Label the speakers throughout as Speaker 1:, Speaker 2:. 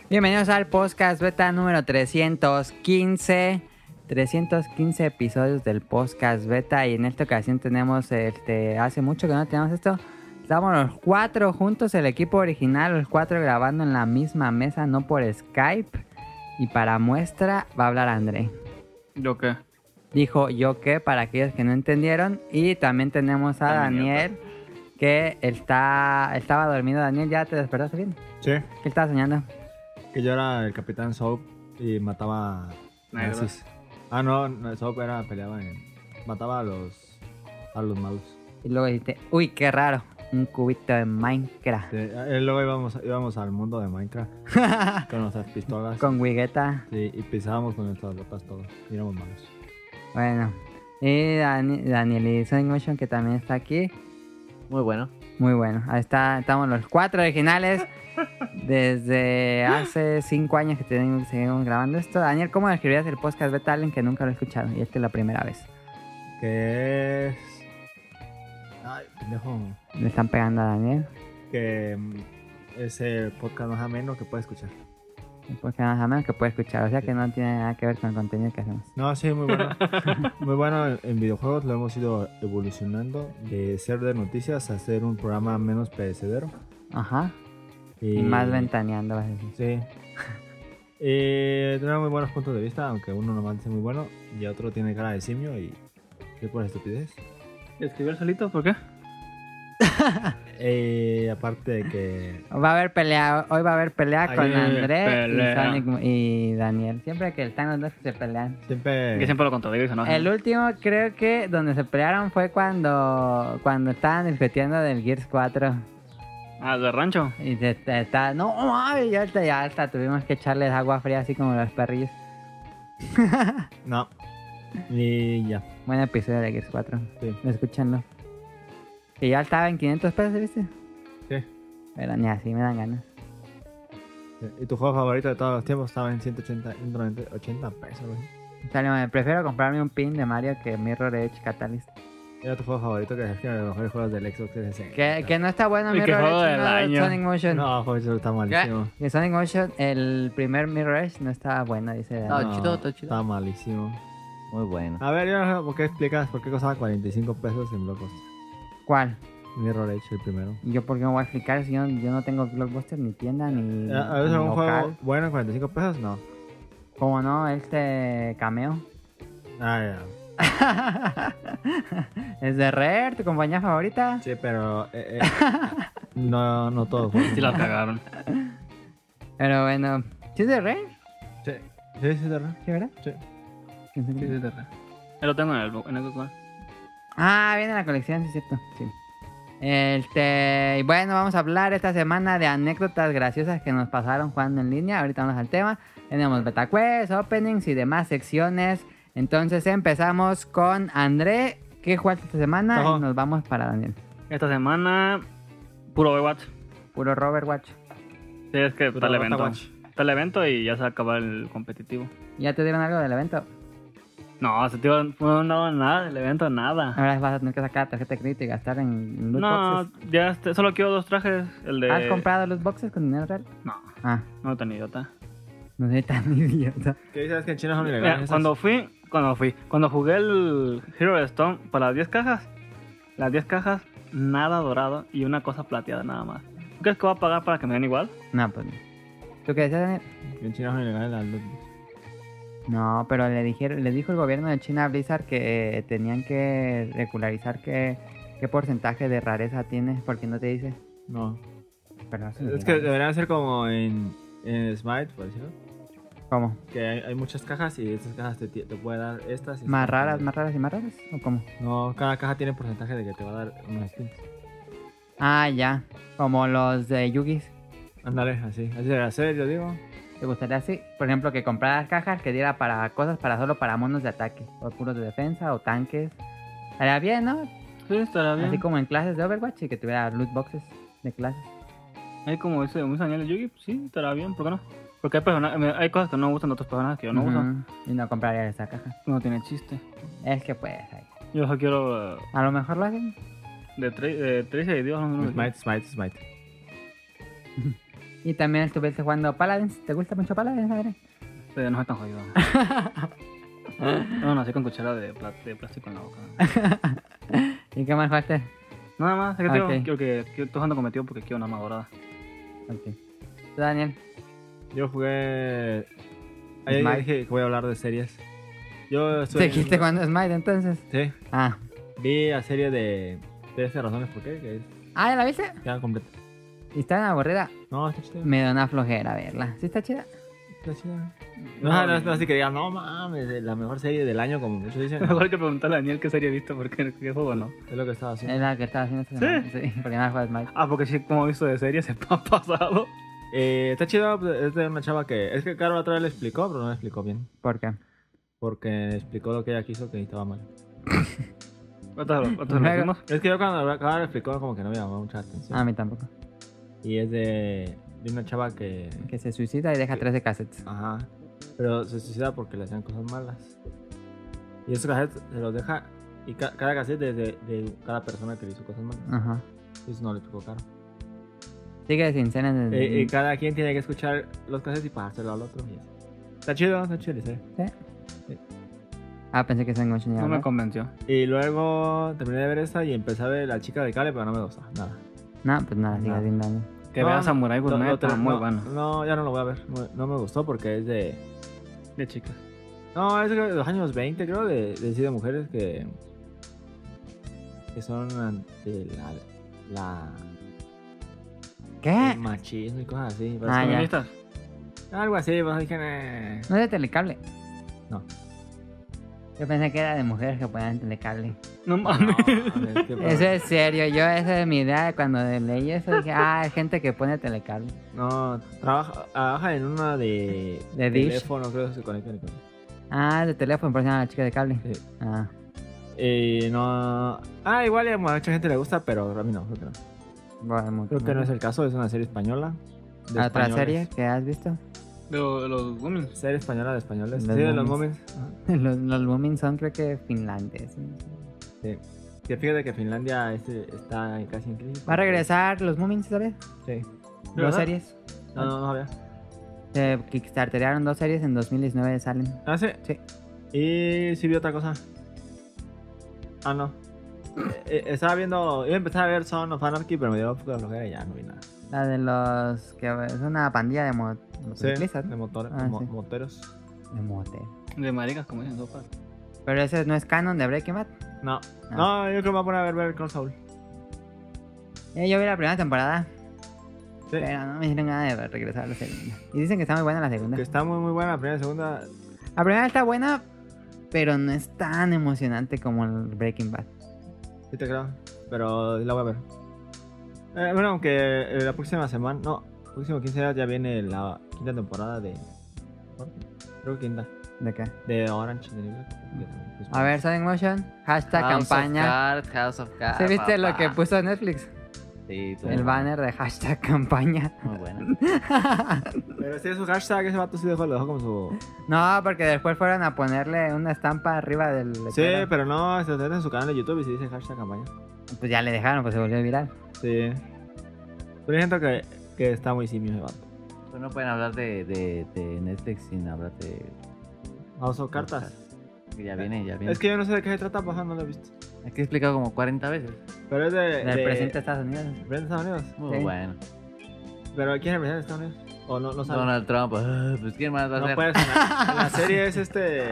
Speaker 1: Bienvenidos al podcast beta número 315. 315 episodios del podcast beta. Y en esta ocasión tenemos, hace mucho que no tenemos esto. Estamos los cuatro juntos, el equipo original, los cuatro grabando en la misma mesa, no por Skype. Y para muestra va a hablar André.
Speaker 2: ¿Yo qué?
Speaker 1: Dijo yo qué, para aquellos que no entendieron. Y también tenemos a Daniel, que estaba dormido. Daniel, ¿ya te despertaste bien?
Speaker 3: Sí,
Speaker 1: ¿Qué estabas soñando?
Speaker 3: que yo era el Capitán Soap y mataba nazis. Ah, no, Soap mataba a los malos.
Speaker 1: Y luego dijiste, uy, qué raro, un cubito de Minecraft.
Speaker 3: Sí, luego íbamos al mundo de Minecraft con nuestras pistolas.
Speaker 1: Con Wigueta.
Speaker 3: Sí, y pisábamos con nuestras botas todo. Y éramos malos.
Speaker 1: Bueno, y Daniel y Sonic Motion, que también está aquí.
Speaker 4: Muy bueno.
Speaker 1: Muy bueno, ahí estamos los cuatro originales. Desde hace 5 años que seguimos grabando esto. Daniel, ¿cómo describirías el podcast beta a alguien que nunca lo ha escuchado? Y esta es la primera vez.
Speaker 3: Que es... Ay, pendejo.
Speaker 1: Le están pegando a Daniel.
Speaker 3: Que es el podcast más ameno que puede escuchar.
Speaker 1: El podcast más ameno que puede escuchar. O sea que no tiene nada que ver con el contenido que hacemos.
Speaker 3: No, sí, muy bueno. Muy bueno en videojuegos. Lo hemos ido evolucionando de ser de noticias a ser un programa menos perecedero.
Speaker 1: Ajá. Y más ventaneando, vas a decir.
Speaker 3: Sí. Tiene muy buenos puntos de vista, aunque uno nomás dice muy bueno y otro tiene cara de simio y... ¿Qué por estupidez?
Speaker 2: ¿Escribir solito? ¿Por qué?
Speaker 3: Aparte de que...
Speaker 1: Hoy va a haber pelea con
Speaker 3: Ahí
Speaker 1: André
Speaker 2: pelea.
Speaker 1: y Sonic y Daniel. Siempre que están los dos se pelean.
Speaker 2: Que siempre lo contradigo, ¿no?
Speaker 1: El último creo que donde se pelearon fue cuando estaban discutiendo del Gears 4.
Speaker 2: Ah, ¿de rancho?
Speaker 1: Y no, ay, ya hasta tuvimos que echarles agua fría así como los perrillos.
Speaker 3: No. Y ya.
Speaker 1: Buen episodio de Gears 4.
Speaker 3: Sí.
Speaker 1: Escúchanlo. Que ya estaba en 500 pesos, ¿viste?
Speaker 3: Sí.
Speaker 1: Pero ni así me dan ganas.
Speaker 3: ¿Y tu juego favorito de todos los tiempos estaba en 180 pesos, güey?
Speaker 1: Dale, prefiero comprarme un pin de Mario que Mirror Edge Catalyst.
Speaker 3: Era tu juego favorito, que es que los mejores juegos del Xbox 360.
Speaker 1: Que no está bueno
Speaker 2: ¿Y qué
Speaker 1: Mirror
Speaker 2: juego
Speaker 1: Edge,
Speaker 2: del
Speaker 1: no,
Speaker 2: año?
Speaker 1: Sonic Motion.
Speaker 3: No, joder, eso está malísimo.
Speaker 1: Que Sonic Motion, el primer Mirror Edge no estaba bueno, dice Daniel.
Speaker 4: No, chido, todo chido.
Speaker 3: Está malísimo.
Speaker 4: Muy bueno.
Speaker 3: A ver, yo no sé por qué explicas por qué costaba 45 pesos en Blockbuster.
Speaker 1: ¿Cuál?
Speaker 3: Mirror Edge, el primero.
Speaker 1: ¿Y yo por qué me voy a explicar si yo no tengo Blockbuster, ni tienda, ni
Speaker 3: A veces
Speaker 1: ni
Speaker 3: un juego
Speaker 1: local?
Speaker 3: bueno en 45 pesos, no.
Speaker 1: ¿Cómo no? Cameo.
Speaker 3: Ah,
Speaker 1: Es de Rare, tu compañía favorita.
Speaker 3: ya. Sí, pero no todos.
Speaker 2: Sí la cagaron.
Speaker 1: Pero bueno, ¿sí es de Rare?
Speaker 3: Sí, sí, de verdad.
Speaker 1: ¿Sí, verdad?
Speaker 3: Sí.
Speaker 1: ¿En serio?
Speaker 2: Sí, sí, de rancho. Ahí lo tengo en el Xbox One.
Speaker 1: Ah, viene la colección, sí es cierto. Sí. Y bueno, vamos a hablar esta semana de anécdotas graciosas que nos pasaron jugando en línea. Ahorita vamos al tema. Tenemos beta quest, openings y demás secciones. Entonces empezamos con André. ¿Qué jugaste esta semana?
Speaker 3: Ajá.
Speaker 1: Y nos vamos para Daniel.
Speaker 2: Esta semana, puro Overwatch.
Speaker 1: Puro Robert Watch.
Speaker 2: Sí, es que está el evento.
Speaker 3: Overwatch.
Speaker 2: Está el evento y ya se acaba el competitivo.
Speaker 1: ¿Ya te dieron algo del evento?
Speaker 2: No, se tío, no dado nada del evento, nada.
Speaker 1: Ahora vas a tener que sacar tarjeta de crédito y gastar en loot
Speaker 2: No,
Speaker 1: boxes.
Speaker 2: ya solo quiero 2 trajes. El de...
Speaker 1: ¿Has comprado loot boxes con dinero real?
Speaker 2: No,
Speaker 1: Ah,
Speaker 2: no tan idiota.
Speaker 1: no soy tan idiota.
Speaker 3: ¿Qué dices que en China son
Speaker 2: Mira,
Speaker 3: ilegales?
Speaker 2: cuando jugué el Hero Stone para las 10 cajas, nada dorado y una cosa plateada nada más. ¿Tú crees que voy a pagar para que me den igual?
Speaker 1: No, pues no. ¿Tú qué decías, Daniel?
Speaker 3: En China son ilegales las loot.
Speaker 1: No, pero le dijo el gobierno de China a Blizzard que tenían que regularizar qué porcentaje de rareza tiene, porque no te dice.
Speaker 3: No.
Speaker 1: Pero eso
Speaker 3: Es que deberían ser como en Smite, por decirlo.
Speaker 1: ¿Cómo?
Speaker 3: Que hay muchas cajas y estas cajas te puede dar estas. y
Speaker 1: ¿Más
Speaker 3: estas.
Speaker 1: raras, más raras y más raras? ¿O cómo?
Speaker 3: No, cada caja tiene porcentaje de que te va a dar unos skins.
Speaker 1: Ah, ya. Como los de Yugis.
Speaker 3: Ándale, así debería ser, yo digo.
Speaker 1: ¿Te gustaría así? Por ejemplo, que compraras cajas que diera para cosas solo para monos de ataque. O puros de defensa o tanques. Estaría bien, ¿no?
Speaker 2: Sí, estará bien.
Speaker 1: Así como en clases de Overwatch y que tuviera loot boxes de clases.
Speaker 2: Ahí como dice Daniel Yugi, pues sí, estará bien, ¿por qué no? Porque hay cosas que no me gustan de otros personajes que yo no uso.
Speaker 1: Ujú. Y no compraría esa caja.
Speaker 2: No tiene chiste.
Speaker 1: Es que pues, ahí.
Speaker 2: Yo solo quiero
Speaker 1: A lo mejor lo hacen.
Speaker 2: de Tracer y Dios. No,
Speaker 3: Smite.
Speaker 1: Y también estuviste jugando Paladins. ¿Te gusta mucho Paladins, Adrián?
Speaker 2: Pero no soy tan jodido. No, nací con cuchara de plástico en la boca.
Speaker 1: ¿Y qué más jugaste?
Speaker 2: Nada más, es que
Speaker 1: Ok.
Speaker 2: quiero que estoy jugando con mi tío porque quiero una arma dorada.
Speaker 1: Ok. ¿Tú, Daniel?
Speaker 3: Yo jugué... Ayer
Speaker 1: Smite.
Speaker 3: dije que voy a hablar de series. Yo
Speaker 1: ¿Te
Speaker 3: estoy...
Speaker 1: dijiste cuando Smite entonces?
Speaker 3: Sí.
Speaker 1: Ah.
Speaker 3: Vi la serie de 13 razones por qué, que es
Speaker 1: Ah, ¿ya la viste?
Speaker 3: ya completa.
Speaker 1: ¿Y está aburrida?
Speaker 3: No, está chida.
Speaker 1: Me da una flojera verla. ¿Sí está chida?
Speaker 3: Está chida. No, es así que digan, no mames, es la mejor serie del año, como muchos dicen.
Speaker 2: Mejor hay que preguntarle a Daniel qué serie he visto porque qué juego no.
Speaker 3: Es lo que estaba haciendo.
Speaker 1: Es la que estaba haciendo esta semana. Sí, porque nada juega Smite.
Speaker 2: Ah, porque sí, como he visto de series, se me ha pasado.
Speaker 3: Está chido, pues, es de una chava que... Es que Caro otra vez le explicó, pero no le explicó bien.
Speaker 1: ¿Por qué?
Speaker 3: Porque explicó lo que ella quiso, que estaba mal.
Speaker 2: ¿Cuántos lo
Speaker 1: Luego-
Speaker 2: hicimos?
Speaker 3: Es que yo cuando Caro le explicó, como que no me llamó mucha atención.
Speaker 1: A mí tampoco.
Speaker 3: Y es de una chava que...
Speaker 1: Que se suicida y deja 13 cassettes.
Speaker 3: Ajá. Pero se suicida porque le hacían cosas malas. Y esos cassettes se los deja... Y cada cassette es de cada persona que le hizo cosas malas.
Speaker 1: Ajá.
Speaker 3: Y eso no le explicó Caro.
Speaker 1: Sigue sin cenas de...
Speaker 3: Y cada quien tiene que escuchar los cassettes y pasárselo al otro. Y así. Está chido la serie.
Speaker 1: ¿Sí? Ah, pensé que se
Speaker 2: No me convenció.
Speaker 3: Y luego terminé de ver esta y empecé a ver La Chica de Cale, pero no me gusta nada.
Speaker 1: No, pues nada, sigue
Speaker 3: No.
Speaker 1: sin Daniel.
Speaker 2: Que veas Samurai Gourmet, está muy bueno.
Speaker 3: No, ya no lo voy a ver. No me gustó porque es de...
Speaker 2: De chicas.
Speaker 3: No, es de los años 20, creo, de sí, de mujeres que son ante
Speaker 1: ¿Qué?
Speaker 3: el machismo y cosas así. Pero
Speaker 1: Ah,
Speaker 3: es
Speaker 1: ya.
Speaker 2: ¿Feministas?
Speaker 3: algo así, pues dije,
Speaker 1: ¿No es de Telecable?
Speaker 3: No.
Speaker 1: Yo pensé que era de mujeres que ponían Telecable.
Speaker 2: No mames.
Speaker 3: es que,
Speaker 1: Eso es serio. Esa es mi idea de cuando leí eso. Dije, hay gente que pone Telecable.
Speaker 3: No, trabaja en una de
Speaker 1: ¿De Dish?
Speaker 3: teléfono, creo que se conecta.
Speaker 1: Ah, de teléfono, por si no, la chica de cable.
Speaker 3: Sí.
Speaker 1: Ah.
Speaker 3: Y no... igual a mucha gente le gusta, pero a mí no.
Speaker 1: Bueno,
Speaker 3: Creo que no es el caso, es una serie española. de
Speaker 1: ¿Otra
Speaker 3: españoles.
Speaker 1: serie que has visto?
Speaker 2: De los Women.
Speaker 3: Serie española de españoles.
Speaker 1: Los
Speaker 3: Sí, de los
Speaker 1: Moments.
Speaker 3: Moments.
Speaker 1: Los Moomin son creo que finlandeses.
Speaker 3: Sí. Que fíjate que Finlandia está casi en crisis.
Speaker 1: Va a regresar los Moomins, ¿sabes?
Speaker 3: Sí.
Speaker 2: ¿De
Speaker 1: Dos
Speaker 2: verdad?
Speaker 1: series.
Speaker 3: No sabía.
Speaker 1: Se kickstartearon 2 series, en 2019 salen.
Speaker 3: Ah, sí.
Speaker 1: Sí.
Speaker 3: Y sí vi otra cosa. Ah, no. Estaba viendo... Iba a empezar a ver Son of Anarchy, pero me dio un poco de flojera y ya no vi nada.
Speaker 1: La de los... que es una pandilla de motociclistas,
Speaker 3: de
Speaker 1: ¿no?
Speaker 3: motor,
Speaker 1: Ah, sí.
Speaker 3: moteros.
Speaker 1: De mote.
Speaker 2: De maricas, como dicen sopas.
Speaker 1: Pero ese no es canon de Breaking Bad.
Speaker 3: No.
Speaker 1: Ah.
Speaker 3: No, yo creo que me voy a poner a ver Better Call Saul.
Speaker 1: Yo vi la primera temporada,
Speaker 3: Sí.
Speaker 1: pero no me hicieron ganas de regresar a la segunda. Y dicen que está muy buena la segunda.
Speaker 3: Que está muy buena la primera y segunda.
Speaker 1: La primera está buena, pero no es tan emocionante como el Breaking Bad.
Speaker 3: Sí te creo. Pero la voy a ver. Bueno, aunque la próxima semana... No, próximo 15 días ya viene la quinta temporada de... Creo que quinta.
Speaker 1: ¿De qué?
Speaker 3: De Orange. De New Black.
Speaker 1: A ver, Sonic Motion, hashtag campaña.
Speaker 4: House of Cards.
Speaker 1: ¿Sí viste lo
Speaker 4: papá.
Speaker 1: que puso Netflix?
Speaker 4: Sí, tú.
Speaker 1: El banner de hashtag campaña.
Speaker 4: Muy bueno.
Speaker 3: Pero si es su hashtag, ese vato sí lo dejó como su...
Speaker 1: No, porque después fueron a ponerle una estampa arriba del
Speaker 3: Sí,
Speaker 1: letrero.
Speaker 3: pero no, se mete en su canal de YouTube y se dice hashtag campaña.
Speaker 1: Pues ya le dejaron, pues se volvió viral.
Speaker 3: Sí. Pero yo siento que está muy simio ese vato.
Speaker 4: Pues no pueden hablar de Netflix sin hablar de...
Speaker 3: House of Cartas.
Speaker 4: Que ya viene, ya viene.
Speaker 3: Es que yo no sé de qué se trata, pues no lo he visto.
Speaker 4: Es que he explicado como 40 veces.
Speaker 3: Pero es
Speaker 1: Del presidente de Estados Unidos.
Speaker 3: ¿Presidente de Estados Unidos?
Speaker 4: Muy
Speaker 1: Sí.
Speaker 4: bueno.
Speaker 3: ¿Pero quién es el presidente de Estados Unidos? ¿O no sabes?
Speaker 4: Donald Trump, pues ¿quién más va a
Speaker 3: No
Speaker 4: ser?
Speaker 3: puede ser. En la serie es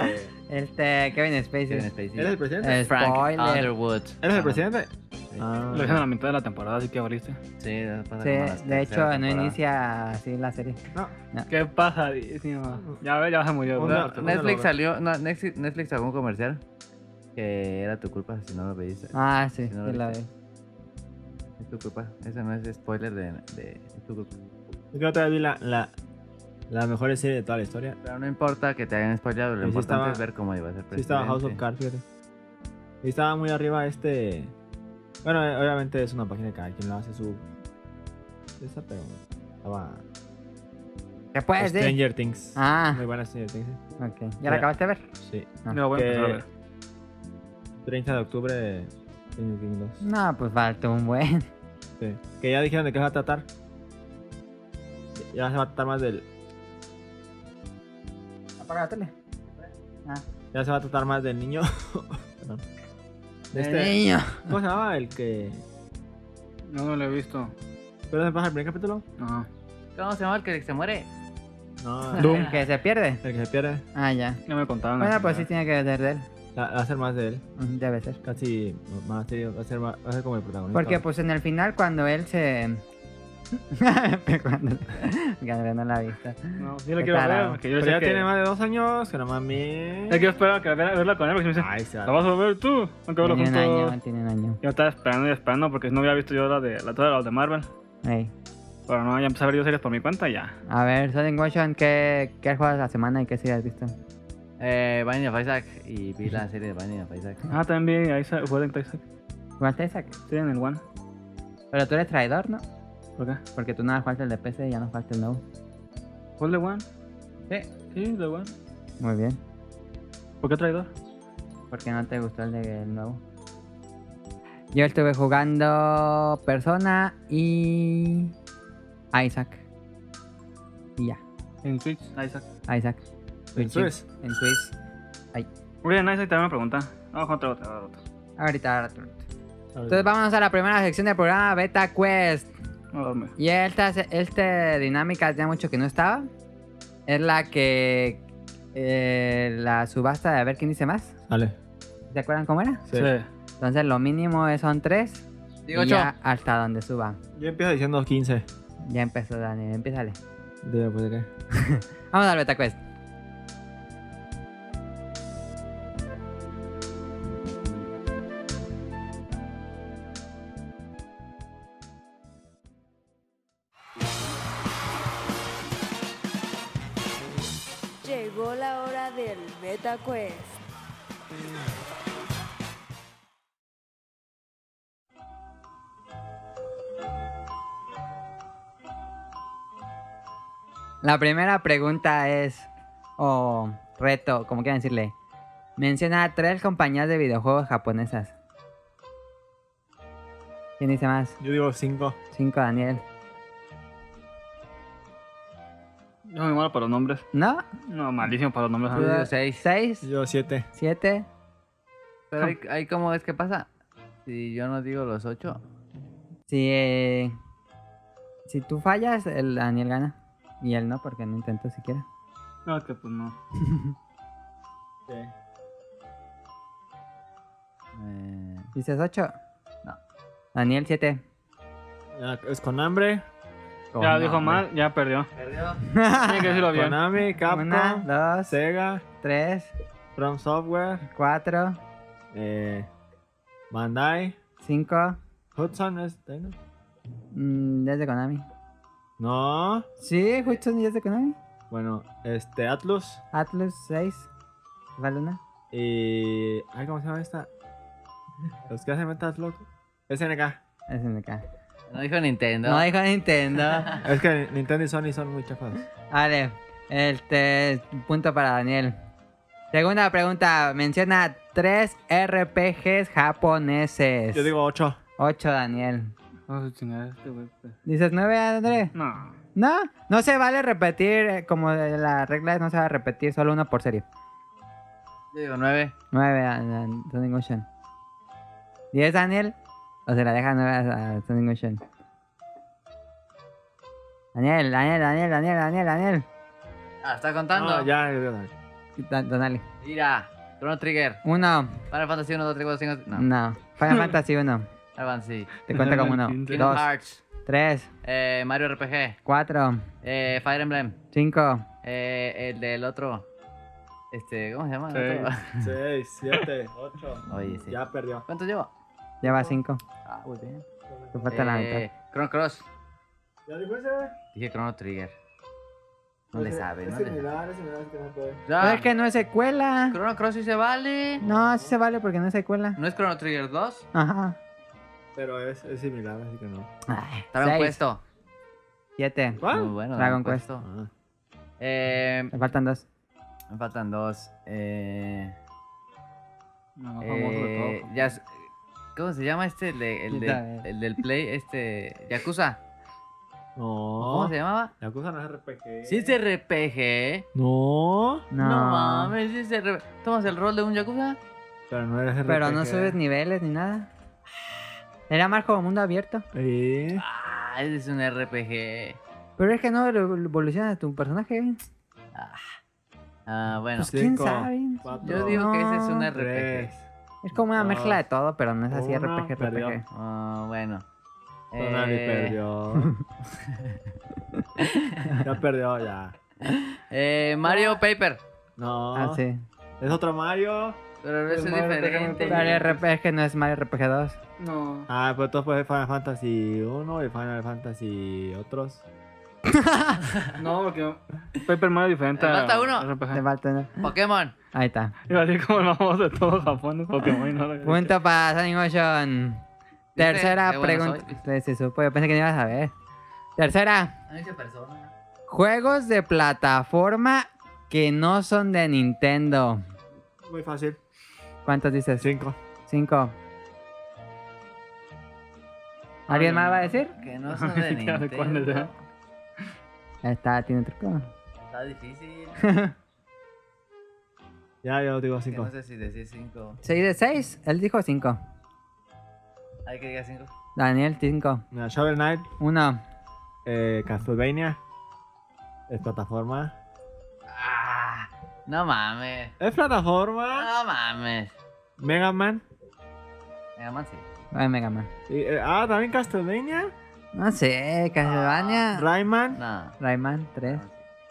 Speaker 1: Kevin Spacey.
Speaker 4: Kevin Spacey.
Speaker 3: ¿Eres el presidente?
Speaker 4: Frank
Speaker 1: Spoiler.
Speaker 4: Underwood.
Speaker 3: ¿Eres el presidente?
Speaker 4: Sí.
Speaker 3: Ah.
Speaker 2: Lo dicen a la mitad de la temporada, así que abriste.
Speaker 4: Sí, pasa
Speaker 1: Sí,
Speaker 4: como la
Speaker 1: de
Speaker 4: tercera
Speaker 1: hecho no
Speaker 4: temporada.
Speaker 1: inicia así la serie.
Speaker 3: No.
Speaker 2: ¿Qué pasa? Ya se murió.
Speaker 3: Una-
Speaker 2: ¿verdad?
Speaker 3: Netflix
Speaker 4: salió, no, Netflix sacó un comercial que era tu culpa si no lo veíste.
Speaker 1: Ah, sí,
Speaker 4: Si no lo
Speaker 1: sí la
Speaker 4: viste.
Speaker 1: vi.
Speaker 4: Es tu culpa. Ese no es spoiler de es tu culpa.
Speaker 3: Yo creo que todavía vi la mejor serie de toda la historia.
Speaker 4: Pero no importa que te hayan spoileado, lo
Speaker 3: Sí, sí
Speaker 4: importante
Speaker 3: estaba-
Speaker 4: es ver cómo iba a ser presidente.
Speaker 3: Sí estaba House of Cards, fíjate. Y estaba muy arriba Bueno, obviamente es una página que cada quien lo hace su... Esa, pero estaba...
Speaker 1: ¿Qué puedes decir?
Speaker 3: Stranger Things.
Speaker 1: Ah,
Speaker 3: Muy buena Stranger Things.
Speaker 1: ok. ¿Ya la acabaste de ver?
Speaker 3: Sí.
Speaker 1: Ah.
Speaker 2: Yo lo voy a empezar a
Speaker 3: Que-
Speaker 2: ver.
Speaker 3: 30 de octubre, Stranger Things 2.
Speaker 1: No, pues falta un buen.
Speaker 3: Sí. Que ya dijeron de qué va a tratar. Ya se va a tratar más del...
Speaker 1: Apaga la tele.
Speaker 3: Ya se va a tratar más del niño. Perdón. De
Speaker 1: El niño.
Speaker 3: ¿Cómo se llamaba? El que...
Speaker 2: No lo he visto.
Speaker 3: ¿Pero se pasa el primer capítulo?
Speaker 2: No.
Speaker 4: ¿Cómo se llama el que se muere?
Speaker 3: No,
Speaker 2: Doom.
Speaker 1: El que se pierde.
Speaker 3: el que se pierde.
Speaker 1: Ah, ya.
Speaker 2: Ya me contaron.
Speaker 1: Bueno, pues sí tiene que ser de él.
Speaker 3: Va a ser más de él.
Speaker 1: Debe ser.
Speaker 3: Casi más, sí, va a ser como el protagonista.
Speaker 1: Porque pues en el final cuando él se... cuando no la ha visto.
Speaker 2: No, sí la
Speaker 1: Qué
Speaker 2: quiero ver.
Speaker 1: tarado.
Speaker 2: Porque yo
Speaker 3: Pero
Speaker 2: sé
Speaker 3: ya
Speaker 2: que...
Speaker 3: tiene más de 2 años, que no mames.
Speaker 2: Ya quiero esperar a verla con él porque si me dice,
Speaker 3: Ay, se
Speaker 2: ¿la vas a ver tú? Aunque verlo
Speaker 1: Tiene un
Speaker 2: juntos.
Speaker 1: año, tiene un año.
Speaker 2: Yo estaba esperando y esperando porque no había visto yo todas las de Marvel.
Speaker 1: Ey.
Speaker 2: Pero no, ya empecé a ver yo series por mi cuenta y ya.
Speaker 1: A ver, Sonic Motion, ¿qué has jugado la semana y qué serie has visto?
Speaker 4: Binding of Isaac. Y vi la serie de Binding of Isaac.
Speaker 2: Ah, también vi Isaac, jugué en Isaac.
Speaker 1: ¿Jugaste Isaac?
Speaker 2: Sí, en el One.
Speaker 1: Pero tú eres traidor, ¿no?
Speaker 2: ¿Por qué?
Speaker 1: Porque tú no jugaste el de PC y ya no jugaste el nuevo.
Speaker 2: ¿Fue el de One?
Speaker 1: Sí.
Speaker 2: Sí, el de One.
Speaker 1: Muy bien.
Speaker 2: ¿Por qué traidor?
Speaker 1: Porque no te gustó el nuevo. Yo estuve jugando Persona y... Isaac. Y ya.
Speaker 2: En Switch, Isaac.
Speaker 1: Isaac.
Speaker 3: ¿En Swiss?
Speaker 1: En Swiss.
Speaker 2: Oye, en Isaac también me pregunta. Vamos otra.
Speaker 1: Ahorita. Entonces vámonos a la primera sección del programa, Beta Quest.
Speaker 2: No dormir.
Speaker 1: Y esta dinámica ya mucho que no estaba. Es la que... la subasta de a ver quién dice más.
Speaker 3: Dale.
Speaker 1: ¿Se acuerdan cómo era?
Speaker 3: Sí.
Speaker 1: Entonces lo mínimo son 3.
Speaker 4: Digo
Speaker 1: y
Speaker 4: 8.
Speaker 1: ya hasta donde suba.
Speaker 3: Yo empiezo diciendo 15.
Speaker 1: Ya empezó Daniel, empiézale.
Speaker 3: ¿De qué?
Speaker 1: Vamos al Beta Quest.
Speaker 5: Llegó la hora del Beta Quest.
Speaker 1: La primera pregunta es, o reto, como quieran decirle. Menciona 3 compañías de videojuegos japonesas. ¿Quién dice más?
Speaker 3: Yo digo 5.
Speaker 1: 5, Daniel.
Speaker 2: Yo soy malo para los nombres.
Speaker 1: ¿No?
Speaker 2: No, malísimo para los nombres.
Speaker 4: Yo digo
Speaker 2: ¿sabes?
Speaker 4: 6.
Speaker 1: 6,
Speaker 3: Yo 7.
Speaker 1: 7.
Speaker 4: Pero ahí cómo es que pasa. Si yo no digo los 8.
Speaker 1: Si tú fallas, el Daniel gana. Y él no, porque no intentó siquiera.
Speaker 2: No, que pues no.
Speaker 3: Sí.
Speaker 1: ¿Dices 8?
Speaker 4: No.
Speaker 1: Daniel 7.
Speaker 3: Ya, es con hambre.
Speaker 2: Ya dijo mal, ya perdió.
Speaker 4: Perdió.
Speaker 2: Tiene que decirlo bien.
Speaker 3: Konami, Capcom,
Speaker 1: 1, 2,
Speaker 3: Sega,
Speaker 1: 3,
Speaker 3: From Software,
Speaker 1: 4,
Speaker 3: Bandai,
Speaker 1: 5.
Speaker 3: Hudson es de ahí, ¿no?
Speaker 1: Desde Konami.
Speaker 3: No.
Speaker 1: Sí, Hudson es de Konami.
Speaker 3: Bueno, Atlus
Speaker 1: Atlus 6. ¿Vale una?
Speaker 3: y... Ay, ¿cómo se llama esta? Los que hacen Metal Slug. SNK.
Speaker 1: SNK.
Speaker 4: No dijo Nintendo.
Speaker 1: No dijo Nintendo.
Speaker 3: Es que Nintendo y Sony son muy chafas.
Speaker 1: Vale. Punto para Daniel. Segunda pregunta. Menciona 3 RPGs japoneses.
Speaker 3: Yo digo 8.
Speaker 1: 8, Daniel.
Speaker 2: Vamos a chingar este güey.
Speaker 1: ¿Dices 9, André?
Speaker 2: No.
Speaker 1: No. No se vale repetir. Como la regla es no se va a repetir. Solo uno por serie.
Speaker 4: Yo digo 9.
Speaker 1: 9 Sonic Motion. 10, Daniel. O se la deja 9 a Sonic Motion. Daniel.
Speaker 4: Ah, está contando.
Speaker 3: No, ya, yo digo
Speaker 1: Dale.
Speaker 4: Mira. Chrono Trigger.
Speaker 1: 1.
Speaker 4: Final Fantasy 1, 2, 3, 4, 5. No.
Speaker 1: No. Final Fantasy 1.
Speaker 4: Final Fantasy.
Speaker 1: Te cuenta como 1.
Speaker 2: Kingdom
Speaker 1: 2.
Speaker 4: Hearts.
Speaker 1: 3.
Speaker 4: Mario RPG.
Speaker 1: 4.
Speaker 4: Fire Emblem.
Speaker 1: 5.
Speaker 4: El del otro. ¿Cómo se llama?
Speaker 2: Sí.
Speaker 4: El otro?
Speaker 3: 6, 7, 8.
Speaker 4: Oye, sí.
Speaker 3: Ya perdió.
Speaker 4: ¿Cuántos llevo?
Speaker 1: Lleva 5.
Speaker 4: Ah, muy bien.
Speaker 1: Te falta la mitad.
Speaker 4: Chrono Cross.
Speaker 3: ¿Ya dijo ese?
Speaker 4: Dije Chrono Trigger. No le sabe,
Speaker 3: Es
Speaker 4: no le
Speaker 3: similar, es que no puede.
Speaker 1: Pero
Speaker 4: Ya.
Speaker 1: es que no es secuela.
Speaker 4: Chrono Cross sí se vale.
Speaker 1: No, sí se vale porque no es secuela.
Speaker 4: ¿No es Chrono Trigger 2?
Speaker 1: Ajá.
Speaker 3: Pero es similar, así que no.
Speaker 4: Dragon Puesto.
Speaker 1: 7.
Speaker 3: ¿Cuál?
Speaker 4: Muy bueno.
Speaker 1: Dragon
Speaker 4: Quest.
Speaker 3: Ah.
Speaker 1: Me faltan 2.
Speaker 4: Me faltan 2.
Speaker 2: No, famoso de todo.
Speaker 4: ¿Cómo se llama el
Speaker 1: Ya sabes.
Speaker 4: del Play? Yakuza.
Speaker 3: No.
Speaker 4: ¿Cómo se llamaba?
Speaker 3: Yakuza no es RPG.
Speaker 4: Sí es RPG.
Speaker 3: No.
Speaker 4: No,
Speaker 1: No.
Speaker 4: mames, sí es RPG. ¿Tomas el rol de un Yakuza?
Speaker 3: Pero no eres RPG.
Speaker 1: Pero no subes niveles ni nada. Era más como mundo abierto.
Speaker 3: Sí.
Speaker 4: Ah, ese es un RPG.
Speaker 1: Pero es que no evoluciona tu personaje.
Speaker 4: Bueno.
Speaker 1: Pues quién
Speaker 3: Cinco,
Speaker 1: sabe.
Speaker 3: cuatro,
Speaker 4: Yo digo que ese es un
Speaker 1: No.
Speaker 4: RPG.
Speaker 3: 3.
Speaker 1: Es como una mezcla de todo, pero no es así
Speaker 3: Uno,
Speaker 1: RPG.
Speaker 3: perdió.
Speaker 1: RPG.
Speaker 4: Bueno.
Speaker 3: Tonali perdió. Ya perdió, ya.
Speaker 4: Mario Paper.
Speaker 3: No.
Speaker 1: Ah, sí.
Speaker 3: Es otro Mario.
Speaker 4: Pero eso es
Speaker 3: Mario
Speaker 4: diferente.
Speaker 1: Mario RPG no es Mario RPG 2.
Speaker 2: No.
Speaker 3: Ah, pues entonces fue Final Fantasy 1 y Final Fantasy otros.
Speaker 2: No, porque Paper Mario es diferente.
Speaker 4: Me falta
Speaker 2: a
Speaker 4: uno.
Speaker 2: RPG.
Speaker 1: Te falta, ¿no?
Speaker 4: Pokémon.
Speaker 1: Ahí está.
Speaker 2: Iba a decir como el más famoso de todo Japón es Pokémon. ¿No?
Speaker 1: Punto para Sonic Motion. Tercera
Speaker 4: Qué bueno
Speaker 1: pregunta.
Speaker 4: soy.
Speaker 1: Se supo, yo pensé que no ibas a ver. Tercera.
Speaker 4: No dice persona.
Speaker 1: Juegos de plataforma que no son de Nintendo.
Speaker 3: Muy fácil.
Speaker 1: ¿Cuántos dices?
Speaker 3: 5.
Speaker 1: 5. ¿Alguien más va a decir?
Speaker 4: Que no son de
Speaker 2: Ni siquiera sé cuáles
Speaker 4: Nintendo.
Speaker 1: Está, tiene truco.
Speaker 4: Está difícil.
Speaker 3: Ya, yo digo
Speaker 4: Que
Speaker 3: 5.
Speaker 4: no sé si decir 5.
Speaker 1: 6 de 6. Él dijo 5.
Speaker 4: Hay que diga 5.
Speaker 1: Daniel, 5.
Speaker 3: Shovel Knight,
Speaker 1: 1.
Speaker 3: Castlevania. Es plataforma.
Speaker 4: No mames.
Speaker 3: Es plataforma.
Speaker 4: No mames.
Speaker 3: Mega Man.
Speaker 4: Mega Man sí.
Speaker 1: Mega Man.
Speaker 3: También Castlevania.
Speaker 1: No sé, Castlevania.
Speaker 3: Rayman.
Speaker 4: No.
Speaker 1: Rayman 3.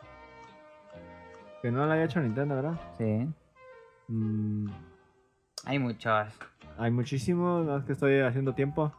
Speaker 3: Que no lo había hecho Nintendo, ¿verdad?
Speaker 1: Sí.
Speaker 3: Mm,
Speaker 1: Hay muchos.
Speaker 3: hay muchísimos. No es que estoy haciendo tiempo.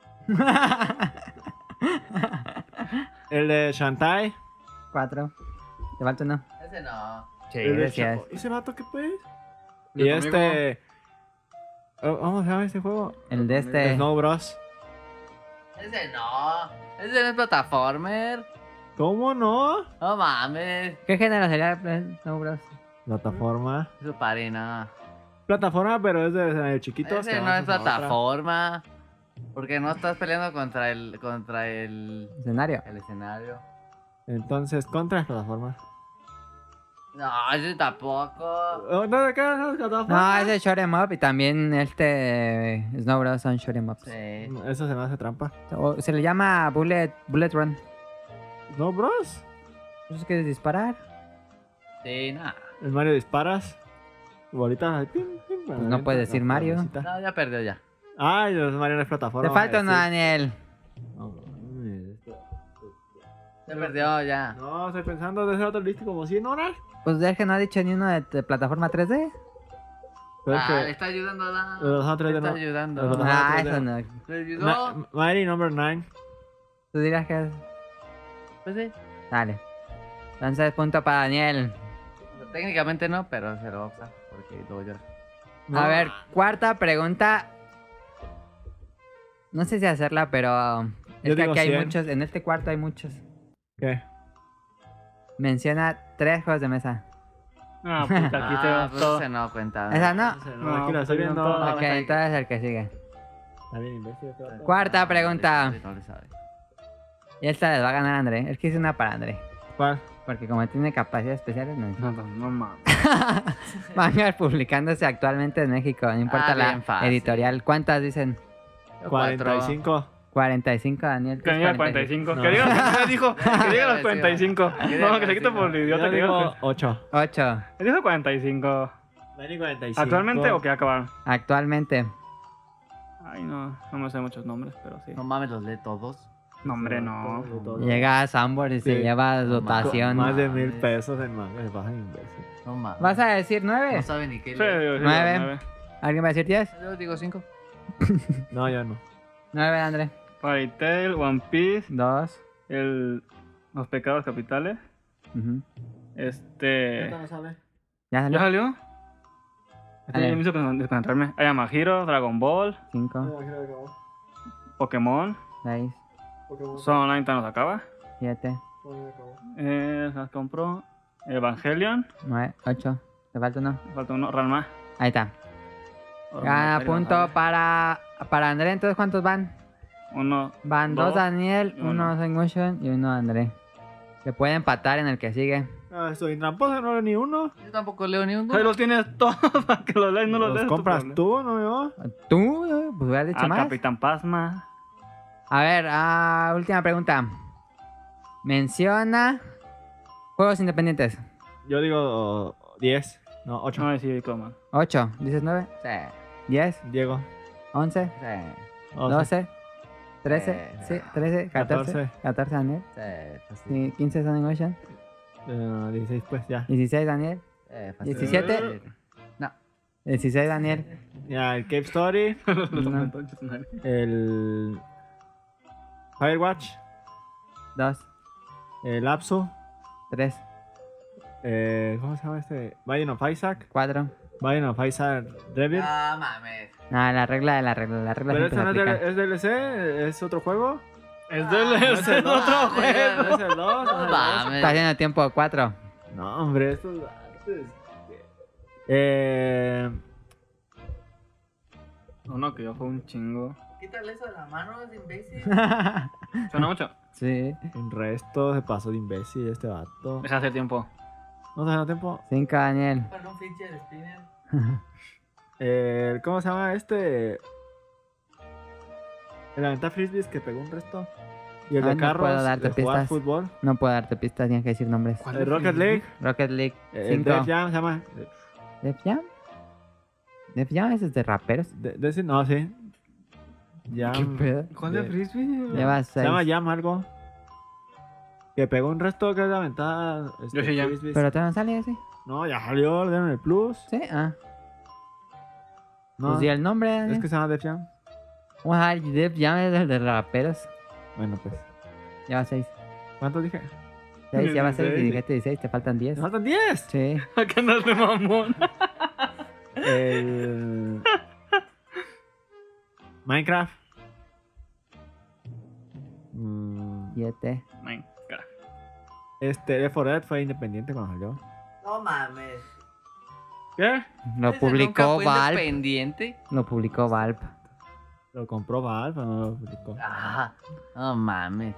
Speaker 3: El de Shantae.
Speaker 1: 4. ¿Te falta uno?
Speaker 4: Ese no.
Speaker 1: Sí,
Speaker 3: El de
Speaker 1: decías.
Speaker 3: ¿Ese vato qué pues?
Speaker 2: ¿Y
Speaker 3: Y
Speaker 2: conmigo?
Speaker 3: ¿Cómo se llama este juego?
Speaker 1: El de este.
Speaker 3: Snow Bros.
Speaker 4: Ese no. Ese no es plataformer.
Speaker 3: ¿Cómo no?
Speaker 4: No mames.
Speaker 1: ¿Qué género sería Snow Bros?
Speaker 3: Plataforma.
Speaker 4: Su parina.
Speaker 3: Plataforma, pero es de chiquitos.
Speaker 4: Ese no es plataforma. Porque no estás peleando contra el
Speaker 1: Escenario.
Speaker 4: escenario.
Speaker 3: Entonces, contra es plataforma.
Speaker 4: No, ese tampoco.
Speaker 3: ¿No de qué es plataforma?
Speaker 1: No, ese es Shoot'em Up y también Snow Bros son Shoot'em Ups.
Speaker 4: Sí.
Speaker 3: Eso se me hace trampa.
Speaker 1: O se le llama Bullet Run.
Speaker 3: ¿Snow Bros?
Speaker 1: ¿Eso es que es disparar?
Speaker 4: Sí, nada.
Speaker 3: El Mario disparas. Bolitas.
Speaker 1: Pues no puedes decir Mario.
Speaker 4: No, ya perdió ya.
Speaker 3: Ay, el Mario no es plataforma.
Speaker 1: Te falta uno,
Speaker 3: sí.
Speaker 1: Daniel.
Speaker 3: No, mames,
Speaker 4: Ya perdió ya.
Speaker 3: no, estoy pensando de hacer otro listo como 100 horas.
Speaker 1: Pues es que no ha dicho ni uno de plataforma 3D.
Speaker 3: Pero es
Speaker 4: Ah,
Speaker 3: que-
Speaker 4: le está ayudando a la...
Speaker 3: Los otros
Speaker 4: Le
Speaker 3: de
Speaker 4: está
Speaker 3: no-
Speaker 4: ayudando.
Speaker 3: los otros-
Speaker 1: Ah,
Speaker 3: no,
Speaker 1: eso no.
Speaker 4: ¿Le ayudó?
Speaker 3: Mighty Number 9.
Speaker 1: Tú dirás que es.
Speaker 4: Pues sí.
Speaker 1: Dale. Entonces, punto para Daniel.
Speaker 4: Técnicamente no, pero se lo va a usar. Porque luego llora.
Speaker 1: A ver, cuarta pregunta. No sé si hacerla, pero
Speaker 3: Yo
Speaker 1: es que
Speaker 3: digo
Speaker 1: aquí hay
Speaker 3: 100.
Speaker 1: muchos. En este cuarto hay muchos.
Speaker 3: ¿Qué?
Speaker 1: Menciona 3 juegos de mesa.
Speaker 2: Ah, puta, aquí te vas
Speaker 4: pues
Speaker 2: todo.
Speaker 4: ese no cuenta.
Speaker 1: ¿Esa no?
Speaker 3: No, aquí la estoy
Speaker 2: pues,
Speaker 3: viendo.
Speaker 2: no, todo.
Speaker 1: Ok, entonces el que sigue.
Speaker 3: Está bien imbécil este vato.
Speaker 1: Cuarta pregunta.
Speaker 4: No le sabe.
Speaker 1: Y esta les va a ganar André. Es que hice una para André.
Speaker 3: ¿Cuál?
Speaker 1: Porque como tiene capacidades especiales, no
Speaker 2: No, no mames.
Speaker 1: Mangas publicándose actualmente en México. No importa la
Speaker 4: bien fácil.
Speaker 1: editorial. ¿Cuántas dicen?
Speaker 3: 45.
Speaker 1: 45, Daniel.
Speaker 2: Que diga 45.
Speaker 3: No.
Speaker 2: Que diga, ya dijo, que diga los 45.
Speaker 4: Que diga
Speaker 2: No, que se quite por el idiota
Speaker 3: Yo
Speaker 2: que diga.
Speaker 3: digo 8.
Speaker 1: 8.
Speaker 2: Él dijo 45.
Speaker 3: Mighty 45.
Speaker 2: ¿Actualmente o que acabaron?
Speaker 1: Actualmente.
Speaker 2: Ay, no me sé muchos nombres, pero sí.
Speaker 4: No mames, los lee todos.
Speaker 2: No, hombre, no.
Speaker 1: Llega a Sambor y se
Speaker 3: Sí.
Speaker 1: lleva dotación.
Speaker 3: Más de
Speaker 4: mames.
Speaker 3: 1000 pesos en manga. Se pasan imbécil.
Speaker 4: No mames.
Speaker 1: ¿Vas a decir 9?
Speaker 4: No sabe ni qué
Speaker 2: Sí,
Speaker 4: leer.
Speaker 2: digo, sí,
Speaker 1: 9.
Speaker 2: 9.
Speaker 1: ¿Alguien va a decir 10?
Speaker 4: Yo digo 5.
Speaker 3: No, yo no.
Speaker 1: 9, André.
Speaker 2: Fairy Tail, One Piece,
Speaker 1: 2.
Speaker 2: Los Pecados Capitales.
Speaker 1: ¿Ya
Speaker 3: no sabe?
Speaker 2: ¿Ya
Speaker 1: salió?
Speaker 2: salió?
Speaker 1: Dale.
Speaker 2: Me hizo desconcentrarme. Ayamahiro, Dragon Ball,
Speaker 1: 5,
Speaker 2: Pokémon.
Speaker 1: 6,
Speaker 2: Son Online nos acaba.
Speaker 1: 7,
Speaker 2: Las compró. Evangelion.
Speaker 1: 9, 8. ¿Te falta uno?
Speaker 2: Me falta uno. Ranma.
Speaker 1: Ahí está. Gana punto para André. Entonces, ¿cuántos van?
Speaker 2: Uno.
Speaker 1: Van dos Daniel,
Speaker 2: y uno.
Speaker 1: uno Sonic Motion y uno André. Se puede empatar en el que sigue.
Speaker 3: Estoy tramposo, no leo ni uno.
Speaker 4: Yo tampoco leo ni uno.
Speaker 2: Ahí los tienes todos para que los leas y no los
Speaker 3: Los
Speaker 2: lees. tu
Speaker 3: compras
Speaker 2: problema.
Speaker 3: tú, no yo.
Speaker 1: ¿Tú? Pues hubieras dicho más.
Speaker 2: Capitán Pasma.
Speaker 1: A ver, última pregunta. Menciona juegos independientes.
Speaker 3: Yo digo 10. No, 8.
Speaker 2: No, sí, coma.
Speaker 1: 8, dices 9,
Speaker 4: Sí,
Speaker 1: 10,
Speaker 3: Diego.
Speaker 1: 11,
Speaker 4: sí,
Speaker 1: 12, 13, sí, 13, 14, 14 Daniel,
Speaker 4: fácil.
Speaker 1: sí, 15 Sonic Motion,
Speaker 3: 16 pues ya.
Speaker 1: 16 Daniel,
Speaker 4: Fácil.
Speaker 1: 17.
Speaker 4: No.
Speaker 1: 16 Daniel,
Speaker 3: Ya, el Cave Story.
Speaker 1: No.
Speaker 3: El Firewatch.
Speaker 1: 2,
Speaker 3: El Apsu.
Speaker 1: 3,
Speaker 3: ¿Cómo se llama este? Binding of Isaac.
Speaker 1: 4.
Speaker 3: Binding of Isaac Rebirth.
Speaker 4: No mames.
Speaker 1: No, la regla.
Speaker 3: Pero
Speaker 1: siempre
Speaker 3: este no
Speaker 1: se aplica.
Speaker 3: es DLC, es otro juego.
Speaker 2: Es
Speaker 3: No es el
Speaker 2: otro
Speaker 3: dos,
Speaker 2: juego.
Speaker 3: No es el 2.
Speaker 4: No
Speaker 1: Está
Speaker 4: mames.
Speaker 1: haciendo tiempo 4.
Speaker 3: No, hombre, estos artes.
Speaker 2: Uno que yo fue un chingo.
Speaker 4: Quítale eso de la mano, es imbécil.
Speaker 2: Suena mucho.
Speaker 1: Sí,
Speaker 3: Un resto se pasó de imbécil este vato.
Speaker 2: Deja hacer tiempo.
Speaker 3: ¿No te da tiempo?
Speaker 1: 5 Daniel.
Speaker 4: Bueno, un pinche de spinner.
Speaker 3: ¿Cómo se llama este? El aventar frisbees que pegó un resto. Y el
Speaker 1: Ay,
Speaker 3: de
Speaker 1: no
Speaker 3: carros,
Speaker 1: puedo darte
Speaker 3: de jugar
Speaker 1: pistas.
Speaker 3: fútbol.
Speaker 1: No puedo darte pistas, tienes que decir nombres.
Speaker 2: ¿Cuál
Speaker 3: El
Speaker 2: es
Speaker 3: Rocket
Speaker 2: frisbee?
Speaker 3: League.
Speaker 1: Rocket League.
Speaker 3: El
Speaker 1: 5.
Speaker 3: Def Jam se llama.
Speaker 1: ¿Def Jam? ¿Def Jam es de raperos?
Speaker 3: No, sí. Jam.
Speaker 1: ¿Qué pedo?
Speaker 2: ¿Cuál es frisbee?
Speaker 1: Llevas
Speaker 3: Se
Speaker 1: 6.
Speaker 3: llama Jam algo. Que pegó un resto que es de aventar.
Speaker 2: Yo sí, Jam.
Speaker 3: frisbees.
Speaker 1: Pero todavía no sale ese.
Speaker 3: No, ya salió, le dieron el plus.
Speaker 1: Sí,
Speaker 3: No,
Speaker 1: Pues di el nombre, Daniel.
Speaker 3: es que se llama Def Jam.
Speaker 1: Vamos a ver, Def Jam es el de raperos.
Speaker 3: Bueno, pues.
Speaker 1: Lleva 6.
Speaker 3: ¿Cuántos dije?
Speaker 1: 6, lleva 6 y
Speaker 2: 16.
Speaker 1: dijiste 16, te faltan 10.
Speaker 3: ¡Me faltan 10!
Speaker 1: Sí.
Speaker 2: Acá no es de mamón.
Speaker 3: El. Minecraft.
Speaker 1: 7.
Speaker 2: Minecraft.
Speaker 3: Left 4 Dead fue independiente cuando salió.
Speaker 4: No mames.
Speaker 3: ¿Qué?
Speaker 1: Lo
Speaker 4: ¿Ese
Speaker 1: publicó
Speaker 4: nunca fue
Speaker 1: Valve.
Speaker 4: independiente?
Speaker 1: Lo publicó Valve.
Speaker 3: Lo compró Valve, pero no lo publicó.
Speaker 4: Ah, no mames.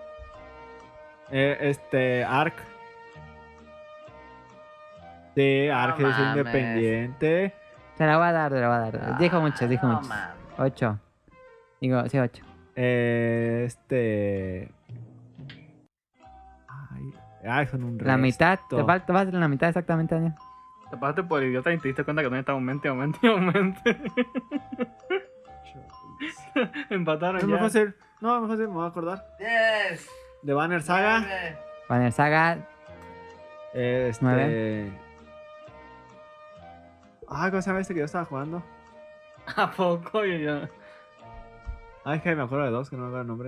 Speaker 3: Ark. Sí,
Speaker 4: No
Speaker 3: Ark es
Speaker 4: mames.
Speaker 1: Te
Speaker 3: independiente.
Speaker 1: la voy a dar, te la voy a dar. Dijo muchos, dijo
Speaker 4: no
Speaker 1: muchos.
Speaker 4: mames.
Speaker 1: 8. Digo, sí, 8.
Speaker 3: Ay, son un
Speaker 1: La mitad,
Speaker 3: resto.
Speaker 1: te falta, vas en la mitad exactamente, Daniel.
Speaker 2: Te pasaste por idiota y te diste cuenta que no estaba aumente. Empataron
Speaker 3: No,
Speaker 2: ya.
Speaker 3: me fácil. No, me fácil, me voy a acordar.
Speaker 4: 10.
Speaker 3: De Banner Saga.
Speaker 4: 9.
Speaker 1: Banner Saga, 9.
Speaker 3: ¿Cómo se llama este que yo estaba jugando?
Speaker 2: ¿A poco? Yo.
Speaker 3: Es que me acuerdo de dos, que no me acuerdo el nombre.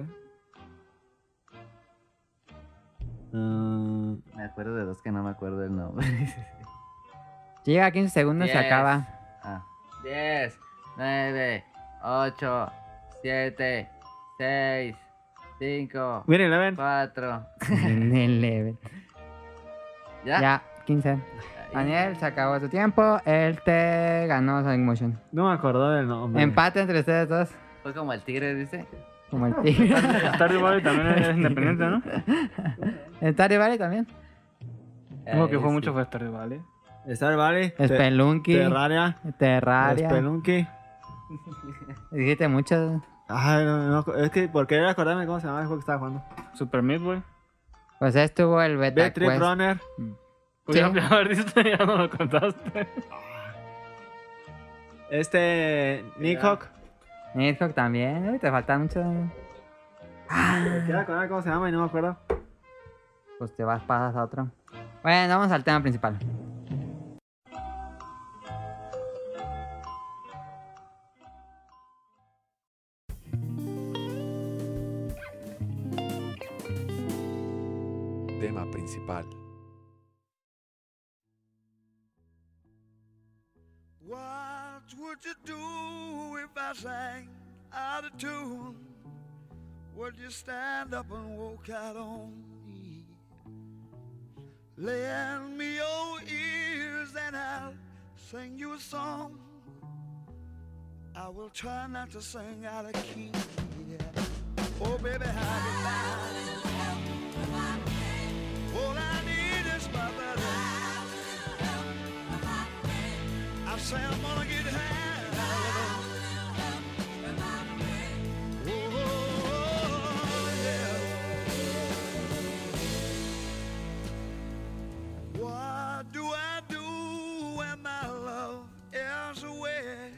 Speaker 4: Me acuerdo de dos que no me acuerdo el nombre.
Speaker 1: Si llega a 15 segundos, se
Speaker 4: 10.
Speaker 1: acaba.
Speaker 4: 10, 9, 8, 7, 6, 5,
Speaker 3: Miren, Eleven.
Speaker 4: 4.
Speaker 1: En el level.
Speaker 4: ¿Ya?
Speaker 1: Ya, 15. Daniel, se acabó tu tiempo. Él te ganó Sonic Motion.
Speaker 3: No me acuerdo del nombre.
Speaker 1: Empate entre ustedes dos.
Speaker 4: Fue como el tigre, dice.
Speaker 1: Como el tigre.
Speaker 2: Stardew Valley también es independiente, ¿no?
Speaker 1: ¿El Stardew Valley también?
Speaker 2: Como que fue
Speaker 4: Sí.
Speaker 2: mucho fue Stardew Valley.
Speaker 3: Star Valley.
Speaker 1: Spelunky.
Speaker 3: Terraria.
Speaker 1: Terraria.
Speaker 3: Spelunky.
Speaker 1: Dijiste mucho.
Speaker 3: Ay, no, es que por querer acordarme cómo se llamaba el juego que estaba jugando.
Speaker 2: Super Meat Boy.
Speaker 1: Pues estuvo el Beta
Speaker 3: B-Trip
Speaker 1: Quest.
Speaker 3: Runner.
Speaker 2: Pues
Speaker 1: Sí.
Speaker 2: ya a ver, dice, ya no lo contaste.
Speaker 3: Nighthawk.
Speaker 1: Nidhogg también. Uy, te faltan mucho.
Speaker 3: Quiero acordar cómo se llama y no me acuerdo.
Speaker 1: Pues te pasas a otro. Bueno, vamos al tema principal.
Speaker 6: Tema principal.
Speaker 7: What would you do if I sang out of tune? Would you stand up and walk out on me? Lend me your ears and I'll sing you a song. I will try not to sing out of key. Yeah. Oh, baby, how can I? All I need is my buddy. I say I'm gonna get high. Oh, yeah. What do I do when my love is away?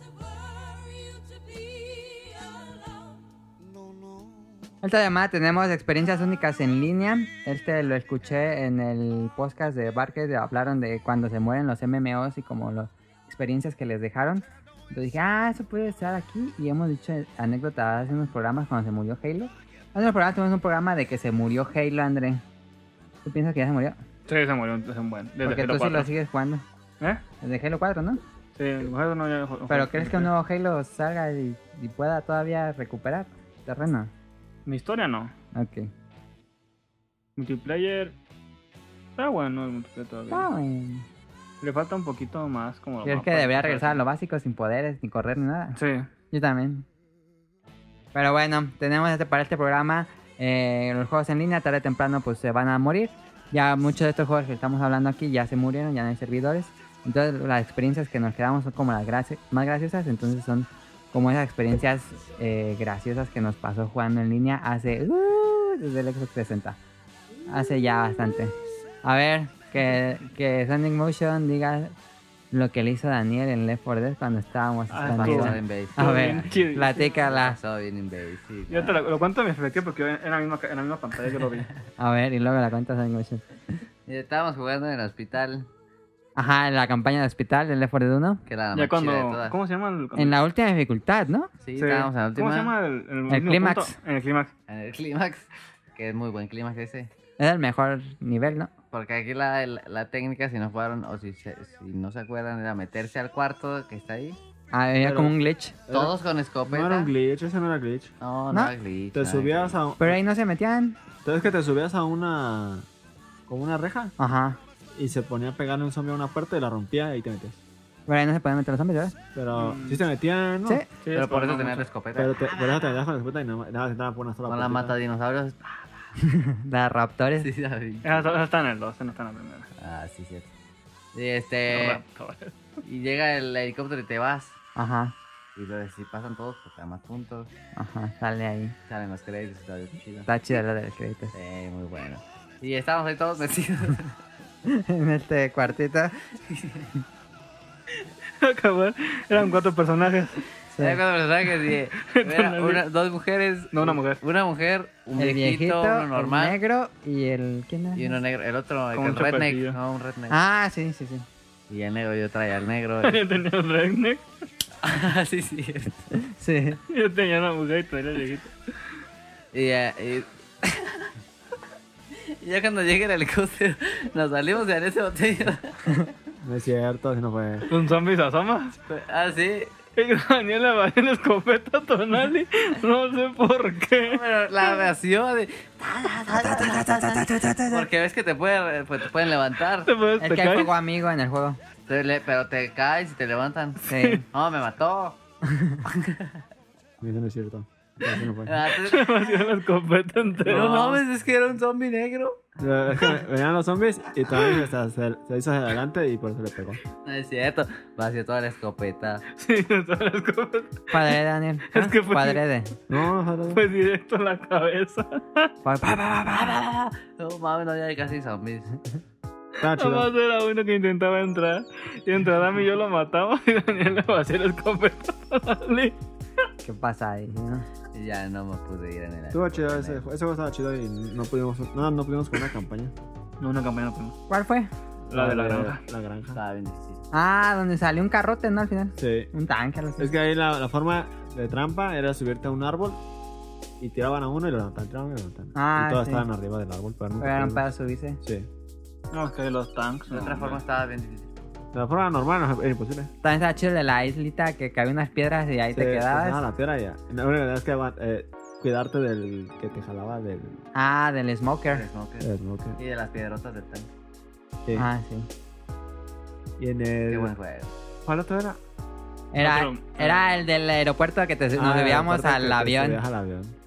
Speaker 7: No, no.
Speaker 1: Esta llamada tenemos experiencias únicas en línea. Lo escuché en el podcast de Barker. Hablaron de cuando se mueren los MMOs y como las experiencias que les dejaron. Entonces dije, eso puede estar aquí. Y hemos dicho anécdotas hace unos programas cuando se murió Halo. Hace unos programas tuvimos un programa de que se murió Halo, André. ¿Tú piensas que ya se murió?
Speaker 2: Sí, se murió es un buen. Desde
Speaker 1: Porque
Speaker 2: Halo
Speaker 1: tú sí
Speaker 2: 4.
Speaker 1: lo sigues jugando.
Speaker 2: ¿Eh?
Speaker 1: Desde Halo 4, ¿no?
Speaker 2: Sí, Halo no ya.
Speaker 1: ¿Pero crees que un nuevo Halo salga y pueda todavía recuperar terreno?
Speaker 2: Mi historia no.
Speaker 1: Ok.
Speaker 2: Multiplayer. Está bueno el multiplayer todavía.
Speaker 1: Bueno.
Speaker 2: Le falta un poquito más como.
Speaker 1: Creo que debería regresar a lo básico sin poderes, ni correr, ni nada.
Speaker 2: Sí.
Speaker 1: Yo también. Pero bueno, tenemos para este programa los juegos en línea, tarde o temprano pues se van a morir. Ya muchos de estos juegos que estamos hablando aquí ya se murieron, ya no hay servidores. Entonces las experiencias que nos quedamos son como las más graciosas, entonces son como esas experiencias graciosas que nos pasó jugando en línea hace... desde el Xbox 360. Hace ya bastante. A ver, que Sonic Motion diga lo que le hizo Daniel en Left 4 Dead cuando estábamos escondidos.
Speaker 4: Pasó en base.
Speaker 1: A ver,
Speaker 2: bien chido.
Speaker 1: platícala.
Speaker 4: Pasó bien en base, sí.
Speaker 2: Yo te lo cuento en mi perspectiva porque en la misma pantalla yo lo vi.
Speaker 1: A ver, y luego la cuenta Sonic Motion.
Speaker 4: Y estábamos jugando en el hospital,
Speaker 1: Ajá, en la campaña de hospital del Left 4 Dead 1.
Speaker 4: que era la
Speaker 2: Ya
Speaker 4: más chida de
Speaker 2: cuando.
Speaker 4: todas.
Speaker 2: ¿Cómo se llama el.?
Speaker 1: En la última dificultad, ¿no?
Speaker 4: Sí,
Speaker 2: Sí.
Speaker 4: estábamos en la última.
Speaker 2: ¿Cómo se llama el último
Speaker 1: clímax.
Speaker 2: punto? En el clímax.
Speaker 4: En el clímax, que es muy buen clímax ese.
Speaker 1: Es el mejor nivel, ¿no?
Speaker 4: Porque aquí la técnica, si no jugaron o si no se acuerdan, era meterse al cuarto que está ahí.
Speaker 1: Había
Speaker 3: Pero-
Speaker 1: como un glitch.
Speaker 4: Todos con escopeta.
Speaker 3: No era un glitch, ese no era glitch.
Speaker 4: No,
Speaker 1: ¿No?
Speaker 4: no era glitch.
Speaker 3: Te
Speaker 4: no era
Speaker 3: subías
Speaker 4: glitch.
Speaker 3: a...
Speaker 1: Pero ahí no se metían.
Speaker 3: Entonces que te subías a una... como una reja
Speaker 1: Ajá.
Speaker 3: y se ponía a pegarle un zombie a una puerta y la rompía y te metías.
Speaker 1: Pero ahí no se pueden meter los zombies, ¿verdad?
Speaker 3: Pero sí se metían, ¿no?
Speaker 1: Sí.
Speaker 4: Pero por eso tenía la escopeta.
Speaker 3: Pero por eso te metías con la escopeta y nada, se entraba por una sola
Speaker 4: Con la
Speaker 3: puertita.
Speaker 4: mata dinosaurios.
Speaker 1: Las raptores.
Speaker 4: Sí, ya vi.
Speaker 2: Esa está en el 2, no está en la primera.
Speaker 4: Ah, sí, cierto. Y y llega el helicóptero y te vas.
Speaker 1: Ajá.
Speaker 4: Y luego si pasan todos, pues te dan más puntos.
Speaker 1: Ajá, sale ahí.
Speaker 4: Salen los créditos, está bien chido.
Speaker 1: Está chido lo del crédito.
Speaker 4: Sí, muy bueno. Y estábamos ahí todos metidos.
Speaker 1: En este cuartito.
Speaker 2: Acabar. Eran 4 personajes.
Speaker 1: Sí.
Speaker 4: Hay 4 personajes y era dos mujeres.
Speaker 2: No, una mujer.
Speaker 4: Una mujer, un
Speaker 1: El viejito,
Speaker 4: uno normal.
Speaker 1: el negro y el... ¿Quién era?
Speaker 4: Y uno negro. El otro,
Speaker 2: Con
Speaker 4: el
Speaker 2: un
Speaker 4: redneck.
Speaker 2: chapetillo.
Speaker 4: No, un redneck.
Speaker 1: Ah, sí, sí, sí.
Speaker 4: Y el negro, yo traía al negro.
Speaker 2: Yo tenía un redneck.
Speaker 4: Ah, sí, sí.
Speaker 1: Sí.
Speaker 2: Yo tenía una mujer y traía el viejito.
Speaker 4: Y y ya cuando llegue el helicóptero, nos salimos de ese hotel.
Speaker 3: No es cierto, así no fue.
Speaker 2: Un zombie se asoma.
Speaker 4: Ah, sí.
Speaker 2: Y Daniel le bajó la escopeta a Tonali. No sé por qué.
Speaker 4: Pero la reacción de... Porque ves que te pueden levantar.
Speaker 2: Te puedes
Speaker 1: Es que hay juego amigo en el juego.
Speaker 4: Pero te caes y te levantan.
Speaker 1: Sí.
Speaker 4: No, me mató.
Speaker 3: Eso no es cierto. Así no fue.
Speaker 4: Ah,
Speaker 2: Se vació la escopeta entera.
Speaker 4: No mames, es que era un zombie negro.
Speaker 3: Es que venían los zombies y también se hizo hacia adelante y por eso le pegó.
Speaker 4: No es cierto. Vació toda la escopeta.
Speaker 2: Sí, toda la escopeta.
Speaker 1: Padre de Daniel.
Speaker 2: Es que fue-
Speaker 1: Padre de.
Speaker 3: No, no, no.
Speaker 2: Fue directo en la cabeza.
Speaker 4: No mames, no había casi zombies.
Speaker 3: Estaba
Speaker 2: Nada más
Speaker 3: chido.
Speaker 2: era uno que intentaba entrar. Y entre Adam y yo lo matamos. Y Daniel le vació la escopeta a Tonali.
Speaker 1: ¿Qué pasa ahí? ¿No?
Speaker 4: Y ya no me pude ir en el
Speaker 3: Estuvo chido ese juego estaba chido y no pudimos jugar una campaña.
Speaker 2: No, una campaña no fuimos.
Speaker 1: ¿Cuál fue?
Speaker 2: La de la granja.
Speaker 3: La granja.
Speaker 4: Estaba bien difícil.
Speaker 1: Ah, donde salió un carrote, ¿no? Al final.
Speaker 3: Sí.
Speaker 1: Un tanque, algo así.
Speaker 3: Es que ahí la forma de trampa era subirte a un árbol y tiraban a uno y lo levantaban, tiraban y lo levantaban.
Speaker 1: Ah,
Speaker 3: y todos
Speaker 1: sí.
Speaker 3: estaban arriba del árbol, pero nunca
Speaker 1: Pero eran
Speaker 3: pudimos.
Speaker 1: para subirse.
Speaker 3: Sí.
Speaker 2: No, es que los tanks.
Speaker 4: De otra forma estaba bien difícil.
Speaker 3: De la forma normal no, era imposible.
Speaker 1: También estaba chido de la islita que cabía unas piedras y ahí te
Speaker 3: pasaba
Speaker 1: quedabas.
Speaker 3: la piedra y ya. La única verdad es que cuidarte del que te jalaba del
Speaker 1: Ah, del
Speaker 4: El
Speaker 1: smoker.
Speaker 4: smoker.
Speaker 3: smoker.
Speaker 4: Y de las piedrotas del tanque.
Speaker 3: Sí.
Speaker 1: Ah, sí.
Speaker 3: Y en el...
Speaker 4: Qué buen juego.
Speaker 3: ¿Cuál otro era?
Speaker 1: Era
Speaker 2: Otro-
Speaker 1: el del aeropuerto que nos
Speaker 3: Ah,
Speaker 1: subíamos
Speaker 3: aparte que
Speaker 1: al
Speaker 3: te
Speaker 1: avión.
Speaker 3: subías al avión.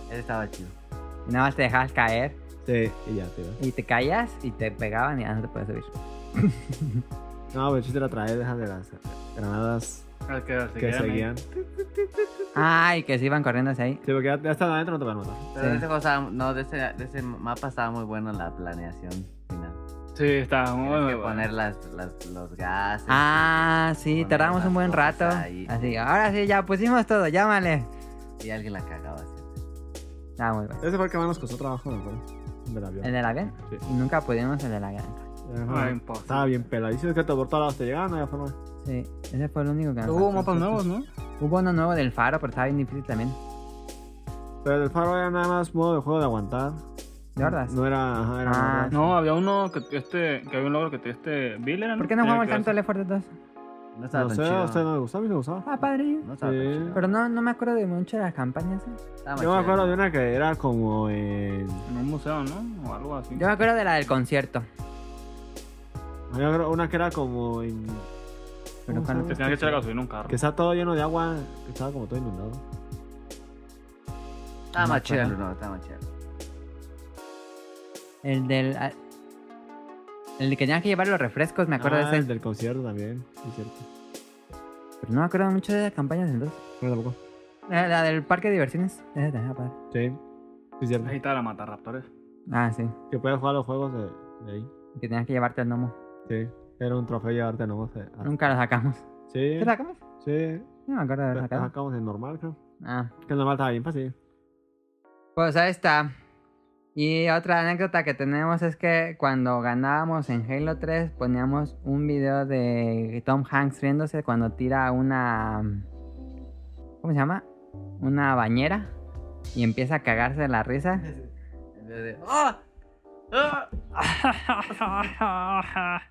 Speaker 4: Ese estaba chido.
Speaker 1: Y nada más te dejabas caer
Speaker 3: Sí, y ya, tío.
Speaker 1: y te caías y te pegaban y ya no te puedes subir.
Speaker 3: No, pero el chiste era traer dejas de las granadas
Speaker 2: Es que
Speaker 3: que seguían.
Speaker 1: Ay, que se iban corriendo hacia ahí.
Speaker 3: Sí, porque ya están adentro, no te van a matar.
Speaker 4: Pero
Speaker 1: Sí.
Speaker 4: de ese juego estaba, no, de ese mapa estaba muy bueno la planeación final.
Speaker 2: Sí, está muy
Speaker 4: Tienes que
Speaker 2: bueno.
Speaker 4: poner los gases.
Speaker 1: Ah, sí,
Speaker 4: poner
Speaker 1: tardamos
Speaker 4: las
Speaker 1: un buen
Speaker 4: cosas
Speaker 1: rato.
Speaker 4: ahí.
Speaker 1: Así, ahora sí, ya pusimos todo, llámale.
Speaker 4: Y alguien la cagaba siempre.
Speaker 1: Ah, muy bueno.
Speaker 3: Ese fue el que más nos costó trabajo, me acuerdo. El del avión.
Speaker 1: ¿El del avión?
Speaker 3: Sí.
Speaker 1: Y nunca pudimos el de la granja.
Speaker 2: Ah, imposible.
Speaker 3: Estaba bien peladísimo, es que por todos lados te llegaban, no había forma.
Speaker 1: Sí, ese fue el único que nos
Speaker 2: Hubo
Speaker 1: faltó.
Speaker 2: mapas nuevos, ¿no?
Speaker 1: Hubo uno nuevo del faro, pero estaba bien difícil también.
Speaker 3: Pero el faro era nada más modo de juego de aguantar.
Speaker 1: ¿De verdad?
Speaker 3: No era, ajá, era
Speaker 1: Ah,
Speaker 3: más-
Speaker 2: No, había uno que había un logro que Bill era, ¿no?
Speaker 1: ¿Por qué no jugamos
Speaker 2: Que
Speaker 1: tanto Left 4 Dead 2?
Speaker 4: No estaba
Speaker 3: No
Speaker 4: tan
Speaker 3: sé,
Speaker 4: chido.
Speaker 3: a usted no le gustaba, a mí me gustaba.
Speaker 1: Ah, padre.
Speaker 4: No estaba tan
Speaker 3: Sí.
Speaker 4: chido.
Speaker 1: Pero no me acuerdo de mucho de las campañas. ¿eh?
Speaker 4: Estaba más
Speaker 3: Yo me
Speaker 4: chido.
Speaker 3: acuerdo de una que era como en...
Speaker 2: En un museo, ¿no? O algo así.
Speaker 1: Yo me acuerdo de la del concierto.
Speaker 3: Había una que era como en...
Speaker 1: Pero
Speaker 3: ¿cómo se
Speaker 1: cuando
Speaker 3: llama?
Speaker 2: Que tenían que echar gasolina en un carro.
Speaker 3: Que estaba todo lleno de agua, que estaba como todo inundado.
Speaker 4: Estaba
Speaker 1: No
Speaker 4: más
Speaker 1: me
Speaker 4: chido el
Speaker 1: acuerdo.
Speaker 4: uno, estaba más chido.
Speaker 1: El del... El de que tenías que llevar los refrescos, me acuerdo de
Speaker 3: El
Speaker 1: ese.
Speaker 3: del concierto también, es cierto.
Speaker 1: Pero no me acuerdo mucho de las campañas del 2.
Speaker 3: No, tampoco.
Speaker 1: La del parque de diversiones. Esa también, padre.
Speaker 3: Sí, es cierto.
Speaker 2: Ahí está la Matarraptores.
Speaker 1: Ah, sí.
Speaker 3: Que puedes jugar los juegos de ahí.
Speaker 1: Que tenías que llevarte el gnomo.
Speaker 3: Sí, era un trofeo llevarte nomás.
Speaker 1: Nunca lo sacamos.
Speaker 3: Sí,
Speaker 1: ¿Lo sacamos?
Speaker 3: sí.
Speaker 1: No me acuerdo de haber
Speaker 3: Lo
Speaker 1: sacado.
Speaker 3: sacamos en normal, creo.
Speaker 1: Ah.
Speaker 3: Que el normal estaba bien fácil.
Speaker 1: Pues ahí está. Y otra anécdota que tenemos es que cuando ganábamos en Halo 3 poníamos un video de Tom Hanks riéndose cuando tira una... ¿Cómo se llama? Una bañera y empieza a cagarse de la risa.
Speaker 4: En vez de, ¡ah! ¡Ah!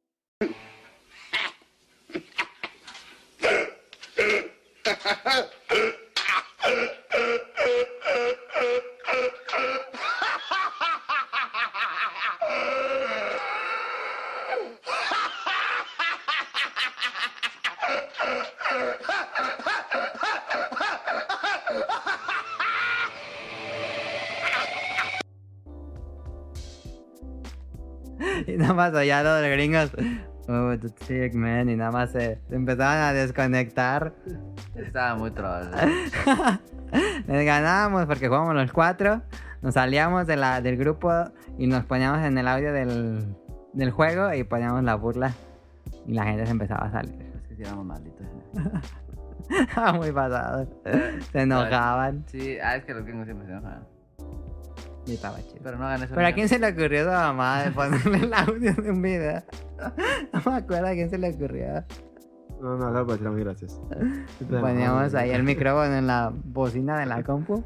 Speaker 1: Y nada más allá los gringos. Oh, the sick man. Y nada más se empezaban a desconectar.
Speaker 4: Estaba muy troll.
Speaker 1: Les ganábamos porque jugábamos los 4. Nos salíamos del grupo y nos poníamos en el audio del juego y poníamos la burla. Y la gente se empezaba a salir.
Speaker 4: Es que sí éramos malditos.
Speaker 1: Muy pasados. Se enojaban.
Speaker 4: Sí, es que los gringos siempre se enojan.
Speaker 1: Y estaba chido.
Speaker 4: Pero no hagan eso.
Speaker 1: ¿Pero a
Speaker 4: niños.
Speaker 1: quién se le ocurrió esa mamá de ponerle el audio de un video? No me acuerdo a quién se le ocurrió.
Speaker 3: No, solo para decir muy gracias.
Speaker 1: Poníamos ahí el micrófono en la bocina de la compu.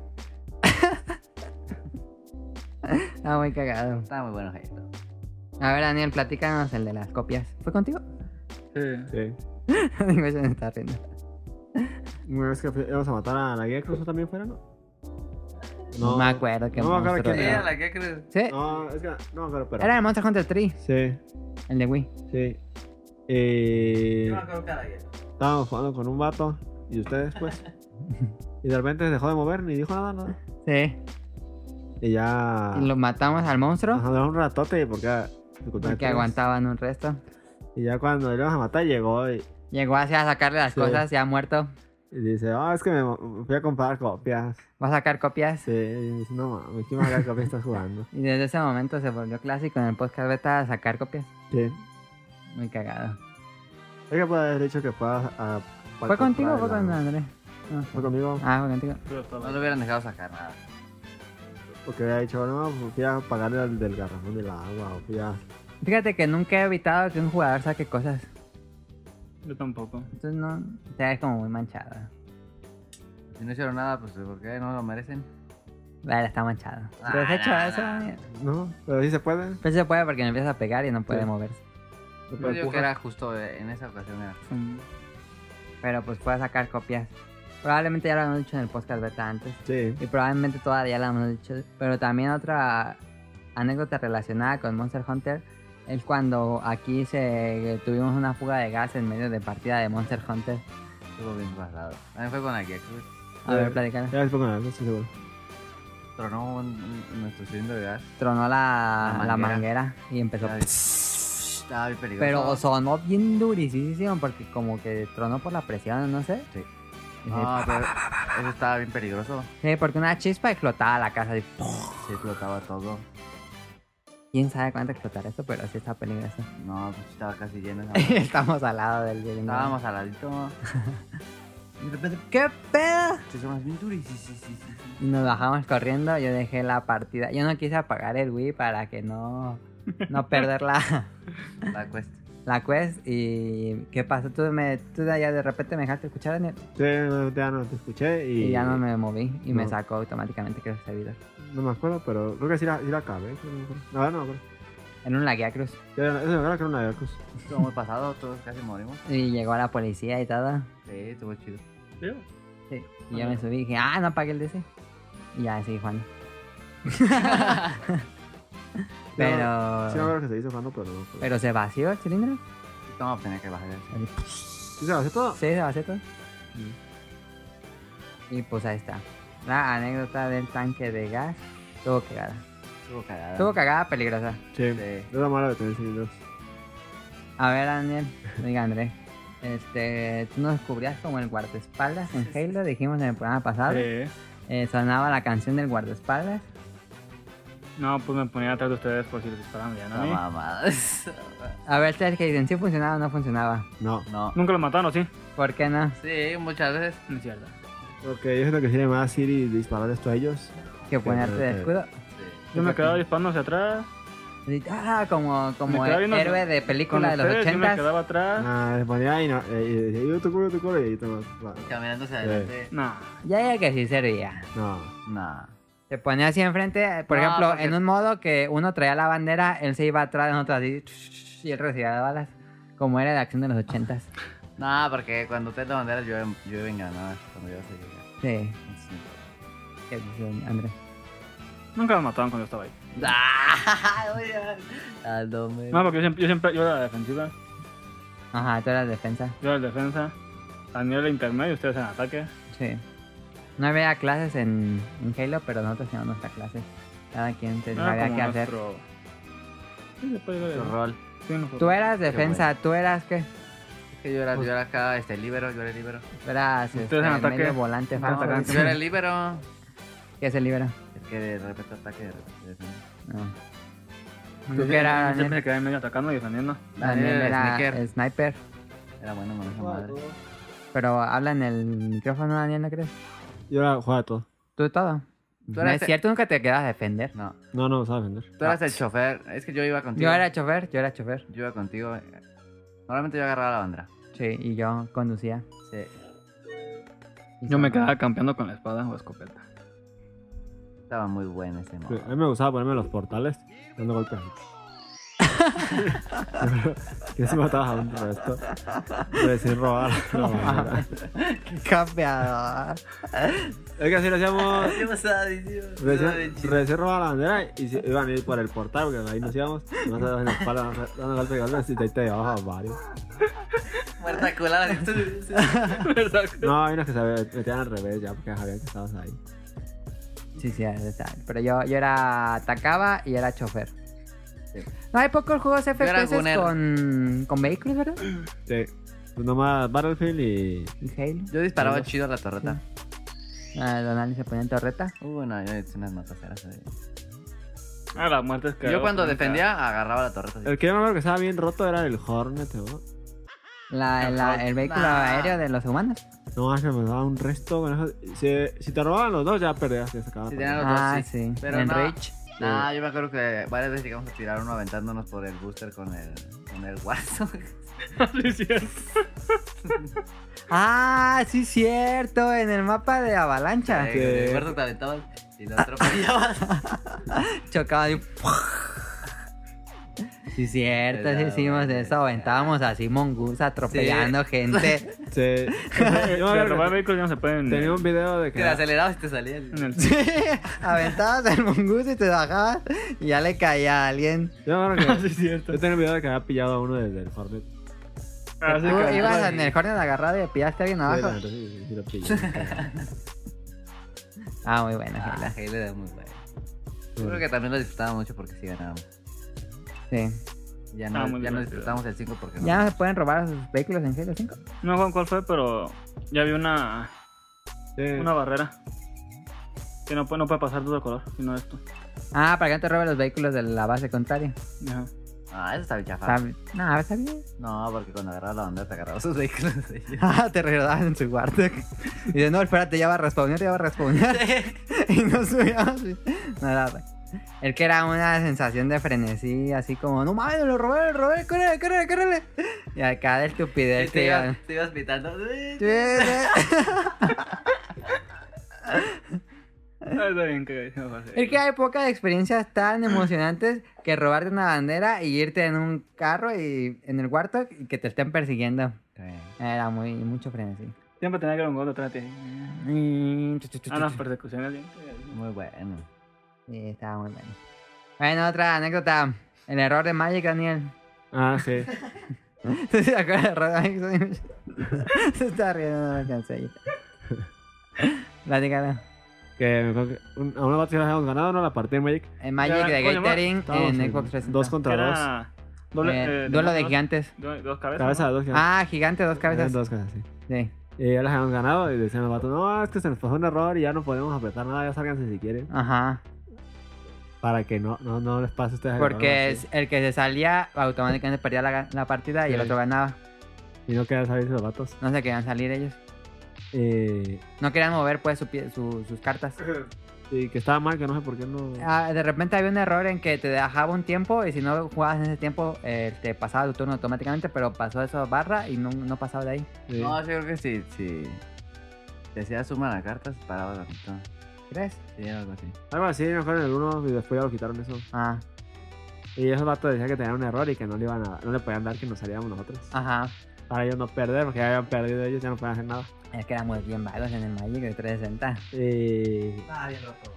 Speaker 1: Estaba muy cagado.
Speaker 4: Estaba muy bueno Halo.
Speaker 1: A ver, Daniel, platícanos el de las copias. ¿Fue contigo?
Speaker 2: Sí.
Speaker 3: Sí.
Speaker 1: Digo, se me está riendo.
Speaker 3: Una vez que íbamos a matar a la guía, creo que también fuera, ¿no?
Speaker 1: No me acuerdo qué
Speaker 3: no me acuerdo
Speaker 1: monstruo
Speaker 3: quién
Speaker 4: Sí,
Speaker 1: era.
Speaker 4: a la que crees.
Speaker 1: Sí,
Speaker 3: No, es que no me acuerdo, pero...
Speaker 1: era el Monster Hunter 3,
Speaker 3: Sí,
Speaker 1: el de Wii.
Speaker 3: sí.
Speaker 4: Yo me acuerdo cada día.
Speaker 3: Estábamos jugando con un vato y ustedes, pues. Y de repente dejó de mover ni dijo nada.
Speaker 1: Sí.
Speaker 3: Y ya...
Speaker 1: Y lo matamos al monstruo
Speaker 3: Ajá, duró un ratote porque... dificultad de
Speaker 1: porque
Speaker 3: tres.
Speaker 1: aguantaban un resto.
Speaker 3: Y ya cuando le íbamos a matar llegó y
Speaker 1: Llegó así a sacarle las
Speaker 3: Sí.
Speaker 1: cosas, ya muerto.
Speaker 3: dice, es que me fui a comprar copias.
Speaker 1: Va a sacar copias.
Speaker 3: Sí, y dice, no mames, ¿quién más sacar copias estás jugando?
Speaker 1: Y desde ese momento se volvió clásico en el podcast beta sacar copias.
Speaker 3: Sí.
Speaker 1: Muy cagado.
Speaker 3: Es que puede haber dicho que fue a
Speaker 1: ¿Fue contigo o fue
Speaker 3: comprar
Speaker 1: con
Speaker 3: el-
Speaker 1: André? No.
Speaker 3: Fue conmigo,
Speaker 1: Ah, fue contigo.
Speaker 4: No lo hubieran dejado sacar nada.
Speaker 3: porque había dicho, no, pues fui a pagarle al del garrafón del agua, o fui a...
Speaker 1: Fíjate que nunca he evitado que un jugador saque cosas.
Speaker 2: Yo tampoco.
Speaker 1: Entonces no, te ves como muy manchado.
Speaker 4: Si no hicieron nada, pues ¿por qué no lo merecen?
Speaker 1: Vale, está manchado. ¿Pero has
Speaker 4: Ah,
Speaker 1: hecho
Speaker 4: no,
Speaker 1: eso?
Speaker 4: no.
Speaker 1: Daniel?
Speaker 3: No, pero sí se puede.
Speaker 1: Pues se puede porque me empieza a pegar y no puede
Speaker 3: Sí.
Speaker 1: moverse.
Speaker 3: Se
Speaker 4: Yo
Speaker 3: puede
Speaker 4: digo que
Speaker 3: empujar.
Speaker 4: era justo en esa ocasión. Era.
Speaker 1: Pero pues puede sacar copias. Probablemente ya lo hemos dicho en el podcast beta antes.
Speaker 3: Sí.
Speaker 1: Y probablemente todavía lo hemos dicho. Pero también otra anécdota relacionada con Monster Hunter es cuando aquí tuvimos una fuga de gas en medio de partida de Monster Hunter.
Speaker 4: Estuvo bien pasado. También fue con la que
Speaker 1: A ver, platicar.
Speaker 3: Ya después con algo, estoy seguro.
Speaker 4: Tronó nuestro cilindro de gas.
Speaker 1: Tronó la
Speaker 4: La
Speaker 1: manguera y empezó.
Speaker 4: Estaba bien peligroso.
Speaker 1: Pero sonó bien durísimo porque como que tronó por la presión, no sé.
Speaker 4: Sí.
Speaker 1: Y
Speaker 4: No, pero eso estaba bien peligroso.
Speaker 1: sí, porque una chispa explotaba la casa. Y
Speaker 4: Se explotaba todo.
Speaker 1: quién sabe cuánto explotará esto, pero sí está peligroso.
Speaker 4: No, pues estaba casi lleno. esa madre.
Speaker 1: Estamos al lado del cilindro.
Speaker 4: Estábamos al ladito. Y de repente
Speaker 1: ¿Qué pedo?
Speaker 4: se sonó bien duro y sí.
Speaker 1: Y nos bajamos corriendo. Yo dejé la partida. Yo no quise apagar el Wii para que no perder
Speaker 4: La cuesta.
Speaker 1: la quest. ¿Y qué pasó? Tú ya de repente me dejaste escuchar, Daniel.
Speaker 3: Sí, ya no te escuché y...
Speaker 1: Y ya no me moví. Y me
Speaker 3: No.
Speaker 1: sacó automáticamente, creo, el servidor.
Speaker 3: No me acuerdo, pero creo que sí la acabé. Creo, no me acuerdo. No, no me acuerdo.
Speaker 1: En un Guía Cruz.
Speaker 3: Eso me acuerdo que era una Veracruz.
Speaker 4: Estuvo muy pasado, todos casi morimos.
Speaker 1: Y llegó la policía y todo.
Speaker 4: Sí, estuvo chido.
Speaker 1: Sí. Y yo me subí y dije, no apagué el DC. Y ya seguí jugando. Pero.
Speaker 3: Sí me acuerdo que se hizo jugando, pero no me acuerdo.
Speaker 1: Pero se vació el cilindro.
Speaker 4: No, tenía que bajar el...
Speaker 3: ¿Sí se hace todo?
Speaker 1: Sí, se vació todo. Y pues ahí está. La anécdota del tanque de gas. Estuvo cagada.
Speaker 4: Estuvo cagada.
Speaker 1: Estuvo cagada, peligrosa.
Speaker 3: Sí.
Speaker 4: Sí.
Speaker 3: Es la mala de tener cilindros.
Speaker 1: A ver, Daniel. Diga, André. Tú nos descubrías como el guardaespaldas en Halo. Dijimos en el programa pasado.
Speaker 2: Sí.
Speaker 1: Sonaba la canción del guardaespaldas.
Speaker 2: No, pues me ponía atrás de ustedes por si les disparaban ya, ¿no?
Speaker 4: No
Speaker 2: A mí.
Speaker 4: mamadas.
Speaker 1: A ver, ustedes que dicen, ¿sí funcionaba o no funcionaba?
Speaker 3: No.
Speaker 4: No.
Speaker 2: Nunca lo mataron, ¿sí?
Speaker 1: ¿Por qué no?
Speaker 4: Sí, muchas veces.
Speaker 2: No es cierto.
Speaker 3: Porque yo siento que tiene más Siri disparar esto a ellos.
Speaker 1: Que ponerte de escudo.
Speaker 4: Sí.
Speaker 2: Yo me quedaba disparando hacia atrás.
Speaker 1: Como
Speaker 2: Me quedaba viendo
Speaker 1: héroe de
Speaker 2: Con
Speaker 1: película de los
Speaker 2: ustedes, yo me
Speaker 1: 80s.
Speaker 2: quedaba atrás.
Speaker 3: Se ponía ahí y decía, yo te curo, y tú no.
Speaker 4: Y caminando hacia adelante.
Speaker 2: Nah.
Speaker 1: Ya que sí servía.
Speaker 3: No.
Speaker 4: Nah.
Speaker 1: Se ponía así enfrente, por
Speaker 4: No,
Speaker 1: ejemplo,
Speaker 4: porque-
Speaker 1: en un modo que uno traía la bandera, él se iba atrás de nosotros así, y él recibía las balas, como era de acción de los 80s.
Speaker 4: No, porque cuando usted la bandera yo iba en Granada cuando yo se llega.
Speaker 1: Sí,
Speaker 4: Sí.
Speaker 1: ¿qué dice Andrés?
Speaker 2: Nunca me mataron cuando yo estaba ahí. No, porque yo era la defensiva.
Speaker 1: Ajá, tú eras defensa.
Speaker 2: Yo era el defensa. Daniel era el intermedio y ustedes en ataque.
Speaker 1: Sí. No había clases en Halo, pero nosotros teníamos nuestra clase. Cada quien
Speaker 2: Era
Speaker 1: sabía
Speaker 2: como
Speaker 1: qué hacer.
Speaker 2: nuestro- Sí, se puede decir
Speaker 4: Su
Speaker 2: eso.
Speaker 4: rol.
Speaker 2: Sí, nuestro
Speaker 1: Tú
Speaker 2: rol.
Speaker 1: eras defensa, tú eras qué?
Speaker 4: Es que yo era acá, libero, yo era el libero.
Speaker 1: Tú eras
Speaker 2: Ustedes en ataque.
Speaker 1: medio volante
Speaker 2: Ustedes
Speaker 1: falso.
Speaker 2: atacante.
Speaker 4: Yo era el libero.
Speaker 1: ¿Qué es el libero?
Speaker 4: Es que de repente ataque, de repente defensa.
Speaker 1: No.
Speaker 2: Yo
Speaker 1: ¿Tú qué eras,
Speaker 2: siempre
Speaker 1: Daniel?
Speaker 2: me quedé medio atacando y defendiendo.
Speaker 1: Daniel era
Speaker 4: Sniper.
Speaker 1: sniper.
Speaker 4: Era bueno con esa madre.
Speaker 1: Pero habla en el micrófono, Daniel, ¿no crees?
Speaker 3: Yo era jugaba de todo.
Speaker 1: Tú todo.
Speaker 4: Tú
Speaker 1: No
Speaker 4: eras
Speaker 1: es cierto, nunca te quedas a defender.
Speaker 4: No,
Speaker 3: No sabes vender.
Speaker 4: tú eras el chofer. Es que yo iba contigo.
Speaker 1: Yo era chofer.
Speaker 4: Yo iba contigo. Normalmente yo agarraba la bandera.
Speaker 1: Sí, y yo conducía.
Speaker 4: Sí.
Speaker 1: Y
Speaker 2: Yo me
Speaker 1: sonaba.
Speaker 2: quedaba campeando con la espada o escopeta.
Speaker 4: Estaba muy bueno ese
Speaker 3: Sí,
Speaker 4: modo.
Speaker 3: a mí me gustaba ponerme en los portales dando golpes. Que si matabas a un resto. Recién robar la bandera.
Speaker 1: ¡Qué campeador!
Speaker 3: Es que así lo hacíamos.
Speaker 4: Recién
Speaker 3: Recién robaba la bandera y se iban a ir por el portal, porque ahí nos íbamos. Nos daban en la espalda, dando golpes y te llevabas varios.
Speaker 4: Muerta culada.
Speaker 3: No, hay unos que se metían al revés ya, porque sabían que estabas ahí.
Speaker 1: Sí, está. Pero yo era atacaba y era chofer.
Speaker 4: Sí.
Speaker 1: No, hay pocos juegos
Speaker 4: era
Speaker 1: FPS
Speaker 4: gunner.
Speaker 1: con vehículos, ¿verdad?
Speaker 3: Sí. Pues nomás Battlefield y.
Speaker 1: Y Halo.
Speaker 4: Yo disparaba chido a la torreta.
Speaker 1: Donald se ponía en torreta.
Speaker 4: No, yo hice unas mataceras ahí.
Speaker 2: Ah, las muertes que...
Speaker 4: Yo cuando
Speaker 2: nunca-
Speaker 4: defendía, agarraba la torreta. así.
Speaker 3: El que yo me acuerdo que estaba bien roto era el Hornet, ¿no?
Speaker 1: El vehículo
Speaker 4: Nah.
Speaker 1: aéreo de los humanos.
Speaker 3: No, se me daba un resto. Con eso. Si te robaban los dos, ya perdías. Ya se acababa.
Speaker 4: Si tenían los dos,
Speaker 1: Sí.
Speaker 4: Pero
Speaker 1: en
Speaker 4: no.
Speaker 1: Reach.
Speaker 4: Nah, yo me acuerdo que varias veces llegamos a tirar uno aventándonos por el booster con el guaso.
Speaker 2: Sí, sí.
Speaker 1: Sí, cierto. En el mapa de Avalancha.
Speaker 4: Sí, el muerto te aventaban y lo atropellabas.
Speaker 1: Chocaba y... Sí, cierto, sí
Speaker 4: Era
Speaker 1: hicimos
Speaker 4: bueno.
Speaker 1: eso. Aventábamos así mongoose atropellando gente.
Speaker 3: Sí.
Speaker 2: Si
Speaker 3: Yo me
Speaker 2: le
Speaker 3: acuerdo
Speaker 2: robaban
Speaker 3: que
Speaker 2: vehículos ya no se pueden...
Speaker 3: tenía un video de
Speaker 4: Que
Speaker 3: que.
Speaker 4: le acelerabas y te salía el...
Speaker 2: En el...
Speaker 1: Sí, aventabas el mongoose y te bajabas y ya le caía a alguien.
Speaker 3: Yo me acuerdo
Speaker 2: Sí,
Speaker 3: que.
Speaker 2: es cierto.
Speaker 3: Yo tenía un video de que había pillado a uno desde el Hornet.
Speaker 2: Ah, sí,
Speaker 1: Tú
Speaker 2: que-
Speaker 1: ibas en el Hornet agarrado y pillaste a alguien
Speaker 3: Sí,
Speaker 1: abajo.
Speaker 3: la neta, sí lo pillé.
Speaker 1: Ah, muy buena,
Speaker 4: Ah,
Speaker 1: Halo.
Speaker 4: Halo era muy bueno. Yo creo que también lo disfrutaba mucho porque sí ganábamos.
Speaker 1: Sí.
Speaker 2: Ah,
Speaker 4: Ya
Speaker 2: muy
Speaker 4: no
Speaker 2: divertido.
Speaker 4: disfrutamos el 5 porque no.
Speaker 1: ¿Ya no se pueden robar sus vehículos en Halo 5?
Speaker 2: No sé cuál fue, pero ya vi una barrera. Que no puede pasar todo el color, sino esto.
Speaker 1: Ah, para que no te roben los vehículos de la base contraria.
Speaker 2: Ajá.
Speaker 4: Ah, eso está bien chafa.
Speaker 1: No, está bien.
Speaker 4: No, porque cuando agarraba la bandera te agarraba sus vehículos.
Speaker 1: Ah, te regresaban en su cuarto. Y de no, espérate, ya va a respawnear. Y no subíamos. No, el que era una sensación de frenesí, así como, no mames, lo robé, córrele. Y acá de estupidez te iban.
Speaker 4: Te ibas pitando.
Speaker 2: Ah, está bien cagadísimo.
Speaker 1: Es que hay pocas experiencias tan emocionantes que robarte una bandera y irte en un carro y en el cuarto y que te estén persiguiendo. Era mucho frenesí.
Speaker 2: Siempre tenía que ir un gol detrás de ti. Ah, las persecuciones bien cagadísimas.
Speaker 4: Muy bueno.
Speaker 1: Sí, estaba muy bueno. Bueno, otra anécdota. El error de Magic, Daniel.
Speaker 3: Ah, sí.
Speaker 1: ¿Tú te acuerdas del error de Magic? Se está riendo, no lo alcancé ahí. Platícalo.
Speaker 3: Que me acuerdo que a una batalla habíamos ganado, ¿no? La partida de Magic.
Speaker 1: En Magic
Speaker 2: Ya,
Speaker 1: de
Speaker 2: ¿cómo se llama?
Speaker 1: Gathering
Speaker 3: Estábamos
Speaker 1: en
Speaker 3: en
Speaker 1: Xbox 360.
Speaker 3: 2 contra 2.
Speaker 2: Era
Speaker 1: Duelo de
Speaker 2: dos-
Speaker 1: gigantes.
Speaker 2: Dos cabezas.
Speaker 3: Cabeza
Speaker 2: ¿no?
Speaker 3: de 2
Speaker 1: Ah, gigante, dos cabezas.
Speaker 3: 2 cabezas, sí.
Speaker 1: Sí.
Speaker 3: Y ya las habíamos ganado y decían los vatos, no, es que se nos pasó un error y ya no podemos apretar nada, ya sálganse si quieren.
Speaker 1: Ajá.
Speaker 3: Para que no les pase a ustedes. el
Speaker 1: Porque
Speaker 3: error,
Speaker 1: es el que se salía automáticamente perdía la partida y el
Speaker 3: Sí.
Speaker 1: otro ganaba.
Speaker 3: así. Y no querían salirse los vatos.
Speaker 1: No se querían salir ellos. No querían mover pues sus cartas.
Speaker 3: Y que estaba mal, que no sé por qué no.
Speaker 1: Ah, de repente había un error en que te dejaba un tiempo y si no jugabas en ese tiempo te pasaba tu turno automáticamente, pero pasó eso barra y no pasaba de ahí.
Speaker 3: Sí.
Speaker 4: No, yo creo que si te hacía suma la carta, se paraba la mitad.
Speaker 1: ¿Crees?
Speaker 4: Sí, algo así.
Speaker 3: Algo así, no fue en el 1 y después ya lo quitaron eso.
Speaker 1: Ah,
Speaker 3: Y esos vatos decían que tenían un error y que no le podían dar que nos salíamos nosotros.
Speaker 1: ajá.
Speaker 3: Para ellos no perder, porque ya habían perdido ellos, ya no podían hacer nada.
Speaker 1: Es que éramos bien vagos en el Magic de 360.
Speaker 4: Ah, bien roto.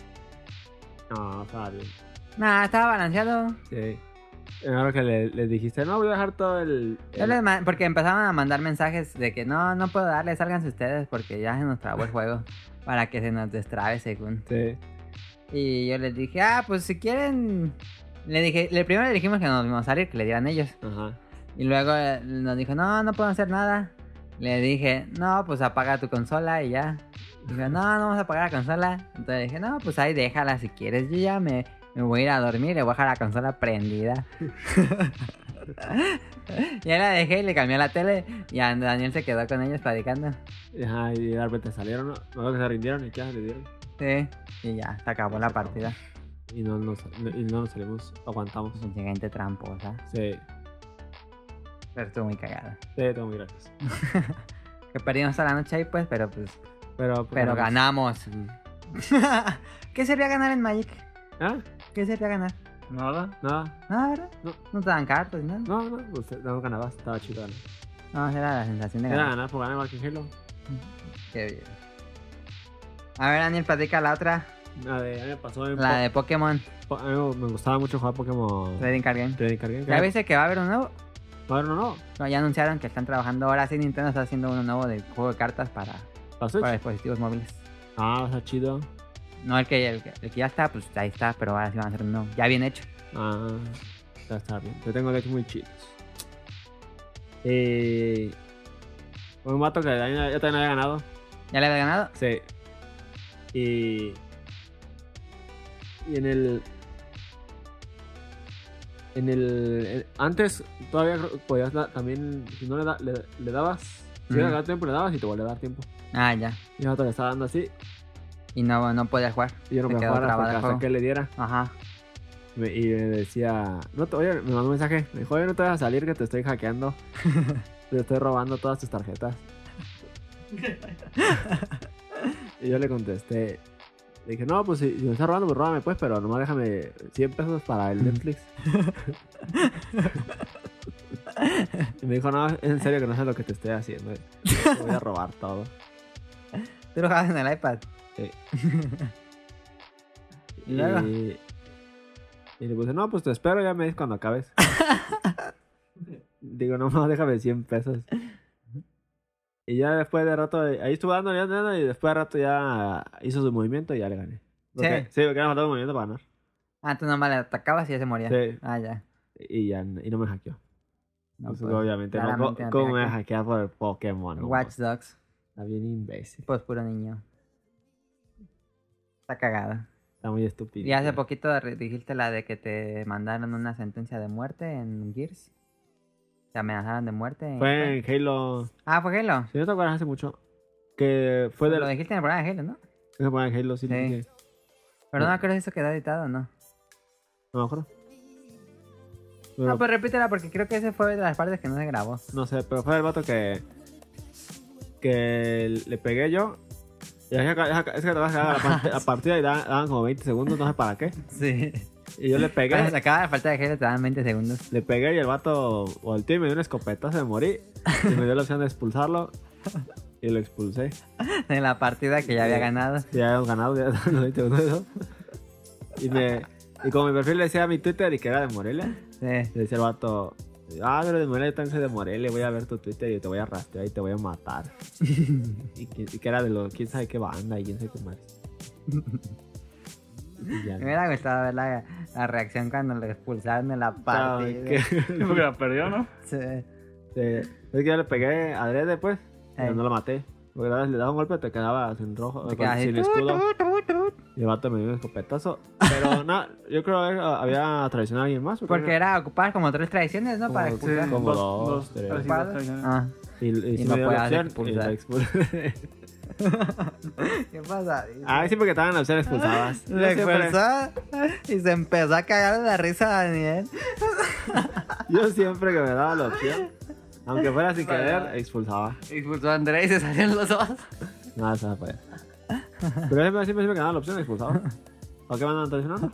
Speaker 3: No, estaba bien.
Speaker 1: Nah, estaba balanceado.
Speaker 3: Sí. Ahora que les dijiste, no, voy a dejar todo el.
Speaker 1: Yo porque empezaban a mandar mensajes de que no puedo darle, sálganse ustedes porque ya se nos trabó el juego. Para que se nos destrabe según.
Speaker 3: Sí.
Speaker 1: Y yo les dije, pues si quieren. Primero le dijimos que nos íbamos a salir, que le dieran ellos.
Speaker 3: Ajá.
Speaker 1: Y luego nos dijo, no puedo hacer nada. Le dije, no, pues apaga tu consola y ya. Dijo, no vamos a apagar la consola. Entonces dije, no, pues ahí déjala si quieres. Yo ya me voy a ir a dormir, le voy a dejar la consola prendida. Ya la dejé y le cambié la tele. Y Daniel se quedó con ellos platicando.
Speaker 3: Ajá, y de repente salieron, ¿no? No, que se rindieron y ya le dieron.
Speaker 1: Sí, y ya, se acabó la partida.
Speaker 3: Y no nos salimos, aguantamos.
Speaker 1: Pinche gente tramposa.
Speaker 3: Sí,
Speaker 1: Pero estuvo muy cagada.
Speaker 3: sí, todo muy gracias.
Speaker 1: Que perdimos toda la noche ahí, pues, pero pues.
Speaker 3: Pero
Speaker 1: Ganamos. ¿Qué servía ganar en Magic?
Speaker 3: ¿Ah?
Speaker 1: ¿Qué servía ganar?
Speaker 2: Nada.
Speaker 3: Nada.
Speaker 1: Nada, ¿verdad?
Speaker 3: No.
Speaker 1: No te dan cartas ni nada.
Speaker 3: No, usted no ganabas, estaba chido ganar.
Speaker 1: No, era la sensación de
Speaker 3: Era
Speaker 1: ganar.
Speaker 3: ganar por ganar igual que en Halo.
Speaker 1: Qué bien. A ver, Daniel, platica la otra.
Speaker 3: A mí me pasó en
Speaker 1: La de Pokémon
Speaker 3: a mí me gustaba mucho jugar Pokémon
Speaker 1: Trading Card Game.
Speaker 3: Trading Card Game.
Speaker 1: ¿Ya viste que va a haber un nuevo?
Speaker 3: Bueno, no.
Speaker 1: No, ya anunciaron que están trabajando. Ahora sí, Nintendo está haciendo uno nuevo de juego de cartas para
Speaker 3: ¿La Switch?
Speaker 1: dispositivos móviles.
Speaker 3: Ah, está chido.
Speaker 1: No, el que ya está, pues ahí está, pero ahora sí van a hacer uno ya bien hecho.
Speaker 3: Ah, ya está bien. Yo tengo decks muy chidos. Un vato que ya también había ganado.
Speaker 1: ¿Ya le había ganado?
Speaker 3: Sí. Y antes todavía podías también, si no le dabas, si
Speaker 1: Ujú.
Speaker 3: le dabas tiempo, le dabas y te volvía a dar tiempo.
Speaker 1: Ah, ya.
Speaker 3: Y el vato le estaba dando así
Speaker 1: Y no podía jugar.
Speaker 3: y yo no
Speaker 1: Se
Speaker 3: podía
Speaker 1: quedó
Speaker 3: jugar
Speaker 1: trabado el
Speaker 3: hasta
Speaker 1: juego.
Speaker 3: que le diera.
Speaker 1: Ajá.
Speaker 3: Y me decía, oye, me mandó un mensaje, me dijo, oye, no te vas a salir que te estoy hackeando. Te estoy robando todas tus tarjetas. Y yo le contesté, le dije, no, pues si me estás robando, pues róbame pues, pero nomás déjame 100 pesos para el Netflix. Y me dijo, no, es en serio que no sé lo que te estoy haciendo. Te voy a robar todo.
Speaker 1: ¿Tú lo jugabas en el iPad?
Speaker 3: Sí.
Speaker 1: ¿Y luego?
Speaker 3: Y le puse, no, pues te espero, ya me dices cuando acabes. Digo, no, déjame 100 pesos. Y ya después de rato, ahí estuvo dando, y después de rato ya hizo su movimiento y ya le gané. Porque, sí, porque era faltaba un movimiento para ganar.
Speaker 1: Ah, tú nomás le atacabas y ya se moría.
Speaker 3: Sí.
Speaker 1: Ah, ya.
Speaker 3: Y no me hackeó.
Speaker 1: No,
Speaker 3: Pues,
Speaker 1: pues,
Speaker 3: obviamente, no.
Speaker 1: claramente no te
Speaker 3: ¿Cómo me
Speaker 1: hackeó.
Speaker 3: hackear por el Pokémon? No,
Speaker 1: Watch Dogs.
Speaker 3: está bien imbécil.
Speaker 1: Pues puro niño. Está cagado.
Speaker 3: Está muy estúpido.
Speaker 1: Y hace poquito dijiste la de que te mandaron una sentencia de muerte en Gears. Te amenazaron de muerte.
Speaker 3: Fue en Halo.
Speaker 1: Ah, fue Halo.
Speaker 3: Si no te acuerdas hace mucho. Que fue de
Speaker 1: Lo dijiste en el programa de Halo, ¿no?
Speaker 3: que fue en Halo, sí.
Speaker 1: Sí.
Speaker 3: Lo dije.
Speaker 1: Pero no me acuerdo si eso quedó editado o no.
Speaker 3: No me acuerdo.
Speaker 1: No,
Speaker 3: Pero,
Speaker 1: pues repítela porque creo que ese fue de las partes que no se grabó.
Speaker 3: no sé, pero fue el vato que le pegué yo. Y es que te vas a cagar la partida y daban como 20 segundos, no sé para qué.
Speaker 1: Sí.
Speaker 3: Y yo le pegué.
Speaker 1: Cuando se acaba la falta de Halo te dan 20 segundos.
Speaker 3: Le pegué y el vato volteó y me dio un escopetazo de morir. Y me dio la opción de expulsarlo. Y lo expulsé.
Speaker 1: En la partida que ya había
Speaker 3: Sí.
Speaker 1: ganado.
Speaker 3: Y ya habíamos ganado, ya daban los 20 segundos de eso. Y como mi perfil le decía a mi Twitter y que era de Morelia,
Speaker 1: Sí.
Speaker 3: le decía el vato, pero de Morelia, yo también soy de Morelia, voy a ver tu Twitter y te voy a rastrear y te voy a matar. y que era de los, quién sabe qué banda y quién sabe qué más. Y ya,
Speaker 1: Me hubiera gustado ver la reacción cuando lo expulsaron de la partida.
Speaker 2: Porque la perdió, ¿no?
Speaker 1: Sí.
Speaker 3: es que yo le pegué adrede pues, pero
Speaker 1: Ey.
Speaker 3: no lo maté. Porque le daba un golpe y te quedabas sin rojo,
Speaker 1: Te quedas así,
Speaker 3: sin escudo. Y el vato me dio un escopetazo. Pero no, yo creo que había traicionado a alguien más.
Speaker 1: Porque era ocupar como 3 tradiciones, ¿no? Para
Speaker 3: Como-
Speaker 1: expulsar.
Speaker 3: como dos, tres.
Speaker 2: así,
Speaker 1: Ocupadas.
Speaker 2: dos tradiciones.
Speaker 1: Ah.
Speaker 3: Y
Speaker 1: Y
Speaker 3: sí
Speaker 1: no
Speaker 3: me dio
Speaker 1: puedes
Speaker 3: la opción y
Speaker 1: expulsar.
Speaker 3: lo expulsé.
Speaker 1: ¿Qué pasa?
Speaker 3: Sí, porque estaban las opciones expulsadas.
Speaker 1: Lo expulsó y se empezó a cagar de la risa Daniel.
Speaker 3: Yo siempre que me daba la opción, aunque fuera sin querer, expulsaba.
Speaker 4: Expulsó a André y se salieron los dos.
Speaker 3: Nada, eso no puede. Pero siempre que me daba la opción, expulsaba. ¿Por qué me andan traicionando?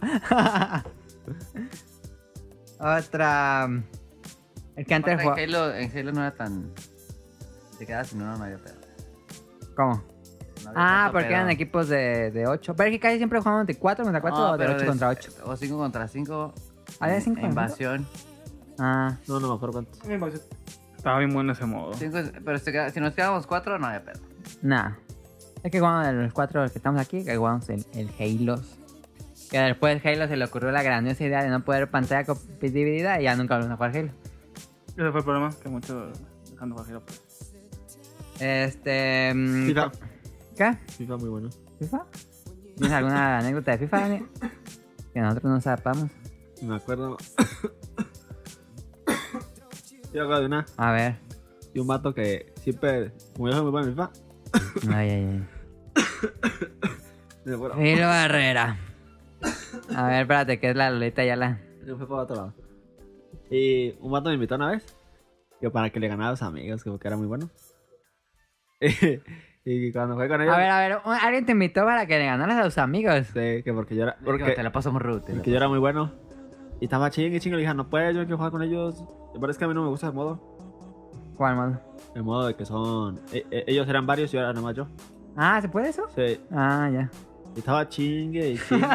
Speaker 1: Otra. El que antes jugaba.
Speaker 4: En Halo no era tan... Te quedas sin uno, no había pedo.
Speaker 1: ¿Cómo?
Speaker 4: No había
Speaker 1: Ah,
Speaker 4: tanto
Speaker 1: porque
Speaker 4: pedo.
Speaker 1: eran equipos de 8. Pero es que casi siempre jugaban de 4 contra 4 o de
Speaker 4: pero
Speaker 1: 8 contra 8.
Speaker 4: O 5 contra 5.
Speaker 1: ¿Había 5 contra
Speaker 4: Invasión.
Speaker 1: Ah,
Speaker 3: No me acuerdo cuántos.
Speaker 2: Estaba bien bueno ese modo.
Speaker 4: Pero si nos quedábamos 4, no había pedo.
Speaker 1: nah. Es que jugamos de los 4 que estamos aquí, que jugamos el Halo. Que después Halo se le ocurrió la grandiosa idea de no poder pantalla dividida y ya nunca volvimos a jugar Halo.
Speaker 2: Ese fue el problema, que muchos dejando jugar Halo, pues.
Speaker 3: FIFA.
Speaker 1: ¿Qué?
Speaker 3: FIFA muy bueno.
Speaker 1: ¿FIFA? ¿Tienes alguna anécdota de FIFA, Dani? Que nosotros no sepamos.
Speaker 3: Me acuerdo. Yo me acuerdo de una.
Speaker 1: A ver.
Speaker 3: Y un vato que siempre, como yo soy muy bueno en FIFA,
Speaker 1: Ay, ay, ay.
Speaker 3: me acuerdo.
Speaker 1: Hilo Barrera. A ver, espérate, que es la Lolita Yala.
Speaker 3: Yo fui para otro lado. Y un vato me invitó una vez. Que para que le ganara a los amigos, que era muy bueno. Y cuando fue con ellos.
Speaker 1: A ver, alguien te invitó para que le ganaras a tus amigos.
Speaker 3: Sí, que porque yo era.
Speaker 4: Porque
Speaker 3: Porque,
Speaker 4: te la paso muy rudo.
Speaker 3: porque yo era muy bueno. Y estaba chingue, le dije, no puedes, yo quiero jugar con ellos. Pero es que a mí no me gusta el modo.
Speaker 1: ¿Cuál modo?
Speaker 3: El modo de que son. Ellos eran varios y yo era nada más yo.
Speaker 1: Ah, ¿se puede eso?
Speaker 3: Sí.
Speaker 1: Ah, ya.
Speaker 3: Y estaba chingue.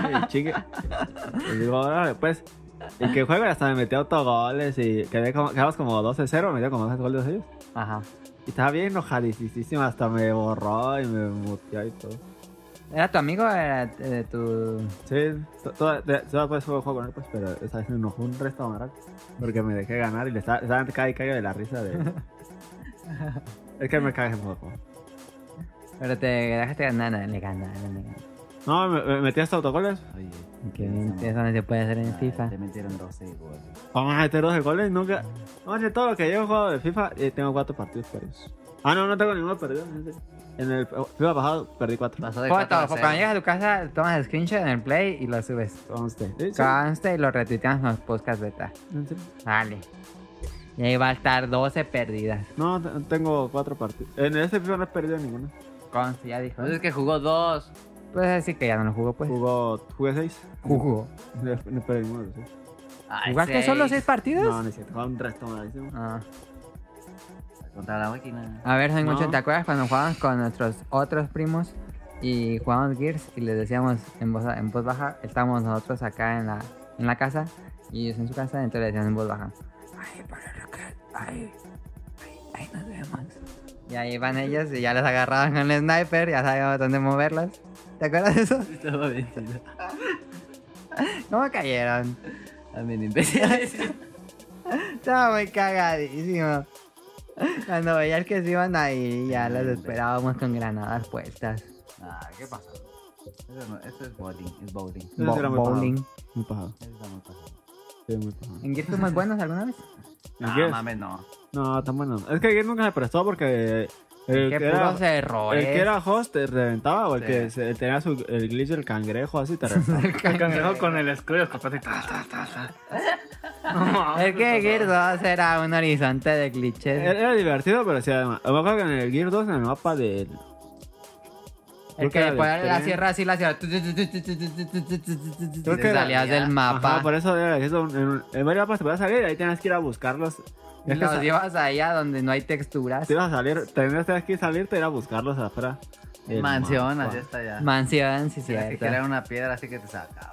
Speaker 3: Y digo, ahora pues. Y que juego hasta me metió autogoles y quedamos como 12-0, me metió como 12 goles ellos.
Speaker 1: Ajá.
Speaker 3: Y estaba bien enojadísimo, hasta me borró y me muteó y todo.
Speaker 1: ¿Era tu amigo o era de tu...?
Speaker 3: Sí, toda pues juego con él, pues, pero esa vez me enojó un resto amaral. Porque me dejé ganar y le estaba caiga de la risa de... Es que me cae en poco.
Speaker 1: Pero te dejaste ganar, le ganaron.
Speaker 3: No, me metí hasta autogoles.
Speaker 4: Oye,
Speaker 1: Qué bien, eso no se puede hacer en FIFA.
Speaker 4: Te metieron 12 goles.
Speaker 3: Vamos a meter 12 goles, nunca... Vamos a hacer todo lo que yo he jugado de FIFA y tengo 4 partidos perdidos. Ah, no tengo ninguno perdido. En el FIFA pasado perdí 4.
Speaker 4: Pasó de
Speaker 1: Foto,
Speaker 4: 4 a 0.
Speaker 1: cuando llegas a tu casa, tomas el screenshot en el play y lo subes.
Speaker 3: Conste. Sí, sí.
Speaker 1: Consta y lo retuiteamos en los podcast beta. Vale. Y ahí va a estar 12 perdidas.
Speaker 3: No, tengo 4 partidos. En este FIFA no he perdido ninguno.
Speaker 1: Consta, ya dijo.
Speaker 4: Entonces es que jugó 2.
Speaker 1: Puedes decir que ya no lo jugó, pues.
Speaker 3: Jugué 6.
Speaker 1: Jugó.
Speaker 3: No perdí ninguno de los 6.
Speaker 1: ¿Jugaste solo 6 partidos?
Speaker 3: No, no es cierto. Jugué un resto malísimo.
Speaker 1: Ah.
Speaker 4: Contra la máquina.
Speaker 1: A ver, soy
Speaker 3: No.
Speaker 1: mucho, ¿te acuerdas cuando jugábamos con nuestros otros primos y jugábamos Gears y les decíamos en voz baja, estábamos nosotros acá en la casa y ellos en su casa, entonces le decían en voz baja, ay, para Rocket, ay, nos vemos. Y ahí van ellos y ya los agarraban con el sniper, ya sabíamos dónde moverlas. ¿Te acuerdas de eso?
Speaker 4: Estaba bien chido.
Speaker 1: ¿Cómo cayeron?
Speaker 4: También imbéciles.
Speaker 1: Estaba muy cagadísimo. Cuando veías que se iban ahí, ya los esperábamos con granadas puestas.
Speaker 4: Ah, ¿qué pasó? Eso es bowling. Es bowling.
Speaker 3: Eso era muy
Speaker 1: Bowling.
Speaker 3: Muy pasado.
Speaker 4: Eso está muy pasado.
Speaker 3: Sí, muy pasado.
Speaker 1: ¿En Gears fuimos buenos alguna vez?
Speaker 3: ¿En
Speaker 4: No,
Speaker 3: Gears?
Speaker 4: mames, no.
Speaker 3: No, tan bueno. Es que Gears nunca se prestó porque el
Speaker 1: Qué
Speaker 3: que era,
Speaker 1: puros errores.
Speaker 3: el que era host te reventaba o el
Speaker 4: Sí.
Speaker 3: que tenía el glitch del cangrejo así te reventaba.
Speaker 2: El cangrejo con el escudo y escopeta y ta. No, mames,
Speaker 1: Es que Gears 2 era un horizonte de glitches.
Speaker 3: Era divertido, pero sí, además. Me acuerdo que en el Gears 2, en el mapa del...
Speaker 1: El
Speaker 3: creo
Speaker 1: que
Speaker 3: era
Speaker 1: después
Speaker 3: del
Speaker 1: la
Speaker 3: tren.
Speaker 1: sierra así, la sierra.
Speaker 3: Creo
Speaker 1: Te
Speaker 3: que era-
Speaker 1: salías del mapa.
Speaker 3: Ajá, por eso era eso. En varios mapas te podías salir y ahí tenías que ir a buscarlos.
Speaker 1: Y
Speaker 3: Es que
Speaker 1: los llevas allá donde no hay texturas.
Speaker 3: te ibas a salir, tenías que salirte y ir a buscarlos afuera. del
Speaker 4: Mansión,
Speaker 3: mapa.
Speaker 4: así está ya.
Speaker 1: Mansión, sí,
Speaker 4: Tienes que
Speaker 1: cierto.
Speaker 4: crear una piedra así que te sacaba.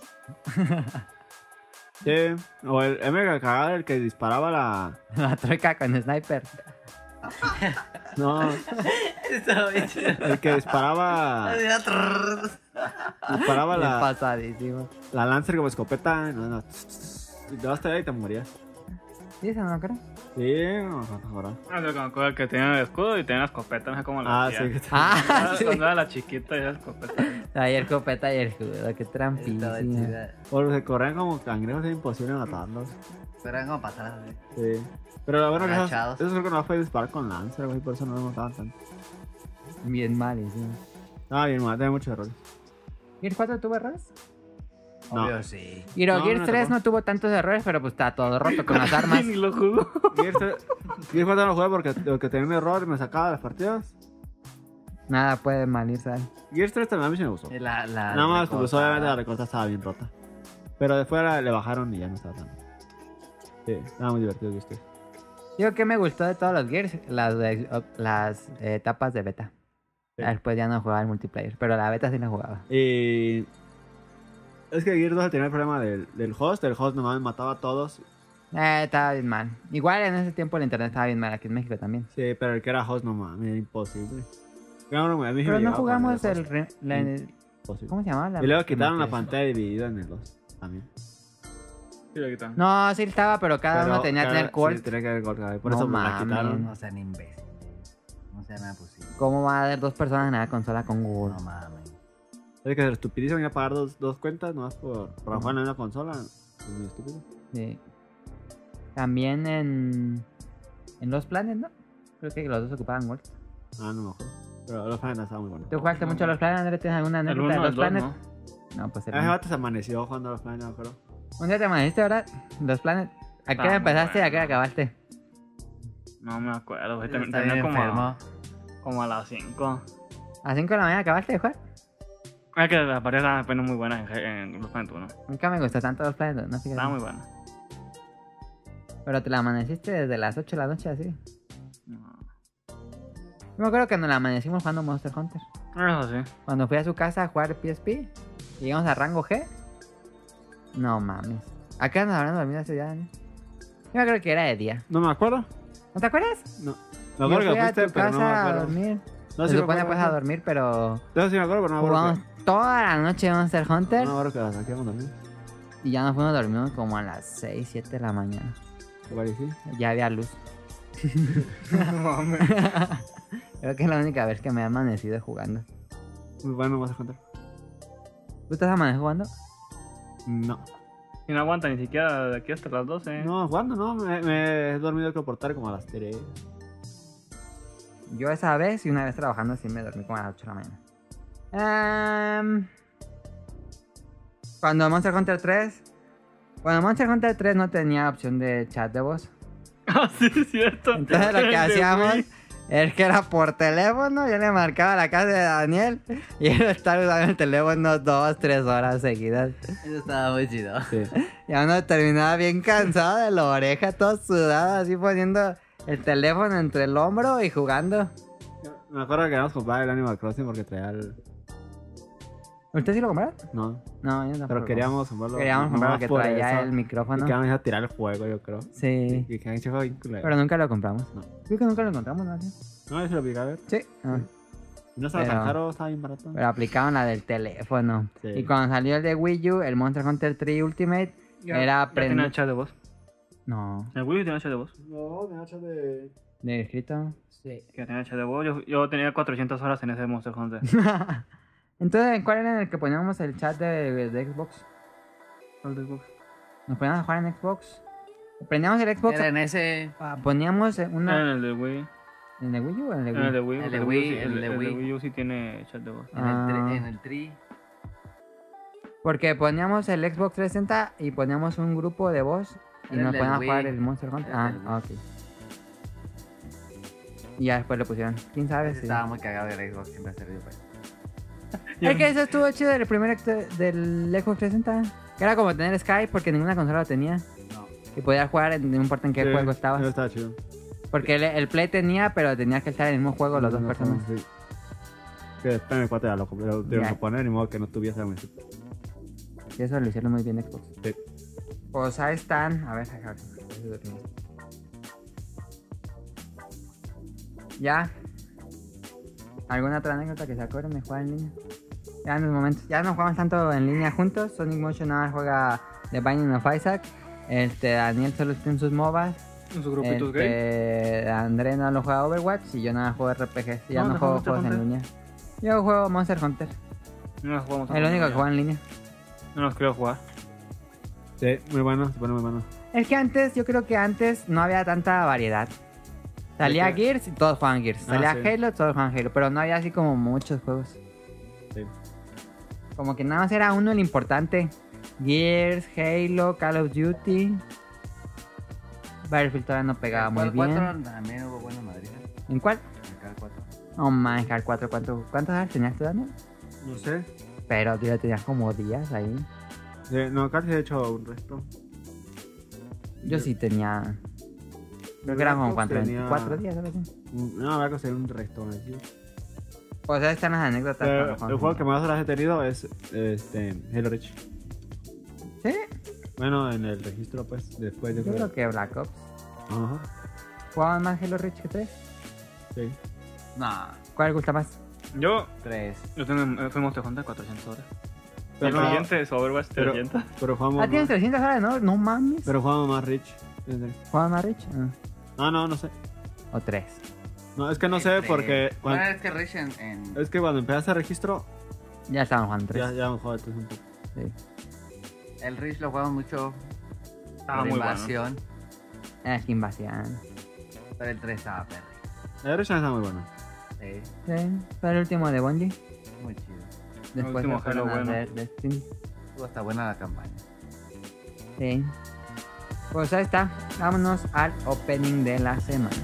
Speaker 3: Sí, o el me cagaba el que disparaba la...
Speaker 1: La troika con sniper.
Speaker 3: No,
Speaker 4: Estaba bien chido.
Speaker 3: el que disparaba... disparaba
Speaker 1: Bien
Speaker 3: la,
Speaker 1: pasadísimo.
Speaker 3: la Lancer como escopeta. No. Y te vas a y te morías.
Speaker 1: ¿Sí, eso no creo?
Speaker 3: Sí, no, ahora.
Speaker 2: Yo me acuerdo que tenía el escudo y tenía la escopeta, no sé cómo la
Speaker 3: Ah,
Speaker 2: hacía.
Speaker 3: sí. que
Speaker 1: Ah, sí.
Speaker 2: Cuando era la chiquita y la escopeta.
Speaker 1: Ahí el copeta y el judo, qué
Speaker 4: Estaba
Speaker 1: trampísimo.
Speaker 4: chida.
Speaker 3: O se corren como cangrejos, es imposible matarlos.
Speaker 4: Pero eran como para atrás, ¿eh?
Speaker 3: Sí. Pero lo bueno que esos
Speaker 4: Agachados.
Speaker 3: creo que no fue disparar con Lancer, güey, por eso no lo mataban tanto.
Speaker 1: Bien malísimo.
Speaker 3: Ah, bien, tenía muchos errores.
Speaker 1: ¿Gears 4 tuvo errores?
Speaker 3: No.
Speaker 4: Obvio, sí.
Speaker 1: Y
Speaker 3: No,
Speaker 1: Gears
Speaker 3: no
Speaker 1: 3
Speaker 3: tocó.
Speaker 1: no tuvo tantos errores, pero pues está todo roto con las armas.
Speaker 2: Ni lo jugó.
Speaker 3: Gears 4 no lo jugué porque lo que tenía un error me sacaba de las partidas.
Speaker 1: Nada puede mal ir, ¿sabes?
Speaker 3: Gears 3 también a mí sí me gustó. Nada más, pues obviamente la recorta estaba bien rota. Pero de fuera le bajaron y ya no estaba tan. Sí, estaba muy divertido Gears 3.
Speaker 1: Digo que me gustó de todos los Gears, las etapas de beta.
Speaker 3: Sí.
Speaker 1: Después ya no jugaba el multiplayer, pero la beta sí la jugaba.
Speaker 3: Y. Es que Gears 2 tenía el problema del host. El host nomás mataba a todos.
Speaker 1: Estaba bien mal. Igual en ese tiempo el internet estaba bien mal, aquí en México también.
Speaker 3: Sí, pero el que era host no mames, era imposible. Claro, a mí sí
Speaker 1: Pero
Speaker 3: me
Speaker 1: no
Speaker 3: llegaba a
Speaker 1: jugamos
Speaker 3: poner
Speaker 1: el...
Speaker 3: host. Imposible.
Speaker 1: ¿Cómo se llamaba?
Speaker 3: Y luego quitaron la
Speaker 1: multiplayer.
Speaker 3: pantalla dividida en el 2 también.
Speaker 2: Sí, lo quitaron.
Speaker 1: No, sí estaba, pero cada uno tenía que tener
Speaker 3: Sí,
Speaker 1: Colt.
Speaker 3: tenía que haber Colt, por
Speaker 1: No
Speaker 3: eso me la
Speaker 1: mames.
Speaker 3: quitaron.
Speaker 4: No sean imbéciles. No sean nada posible.
Speaker 1: ¿Cómo va a haber dos personas en la consola con Google?
Speaker 4: No mames.
Speaker 3: Es que es estupidísimo ir a pagar dos cuentas nomás por jugar en una consola. Es muy estúpido.
Speaker 1: Sí. También en Los Planet, ¿no? Creo que los dos ocupaban Gold.
Speaker 3: Ah, no me acuerdo. Pero los planetas estaban muy buenos.
Speaker 1: ¿Tú jugaste mucho a Los Planet, Andrés? ¿Tienes alguna
Speaker 2: El
Speaker 1: anécdota de
Speaker 2: 1
Speaker 1: Los
Speaker 2: el 2,
Speaker 1: Planet?
Speaker 2: ¿no?
Speaker 1: No, pues el
Speaker 3: Ese
Speaker 1: uno.
Speaker 3: vato se amaneció jugando a los planetas, me acuerdo.
Speaker 1: Un día te amaneciste, ¿verdad? Los Planet. ¿A qué hora
Speaker 2: muy
Speaker 1: empezaste y a qué hora
Speaker 2: bueno.
Speaker 1: acabaste?
Speaker 2: No me acuerdo, güey.
Speaker 4: Está
Speaker 2: Terminé
Speaker 4: bien enfermo.
Speaker 2: como a las 5.
Speaker 1: ¿A las 5 de la mañana acabaste de jugar?
Speaker 2: Es que las partidas estaban apenas muy buenas en los Planet 1.
Speaker 1: Nunca me gustó tanto Los Planet, no fíjate.
Speaker 2: Estaban muy buenas.
Speaker 1: Pero te la amaneciste desde las 8 de la noche así.
Speaker 2: No.
Speaker 1: Yo me acuerdo que nos la amanecimos jugando Monster Hunter.
Speaker 2: Eso sí.
Speaker 1: Cuando fui a su casa a jugar PSP, llegamos a rango G. No mames. ¿A qué hora nos habrán dormido ese día, Daniel? Yo me acuerdo que era de día.
Speaker 3: No me acuerdo.
Speaker 1: ¿No te acuerdas?
Speaker 3: No.
Speaker 1: Yo
Speaker 3: Me acuerdo
Speaker 1: fui
Speaker 3: que
Speaker 1: a
Speaker 3: fuiste,
Speaker 1: tu
Speaker 3: pero no me
Speaker 1: casa a
Speaker 3: acuerdo.
Speaker 1: dormir.
Speaker 3: No,
Speaker 1: Se
Speaker 3: sí me
Speaker 1: supone
Speaker 3: acuerdo,
Speaker 1: pues a dormir, pero
Speaker 3: No, sí me acuerdo, pero no me
Speaker 1: jugamos
Speaker 3: acuerdo.
Speaker 1: toda la noche Monster Hunter.
Speaker 3: No me acuerdo que aquí vamos a dormir.
Speaker 1: Y ya nos fuimos a dormir como a las 6, 7 de la mañana.
Speaker 3: Igual y sí.
Speaker 1: Ya había luz.
Speaker 2: No mames.
Speaker 1: Creo que es la única vez que me he amanecido jugando.
Speaker 3: Muy bueno, vas a contar.
Speaker 1: ¿Tú estás amanecido jugando?
Speaker 3: No.
Speaker 2: Y no aguanta ni siquiera de aquí hasta las 12.
Speaker 3: No, jugando, no. Me he dormido creo por tarde como a las 3.
Speaker 1: Yo esa vez y una vez trabajando sí me dormí como a las 8 de la mañana. Cuando Monster Hunter 3... Cuando Monster Hunter 3 no tenía opción de chat de voz.
Speaker 2: Ah, sí, es cierto.
Speaker 1: Entonces lo que
Speaker 2: El de
Speaker 1: hacíamos
Speaker 2: Wii.
Speaker 1: es que era por teléfono. Yo le marcaba a la casa de Daniel y él estaba usando el teléfono 2, 3 horas seguidas.
Speaker 4: Eso estaba muy chido.
Speaker 3: Sí.
Speaker 1: Y uno terminaba bien cansado de la oreja, todo sudado, así poniendo el teléfono entre el hombro y jugando.
Speaker 3: Me acuerdo que queríamos comprar el Animal Crossing porque traía el...
Speaker 1: ¿Usted sí lo compraron?
Speaker 3: No,
Speaker 1: No, yo tampoco.
Speaker 3: pero queríamos comprarlo.
Speaker 1: Queríamos comprar
Speaker 3: nomás
Speaker 1: porque
Speaker 3: por
Speaker 1: traía
Speaker 3: eso.
Speaker 1: el
Speaker 3: Y
Speaker 1: micrófono.
Speaker 3: que vamos a tirar el juego, yo creo.
Speaker 1: Sí.
Speaker 3: Y que han hecho juego bien culero.
Speaker 1: Pero nunca lo compramos.
Speaker 3: No.
Speaker 1: Creo que nunca lo encontramos, ¿no?
Speaker 3: No, eso lo vi a ver.
Speaker 1: Sí. Ah.
Speaker 3: No estaba
Speaker 1: Pero-
Speaker 3: tan caro, estaba bien barato.
Speaker 1: Pero aplicaron la del teléfono.
Speaker 3: Sí.
Speaker 1: Y cuando salió el de Wii U, el Monster Hunter 3 Ultimate, era
Speaker 2: Ya tiene
Speaker 1: aprender...
Speaker 2: chat de voz.
Speaker 1: No,
Speaker 2: El Wii U tiene chat de voz.
Speaker 3: No, de hacha de...
Speaker 1: de escrito.
Speaker 4: Sí.
Speaker 2: Que tiene chat de voz. Yo tenía 400 horas en ese Monster Hunter.
Speaker 1: Entonces, ¿cuál era el que poníamos el chat de Xbox?
Speaker 2: ¿Cuál de Xbox?
Speaker 1: ¿Nos poníamos a jugar en Xbox? Prendíamos el Xbox,
Speaker 4: Era en ese.
Speaker 1: poníamos
Speaker 2: En
Speaker 1: una...
Speaker 2: el de Wii.
Speaker 1: ¿En el Wii U o en el
Speaker 2: En
Speaker 1: Wii?
Speaker 2: el de Wii.
Speaker 4: El
Speaker 2: porque
Speaker 4: de Wii,
Speaker 2: sí-
Speaker 4: el de
Speaker 2: el
Speaker 4: Wii.
Speaker 2: Wii U sí tiene chat de voz.
Speaker 4: En
Speaker 1: Ah.
Speaker 4: en el tri.
Speaker 1: Porque poníamos el Xbox 360 y poníamos un grupo de voz y
Speaker 4: Era
Speaker 1: nos
Speaker 4: el del
Speaker 1: poníamos a
Speaker 4: Wii.
Speaker 1: jugar el Monster Hunter.
Speaker 4: Era
Speaker 1: Ah,
Speaker 4: el del
Speaker 1: ok. Y ya después lo pusieron. ¿Quién sabe?
Speaker 4: Ese
Speaker 1: si-
Speaker 4: estaba muy cagado el Xbox, siempre ha servido para eso.
Speaker 1: Es que eso estuvo chido del primer del Xbox 360. Que era como tener Skype porque ninguna consola lo tenía.
Speaker 4: No.
Speaker 1: Y podías jugar, no importa en qué juego estabas.
Speaker 3: Eso estaba chido.
Speaker 1: Porque el Play tenía, pero tenías que estar en el mismo juego los dos
Speaker 3: No,
Speaker 1: personas.
Speaker 3: sí. Que después en el 4 ya lo tuvieron
Speaker 1: Ya.
Speaker 3: que poner, ni modo que no tuviese algo así.
Speaker 1: Y eso lo hicieron muy bien Xbox.
Speaker 3: Sí.
Speaker 1: Pues ahí están. A ver, ya. ¿Alguna otra anécdota que se acuerden de jugar en línea? Ya en los momentos. Ya no jugamos tanto en línea juntos. Sonic Motion nada más juega The Binding of Isaac. Daniel solo está en sus MOBAs.
Speaker 2: En sus grupitos gay.
Speaker 1: André no lo juega Overwatch y yo nada juego RPGs. Ya
Speaker 2: No,
Speaker 1: no
Speaker 2: no
Speaker 1: juego
Speaker 2: juegas
Speaker 1: juegos en
Speaker 2: Monster
Speaker 1: línea. Yo juego Monster Hunter.
Speaker 2: No nos jugamos a
Speaker 1: El único que
Speaker 2: jugar.
Speaker 1: juega en línea.
Speaker 2: No nos quiero jugar.
Speaker 3: Sí, muy bueno, se pone muy bueno.
Speaker 1: Es que antes, yo creo que antes no había tanta variedad. Salía
Speaker 3: ¿De qué?
Speaker 1: Gears y todos jugaban Gears. Salía
Speaker 3: sí.
Speaker 1: Halo, todos jugaban Halo. Pero no había así como muchos juegos.
Speaker 3: Sí.
Speaker 1: Como que nada más era uno el importante. Gears, Halo, Call of Duty. Battlefield todavía no pegaba muy
Speaker 4: El
Speaker 1: bien.
Speaker 4: 4 también hubo buenas madrinas.
Speaker 1: ¿En cuál?
Speaker 4: En el 4.
Speaker 1: Oh my God, 4. ¿Cuántos años tenías tú, Daniel?
Speaker 3: No sé.
Speaker 1: Pero tú ya tenías como días ahí.
Speaker 3: Sí, no, casi he hecho un resto.
Speaker 1: Yo sí tenía... Creo que eran como
Speaker 3: Black Ops
Speaker 1: 4 días, ¿sabes?
Speaker 3: No, va a ser un resto. ¿Sí?
Speaker 1: Pues ahí están las anécdotas.
Speaker 3: Pero
Speaker 1: cuando
Speaker 3: el
Speaker 1: jugamos.
Speaker 3: juego que más horas he tenido es Halo Reach.
Speaker 1: ¿Sí?
Speaker 3: Bueno, en el registro, pues, después
Speaker 1: Yo creo que Black Ops.
Speaker 3: Ajá,
Speaker 1: ¿Jugaban más Halo Reach que 3?
Speaker 3: sí.
Speaker 4: No,
Speaker 1: ¿Cuál gusta más?
Speaker 2: Yo
Speaker 4: 3.
Speaker 2: tengo, fui Monster Hunter 400 horas.
Speaker 3: Pero,
Speaker 2: el siguiente es Overwatch
Speaker 3: pero,
Speaker 2: 300.
Speaker 3: pero jugamos
Speaker 1: Ah, tienes
Speaker 3: más,
Speaker 1: 300 horas, ¿no? No mames.
Speaker 3: pero jugamos más Reach.
Speaker 1: ¿Jugaban más Reach?
Speaker 3: Ah, no sé.
Speaker 1: O 3.
Speaker 3: No, es que no sé porque...
Speaker 4: Bueno, es que Rich en
Speaker 3: Es que cuando empezaste el registro,
Speaker 1: Ya estaban jugando 3.
Speaker 3: ya hemos jugado 3 un poco.
Speaker 1: Sí.
Speaker 4: el Rich lo jugamos mucho.
Speaker 2: Estaba
Speaker 4: por
Speaker 2: muy bueno.
Speaker 4: invasión.
Speaker 1: Es que invasión.
Speaker 4: Pero el 3 estaba perro.
Speaker 3: El Reach está muy bueno.
Speaker 4: Sí,
Speaker 1: Sí. Fue el último de Bungie.
Speaker 4: muy chido.
Speaker 1: Después
Speaker 2: último
Speaker 1: se fueron
Speaker 2: Halo
Speaker 1: a
Speaker 2: bueno.
Speaker 1: hacer Destiny.
Speaker 4: Estuvo hasta buena la campaña.
Speaker 1: Sí. Pues ahí está. Vámonos al opening de la semana.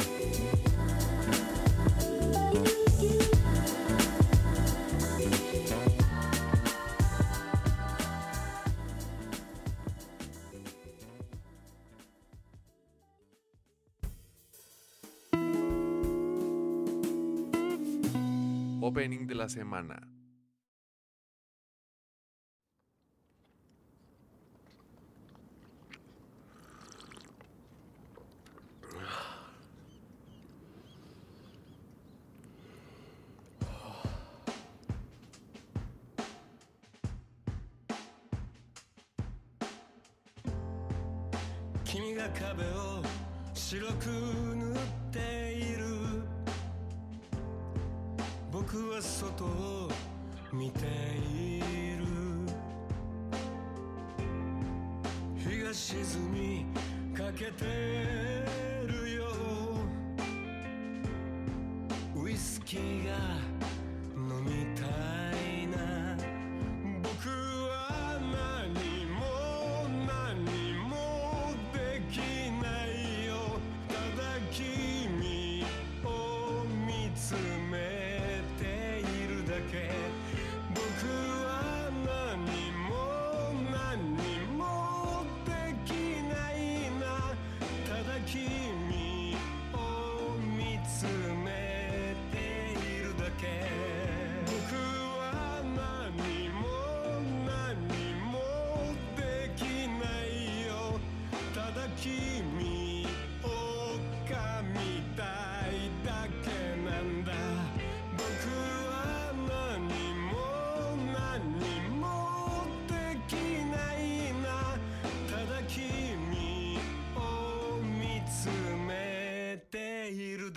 Speaker 6: Opening de la semana.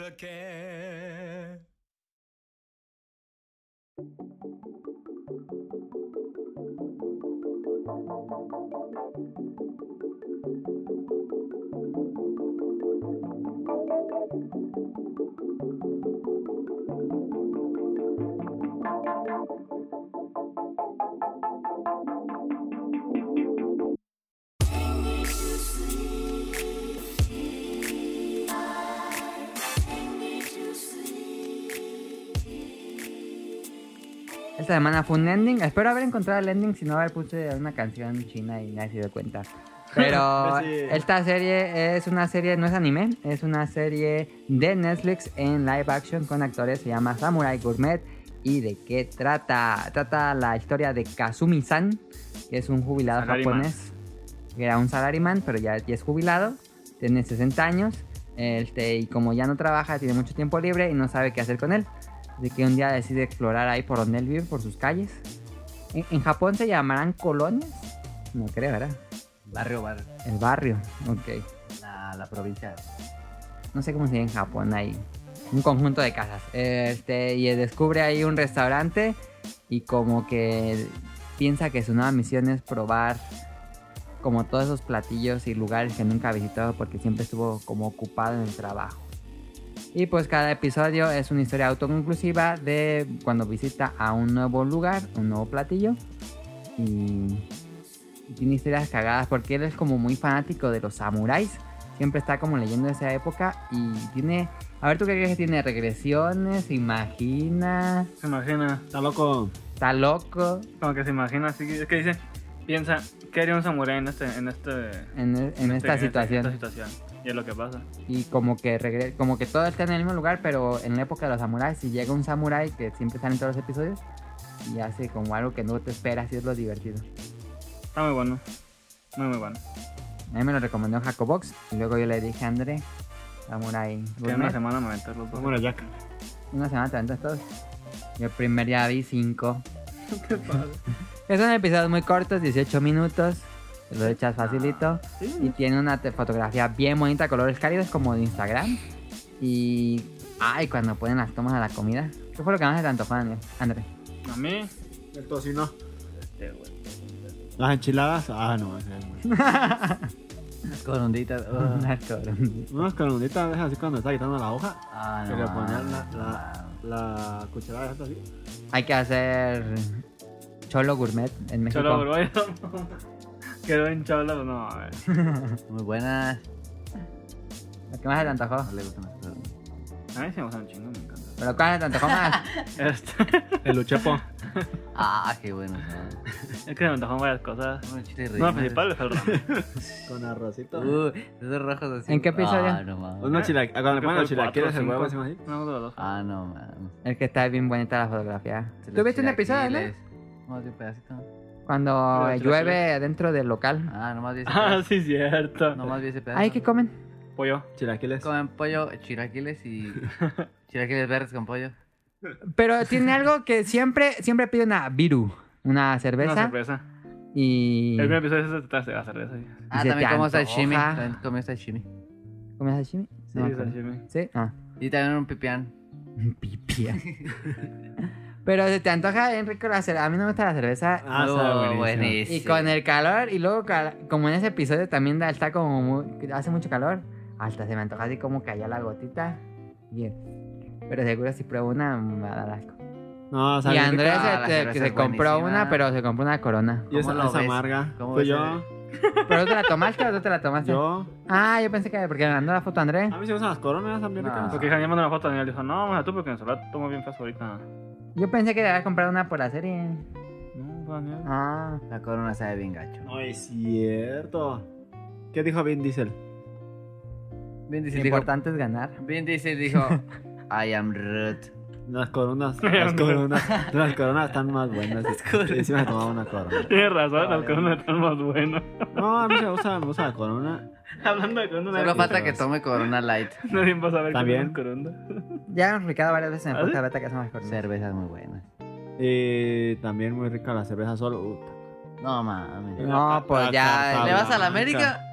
Speaker 7: a care.
Speaker 1: Esta semana fue un ending. Espero haber encontrado el ending. Si no, haber puse una canción china y nadie se dio cuenta. Pero
Speaker 3: Sí.
Speaker 1: esta serie es una serie, no es anime, es una serie de Netflix en live action con actores. Se llama Samurai Gourmet. ¿Y de qué trata? Trata la historia de Kazumi-san, que es un jubilado
Speaker 2: Salaryman.
Speaker 1: japonés. Que era un salaryman, pero ya es jubilado. Tiene 60 años. Y como ya no trabaja, tiene mucho tiempo libre y no sabe qué hacer con él. Así que un día decide explorar ahí por donde él vive, por sus calles. En Japón se llamarán colonias. No creo, ¿verdad?
Speaker 4: Barrio.
Speaker 1: El barrio, ok.
Speaker 4: La provincia.
Speaker 1: No sé cómo se dice en Japón ahí. Un conjunto de casas. Y descubre ahí un restaurante y como que piensa que su nueva misión es probar como todos esos platillos y lugares que nunca ha visitado porque siempre estuvo como ocupado en el trabajo. Y pues cada episodio es una historia autoconclusiva de cuando visita a un nuevo lugar, un nuevo platillo. Y tiene historias cagadas porque él es como muy fanático de los samuráis. Siempre está como leyendo esa época y tiene... A ver, ¿tú qué crees que tiene? Regresiones, se imagina...
Speaker 2: Se imagina,
Speaker 3: Está loco.
Speaker 1: Está loco
Speaker 2: como que se imagina así. Es que dice, piensa, ¿qué haría un samurái en esta
Speaker 1: situación.
Speaker 2: Y es lo que pasa.
Speaker 1: Y como que como que todo está en el mismo lugar, pero en la época de los samuráis, si llega un samurái que siempre sale en todos los episodios y hace como algo que no te esperas y es lo divertido.
Speaker 2: Está muy bueno. Muy bueno.
Speaker 1: A mí me lo recomendó Jacobox y luego yo le dije a André, Samurai
Speaker 2: Que en
Speaker 1: Gourmet.
Speaker 2: una semana me aventé los dos.
Speaker 3: Vámonos, Jack.
Speaker 1: Una semana te aventas todos. Yo el primer día vi 5. Son episodios muy cortos, 18 minutos. Te lo echas facilito. Y tiene una fotografía bien bonita, colores cálidos como de Instagram. Y... Ay, cuando ponen las tomas a la comida. ¿Qué fue lo que más te antojó, André?
Speaker 2: A mí,
Speaker 3: El tocino.
Speaker 2: güey.
Speaker 3: Las enchiladas. Ah, no.
Speaker 4: Las corunditas.
Speaker 1: Unas coronas.
Speaker 3: Unas corunditas, ¿ves? Así cuando está quitando la hoja.
Speaker 4: Ah,
Speaker 3: Que
Speaker 4: no.
Speaker 3: le ponían la cucharada esta así.
Speaker 1: Hay que hacer Cholo Gourmet en México.
Speaker 2: Cholo, bro. Quedó en cholo, no, a ver.
Speaker 4: Muy buenas.
Speaker 1: ¿Lo que más te antojó?
Speaker 4: No le gustan las corunditas.
Speaker 2: A mí sí me gustan un chingo, me encanta.
Speaker 1: ¿Pero cuál te antojó más?
Speaker 3: El luchepo.
Speaker 4: Ah, qué bueno.
Speaker 2: Es que se me antojan varias cosas.
Speaker 4: Un chile
Speaker 2: No,
Speaker 4: relleno.
Speaker 2: la principal es el ramen.
Speaker 3: Con arrocito.
Speaker 4: Esos rojos así.
Speaker 1: ¿En qué episodio?
Speaker 4: Ah, no mames.
Speaker 3: Cuando le
Speaker 2: Creo
Speaker 3: ponen los
Speaker 2: que fue el
Speaker 3: chilaquiles, el
Speaker 2: 4 o
Speaker 3: huevo
Speaker 2: 5.
Speaker 3: encima así.
Speaker 2: No, de los dos.
Speaker 4: Ah, no mames.
Speaker 1: El que está bien bonita la fotografía.
Speaker 4: Sí,
Speaker 1: ¿Tú
Speaker 4: los
Speaker 1: viste un episodio, no?
Speaker 4: chilaquiles. Nomás vi un pedacito.
Speaker 1: Cuando
Speaker 2: Los
Speaker 1: llueve
Speaker 2: chilaquiles.
Speaker 1: dentro del local.
Speaker 4: Ah, nomás vi ese
Speaker 2: Ah,
Speaker 4: pedazo.
Speaker 2: sí, cierto.
Speaker 4: Nomás vi ese pedazo.
Speaker 1: Ay, ¿qué comen?
Speaker 2: Pollo.
Speaker 3: Chilaquiles.
Speaker 4: Comen pollo, chilaquiles y... chilaquiles verdes con pollo.
Speaker 1: Pero tiene algo que siempre pide una Viru, una cerveza.
Speaker 2: Una sorpresa.
Speaker 1: Y...
Speaker 2: El primer episodio es de la cerveza. Sí,
Speaker 4: Ah,
Speaker 1: se
Speaker 4: también
Speaker 1: te
Speaker 4: como sashimi.
Speaker 1: antoja.
Speaker 4: También comí sashimi.
Speaker 1: ¿Comes sashimi? No me acuerdo.
Speaker 2: sashimi.
Speaker 1: ¿Sí? Ah.
Speaker 4: Y también un pipián.
Speaker 1: Pipia. Pero se te antoja bien rico la cerveza. A mí no me gusta la cerveza.
Speaker 3: Ah, está buenísimo.
Speaker 4: buenísimo.
Speaker 1: Y con el calor, y luego como en ese episodio también está como hace mucho calor, hasta se me antoja así como que haya la gotita. Bien. Pero seguro si pruebo una me va a dar asco.
Speaker 3: No, o sea,
Speaker 1: Y
Speaker 3: bien
Speaker 1: Andrés
Speaker 3: rica.
Speaker 4: la
Speaker 1: que
Speaker 4: cerveza
Speaker 1: se
Speaker 4: es
Speaker 1: compró
Speaker 4: buenísima.
Speaker 1: una, pero se compró una corona.
Speaker 3: Y esa
Speaker 4: ¿Cómo lo
Speaker 3: es
Speaker 4: ves?
Speaker 3: amarga.
Speaker 4: ¿Cómo
Speaker 3: Fui
Speaker 4: ves
Speaker 3: yo.
Speaker 1: ¿Pero tú te la tomaste o tú te la tomaste?
Speaker 3: Yo.
Speaker 1: Ah, yo pensé que porque me mandó la foto André.
Speaker 3: A mí se usan las coronas, están bien
Speaker 4: No.
Speaker 3: ricas.
Speaker 2: Porque Daniel mandó una foto a Daniel y dijo, no, mira tú porque en solar tomo bien feo ahorita.
Speaker 1: Yo pensé que le había comprado una por la serie.
Speaker 2: No, fue Daniel.
Speaker 1: Ah.
Speaker 4: La corona sabe bien gacho.
Speaker 3: No es cierto. ¿Qué dijo Vin Diesel?
Speaker 4: Vin
Speaker 1: Lo
Speaker 4: Diesel dijo...
Speaker 1: importante es ganar.
Speaker 4: Vin Diesel dijo... I am Ruth.
Speaker 3: Las coronas están más buenas. Y sí me tomaba una corona.
Speaker 2: Tienes razón, las coronas están más buenas.
Speaker 3: No, a mí me gusta la corona.
Speaker 2: Hablando de coronas,
Speaker 4: Solo falta que tome corona light.
Speaker 2: nadie va a saber
Speaker 3: También.
Speaker 2: qué es corona.
Speaker 1: Ya hemos explicado varias veces en el
Speaker 2: ¿Ah, sí?
Speaker 1: podcast beta que hacemos coronas.
Speaker 4: Cervezas muy buenas.
Speaker 3: Y también muy rica la cerveza solo.
Speaker 4: No mames.
Speaker 1: No, pues ya.
Speaker 4: ¿Le vas a la América?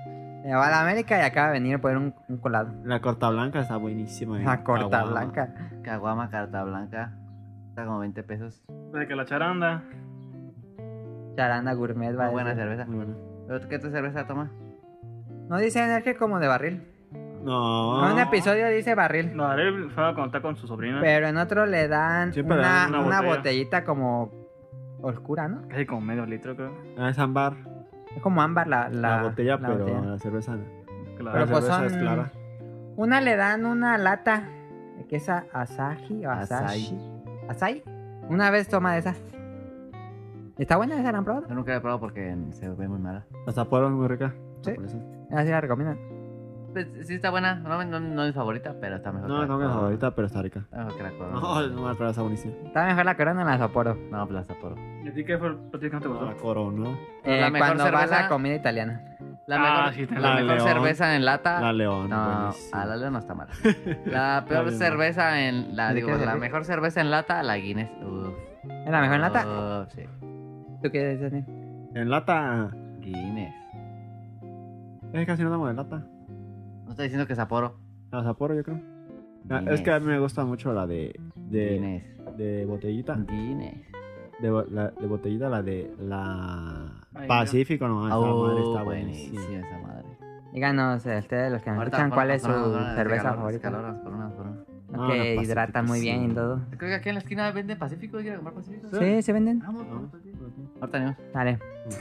Speaker 1: Va a la América y acaba de venir por un colado.
Speaker 3: La corta blanca está buenísima.
Speaker 1: La corta
Speaker 3: Caguama.
Speaker 1: blanca.
Speaker 4: Caguama, carta blanca. Está como 20 pesos.
Speaker 2: De que la charanda.
Speaker 1: Charanda Gourmet va
Speaker 4: Muy
Speaker 1: a
Speaker 4: buena
Speaker 1: decir.
Speaker 4: cerveza.
Speaker 3: Muy buena.
Speaker 4: ¿Pero tú qué tu cerveza toma?
Speaker 1: No dice energía como de barril.
Speaker 3: No.
Speaker 1: En un episodio dice barril.
Speaker 2: No, Ariel fue a contar con su sobrina.
Speaker 1: Pero en otro le dan
Speaker 3: Siempre le dan
Speaker 1: una
Speaker 2: una botella.
Speaker 1: botellita como oscura, ¿no?
Speaker 2: Casi como medio litro, creo.
Speaker 3: Ah, es ámbar.
Speaker 1: Es como ámbar
Speaker 3: La botella,
Speaker 1: la
Speaker 3: pero
Speaker 1: botella.
Speaker 3: la cerveza.
Speaker 2: Claro.
Speaker 3: La
Speaker 1: Pero pues
Speaker 3: cerveza
Speaker 1: son-
Speaker 3: es clara.
Speaker 1: Una le dan una lata que es Asahi o Asahi. ¿Asai? Una vez toma de esas. ¿Está buena esa? ¿La han probado?
Speaker 4: Yo nunca la he probado porque se ve muy mala.
Speaker 3: La Sapporo es muy rica.
Speaker 1: Sí.
Speaker 3: Por eso.
Speaker 1: Así la recomiendan.
Speaker 4: Pues, sí está buena. No es mi favorita, pero está mejor
Speaker 3: No,
Speaker 4: que
Speaker 3: no
Speaker 4: la
Speaker 3: es mi
Speaker 4: Corona.
Speaker 3: favorita, pero está rica.
Speaker 4: Está mejor que la Corona.
Speaker 3: No, pero está buenísima.
Speaker 1: Está mejor la Corona en la Sapporo.
Speaker 4: No, pues la Sapporo.
Speaker 2: ¿Y a ti qué fue el platillo que no te gustó?
Speaker 3: La Corona.
Speaker 4: La mejor
Speaker 1: Cuando va
Speaker 4: cerveza-
Speaker 1: la comida italiana.
Speaker 4: La
Speaker 2: Ah,
Speaker 4: mejor,
Speaker 2: sí,
Speaker 4: la
Speaker 3: la
Speaker 4: mejor
Speaker 3: León.
Speaker 4: cerveza en lata.
Speaker 3: La León.
Speaker 4: No,
Speaker 3: buenísima.
Speaker 4: la León no está mala. La peor
Speaker 3: León no.
Speaker 4: cerveza en la
Speaker 1: ¿De
Speaker 4: digo,
Speaker 1: qué
Speaker 4: la
Speaker 1: cerveza?
Speaker 4: mejor cerveza en lata, la Guinness. Uf.
Speaker 1: ¿Es la mejor en lata?
Speaker 4: Sí.
Speaker 1: ¿Tú qué dices, Daniel?
Speaker 3: En lata.
Speaker 4: Guinness.
Speaker 3: Es que casi no damos de lata.
Speaker 4: No estoy diciendo que Sapporo.
Speaker 3: La Sapporo, yo creo. Ah,
Speaker 4: Guinness.
Speaker 3: es que a mí me gusta mucho la de
Speaker 4: Guinness.
Speaker 3: de botellita.
Speaker 4: Guinness.
Speaker 3: De botellita, la de la
Speaker 2: Ay,
Speaker 3: Pacífico, no, esa madre
Speaker 4: Oh,
Speaker 3: está
Speaker 4: buenísima
Speaker 3: buenísima.
Speaker 4: esa madre.
Speaker 1: Díganos, ustedes, los que nos
Speaker 4: Ahorita,
Speaker 1: escuchan, ¿cuál es su
Speaker 4: por una,
Speaker 1: cerveza
Speaker 4: calor,
Speaker 1: favorita?
Speaker 4: calor, por una.
Speaker 3: No,
Speaker 1: Que
Speaker 3: la Pacífico,
Speaker 1: hidratan muy bien y
Speaker 3: sí.
Speaker 1: todo.
Speaker 4: Creo que aquí en la esquina venden Pacífico. ¿Quieres comprar Pacífico?
Speaker 1: Sí, se venden.
Speaker 4: Vamos,
Speaker 3: No.
Speaker 4: vamos. Ahorita venimos.
Speaker 1: Dale.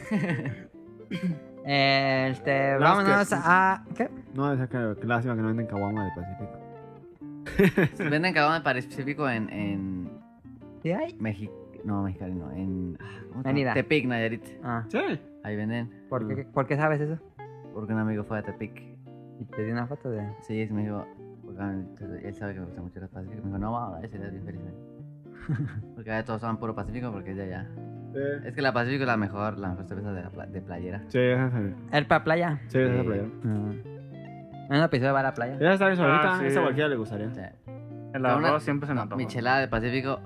Speaker 3: No,
Speaker 1: Vámonos
Speaker 3: es que-
Speaker 1: a... ¿Qué?
Speaker 3: No, es que lástima que no venden caguama de Pacífico.
Speaker 4: Venden caguama de Pacífico en
Speaker 1: ¿Sí hay?
Speaker 4: México. No, Mexicali no. En ¿cómo se llama?
Speaker 1: Mérida.
Speaker 4: Tepic, Nayarit.
Speaker 1: Ah,
Speaker 3: Sí.
Speaker 4: Ahí venden.
Speaker 1: ¿por qué sabes eso?
Speaker 4: Porque un amigo fue a Tepic.
Speaker 1: Y te di una foto de...
Speaker 4: Sí, es me dijo. Porque él sabe que me gusta mucho el Pacífico. Me dijo, no, vamos, ese día es bien feliz. Porque allá todos son puro Pacífico porque es de allá. Es que la Pacífico es la mejor cerveza de playera.
Speaker 3: Sí, esa es
Speaker 1: ¿El pa' playa?
Speaker 3: sí, esa es la playa.
Speaker 1: En un episodio va a la playa.
Speaker 3: Esa está bien suavita,
Speaker 2: sí.
Speaker 3: esa a cualquiera le gustaría.
Speaker 4: O sea,
Speaker 2: El
Speaker 4: Una-
Speaker 2: arroz siempre se me antoja.
Speaker 4: michelada de Pacífico.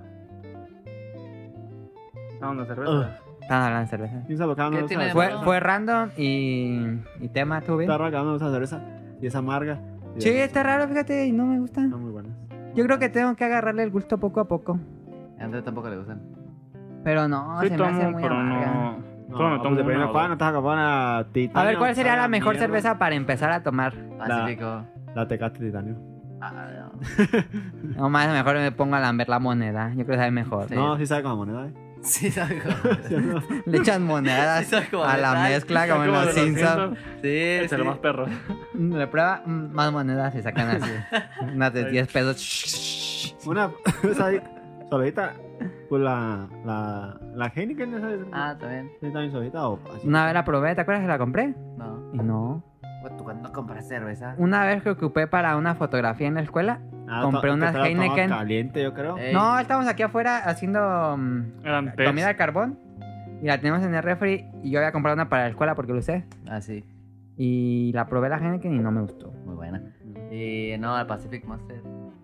Speaker 2: Vamos, de cerveza.
Speaker 1: Estaban hablando de cerveza.
Speaker 3: ¿Quién sabe? Cada uno
Speaker 4: ¿Qué
Speaker 3: le gusta
Speaker 4: tiene
Speaker 3: la
Speaker 4: de
Speaker 1: Fue,
Speaker 3: cerveza.
Speaker 1: fue random y tema, ¿tú bien?
Speaker 3: Está raro, cada uno le gusta la cerveza. Y es amarga. Y
Speaker 1: Sí,
Speaker 3: es-
Speaker 1: está raro, fíjate, y no me gusta.
Speaker 3: Están muy buenas.
Speaker 1: Yo creo que tengo que agarrarle el gusto poco a poco.
Speaker 4: A Andrés tampoco le gustan.
Speaker 1: Pero no,
Speaker 2: Sí
Speaker 1: se me hace
Speaker 2: tomo,
Speaker 1: muy
Speaker 2: pero
Speaker 1: amarga.
Speaker 2: no.
Speaker 3: No,
Speaker 2: Solo me
Speaker 3: pues
Speaker 2: tomo
Speaker 3: depende
Speaker 2: una
Speaker 3: de
Speaker 2: o
Speaker 3: cuál,
Speaker 2: dos.
Speaker 3: no te vas a comprar
Speaker 1: A ver, ¿cuál sería la mejor
Speaker 3: mierda.
Speaker 1: cerveza para empezar a tomar?
Speaker 4: Pacífico.
Speaker 3: La Tecate Titanio.
Speaker 4: Ah, no.
Speaker 1: No más, mejor me pongo a lamber la moneda. Yo creo que sabe mejor.
Speaker 4: Sí.
Speaker 3: No, sí sabe como moneda,
Speaker 4: Sí, sabe cómo.
Speaker 1: Le echan monedas
Speaker 4: Sí, sabe como
Speaker 1: a la
Speaker 4: metal.
Speaker 1: mezcla como en
Speaker 2: Como
Speaker 1: los
Speaker 2: de
Speaker 1: Simpsons.
Speaker 4: Sí,
Speaker 2: Es
Speaker 4: sí.
Speaker 2: el más perro.
Speaker 1: Le prueba más monedas y sacan así. Unas de 10 pesos.
Speaker 3: Una, esa ahí, suavita, pues la Heineken, esa es,
Speaker 4: Ah, también.
Speaker 3: ¿sí también suavita o así?
Speaker 1: Una vez la probé, ¿te acuerdas que la compré?
Speaker 4: No.
Speaker 1: Y no.
Speaker 4: ¿Tú cuándo compras cerveza?
Speaker 1: Una vez que ocupé para una fotografía en la escuela.
Speaker 3: Ah,
Speaker 1: compré
Speaker 3: que
Speaker 1: unas
Speaker 3: te la tomabas
Speaker 1: Heineken.
Speaker 3: caliente, yo creo.
Speaker 4: Ey.
Speaker 1: No, estábamos aquí afuera haciendo
Speaker 2: Eran pets.
Speaker 1: comida de carbón. Y la tenemos en el refri. Y yo había comprado una para la escuela porque lo usé.
Speaker 4: Ah, sí.
Speaker 1: Y la probé la Heineken y no me gustó.
Speaker 4: Muy buena. Y no, el Pacific Monster.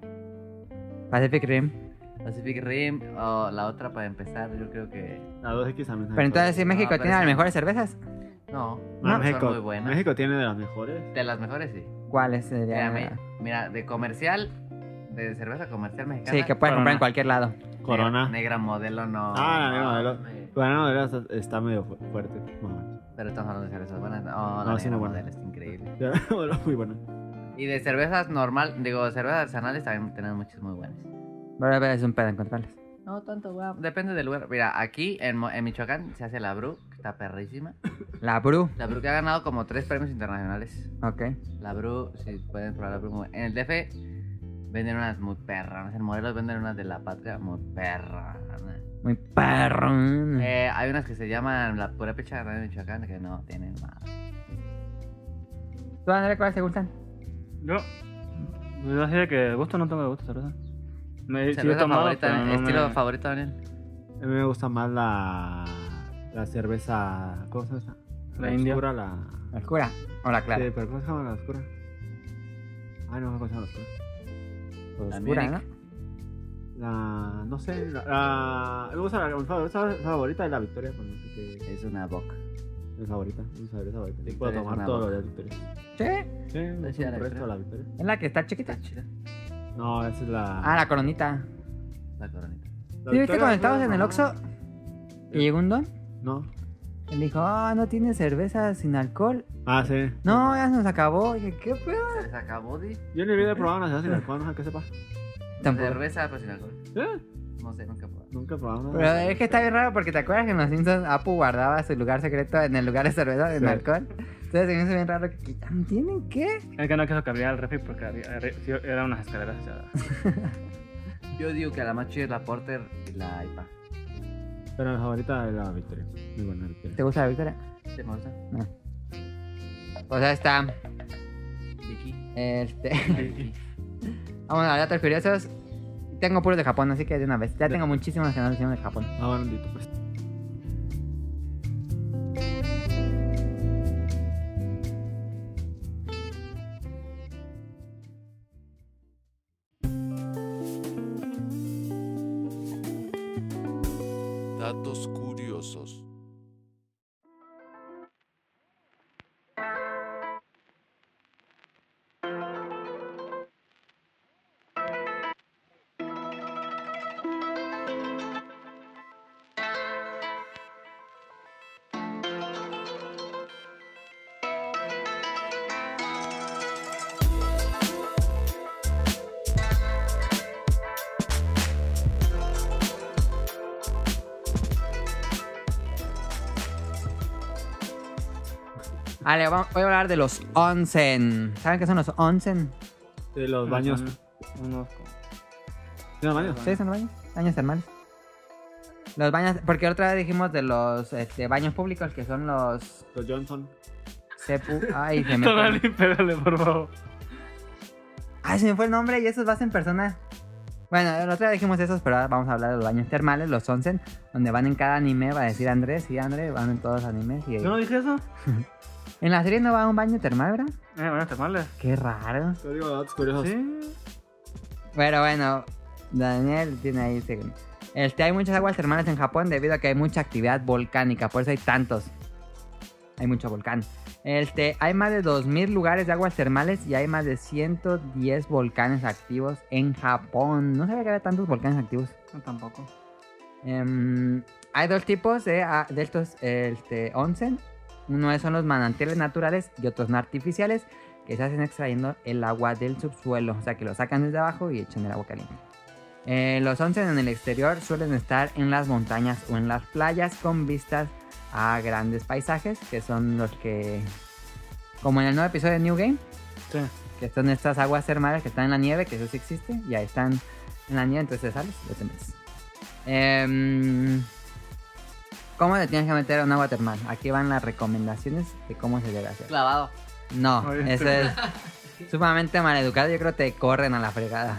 Speaker 1: Pacific Rim.
Speaker 4: Pacific Rim o la otra para empezar, yo creo que...
Speaker 3: La 2X también.
Speaker 1: Pero entonces, ¿sí México
Speaker 4: pero
Speaker 1: tiene las
Speaker 4: sí.
Speaker 1: mejores cervezas?
Speaker 4: No,
Speaker 3: No,
Speaker 4: son
Speaker 3: México,
Speaker 4: muy buenas.
Speaker 3: México tiene de las mejores.
Speaker 4: De las mejores, sí.
Speaker 1: ¿Cuáles serían?
Speaker 4: Mira, de comercial, de cerveza comercial mexicana.
Speaker 1: Sí, que puedes comprar en cualquier lado.
Speaker 3: Corona.
Speaker 4: Negra modelo no.
Speaker 3: Ah, la negra modelo.
Speaker 4: me-
Speaker 3: Bueno, no, está medio fuerte.
Speaker 4: Pero estamos hablando de cervezas buenas. No,
Speaker 3: No,
Speaker 4: la
Speaker 3: sí,
Speaker 4: negra
Speaker 3: muy buena.
Speaker 4: modelo es increíble.
Speaker 3: Bueno, muy buena.
Speaker 4: Y de cervezas normal, digo, cervezas artesanales también tenemos muchas muy buenas.
Speaker 1: Pero es un pedo encontrarlas.
Speaker 4: No tanto, va, depende del lugar. Mira, aquí en Michoacán se hace la Bru, que está perrísima.
Speaker 1: La Bru.
Speaker 4: La Bru que ha ganado como 3 premios internacionales.
Speaker 1: Ok.
Speaker 4: La Bru, si pueden probar la Bru. Muy... En el DF venden unas muy perras. En Morelos venden unas de la patria muy perras.
Speaker 1: Muy perro.
Speaker 4: Hay unas que se llaman la pura pecha de Michoacán que no tienen más.
Speaker 1: ¿Tú, André, cuáles te gustan?
Speaker 2: Yo. Pues así de que gusto no tengo de gusto cerveza. Me sí he
Speaker 4: ¿Cerveza
Speaker 2: tomado,
Speaker 4: favorita,
Speaker 2: pero no
Speaker 4: estilo
Speaker 2: me...
Speaker 4: favorito, Daniel?
Speaker 3: A mí me gusta más la cerveza. ¿Cómo se llama?
Speaker 2: La india.
Speaker 3: oscura, la.
Speaker 1: ¿La oscura o la clara?
Speaker 3: Sí, pero ¿cómo se llama la oscura? Ay, no, ¿cómo se llama la oscura?
Speaker 1: Pues
Speaker 4: La
Speaker 1: oscura, ¿no?
Speaker 4: Munich.
Speaker 3: No sé, me gusta mi favorita es la Victoria, pero no sé qué.
Speaker 4: Es una boca.
Speaker 3: Mi favorita, mi cerveza favorita. Sí,
Speaker 4: Victoria
Speaker 3: puedo
Speaker 4: es
Speaker 3: tomar
Speaker 4: una
Speaker 3: todo
Speaker 4: boca.
Speaker 3: lo de Victoria.
Speaker 1: ¿Sí?
Speaker 3: Sí, me
Speaker 4: chida la
Speaker 3: el resto de
Speaker 4: Victoria.
Speaker 3: la Victoria.
Speaker 1: ¿Es la que está chiquita?
Speaker 4: Está chida.
Speaker 3: No, esa es la...
Speaker 1: Ah, la coronita.
Speaker 4: La coronita.
Speaker 3: la
Speaker 1: ¿Sí viste
Speaker 3: Victoria
Speaker 1: cuando
Speaker 3: es
Speaker 1: estábamos en el
Speaker 3: la-
Speaker 1: Oxxo? Y llegó un don.
Speaker 3: No.
Speaker 1: Él dijo, no tiene cerveza sin alcohol.
Speaker 3: Ah, sí.
Speaker 1: No, ya se nos acabó. Y dije, ¿qué pedo?
Speaker 4: Se les acabó, Di.
Speaker 3: Yo ni había probado una cerveza sin alcohol, no sé qué sepa.
Speaker 1: Tampoco.
Speaker 4: Cerveza, pero sin alcohol.
Speaker 3: ¿Eh?
Speaker 4: No sé, nunca he probado.
Speaker 3: Nunca he probado una.
Speaker 1: Pero es que está bien raro porque te acuerdas que en los Simpsons Apu guardaba su lugar secreto en el lugar de cerveza sin
Speaker 3: Sí.
Speaker 1: alcohol. Entonces se me hizo bien raro que ya no tienen qué.
Speaker 2: Es que no quiso que abriera el refri porque sí, eran unas escaleras. O sea,
Speaker 4: Yo digo que la más chida es la Porter y la IPA.
Speaker 3: Pero mi favorita es la Victoria. Muy buena Victoria.
Speaker 1: ¿Te gusta la Victoria?
Speaker 4: ¿Te gusta?
Speaker 1: Pues ahí está.
Speaker 4: Vicky.
Speaker 1: Vamos a hablar de datos curiosos. Tengo puros de Japón, así que de una vez. Ya tengo muchísimos que no decimos de Japón.
Speaker 3: Ah, bueno, dito, pues.
Speaker 6: Datos curiosos.
Speaker 1: Vale, voy a hablar de los onsen. ¿Saben qué son los onsen?
Speaker 3: De los baños.
Speaker 2: Unos
Speaker 3: ¿Sí, los baños?
Speaker 1: ¿Sí son los baños? Baños termales. Los baños, porque otra vez dijimos de los baños públicos que son los
Speaker 3: Los Johnson.
Speaker 1: Sepu. Ay, se me
Speaker 2: Tonali,
Speaker 1: fue.
Speaker 2: pégale, por favor.
Speaker 1: Ay, se me fue el nombre y esos vas en persona. Bueno, la otra vez dijimos esos, pero ahora vamos a hablar de los baños termales, los onsen, donde van en cada anime, va a decir Andrés, sí, Andrés, van en todos los animes. Y
Speaker 2: ¿Yo no dije eso?
Speaker 1: en la serie no va a un baño termal, ¿verdad?
Speaker 2: Bueno, termales.
Speaker 1: Qué raro.
Speaker 3: Te digo datos curiosos.
Speaker 2: Sí.
Speaker 1: Pero bueno, Daniel tiene ahí. Hay muchas aguas termales en Japón debido a que hay mucha actividad volcánica, por eso hay tantos. Hay mucho volcán. Hay más de 2000 lugares de aguas termales y hay más de 110 volcanes activos en Japón. No sabía que había tantos volcanes activos.
Speaker 2: No, tampoco.
Speaker 1: Hay dos tipos de estos onsen. Uno son los manantiales naturales y otros no artificiales que se hacen extrayendo el agua del subsuelo. O sea que lo sacan desde abajo y echan el agua caliente. Los onsen en el exterior suelen estar en las montañas o en las playas con vistas a grandes paisajes, que son los que, como en el nuevo episodio de New Game,
Speaker 2: Sí.
Speaker 1: que son estas aguas termales que están en la nieve, que eso sí existe, y ahí están en la nieve, entonces sales y te metes. ¿Cómo te tienes que meter a un agua termal? Aquí van las recomendaciones de cómo se debe hacer.
Speaker 4: Clavado.
Speaker 1: No,
Speaker 2: Oye,
Speaker 1: eso es sumamente maleducado. Yo creo que te corren a la fregada.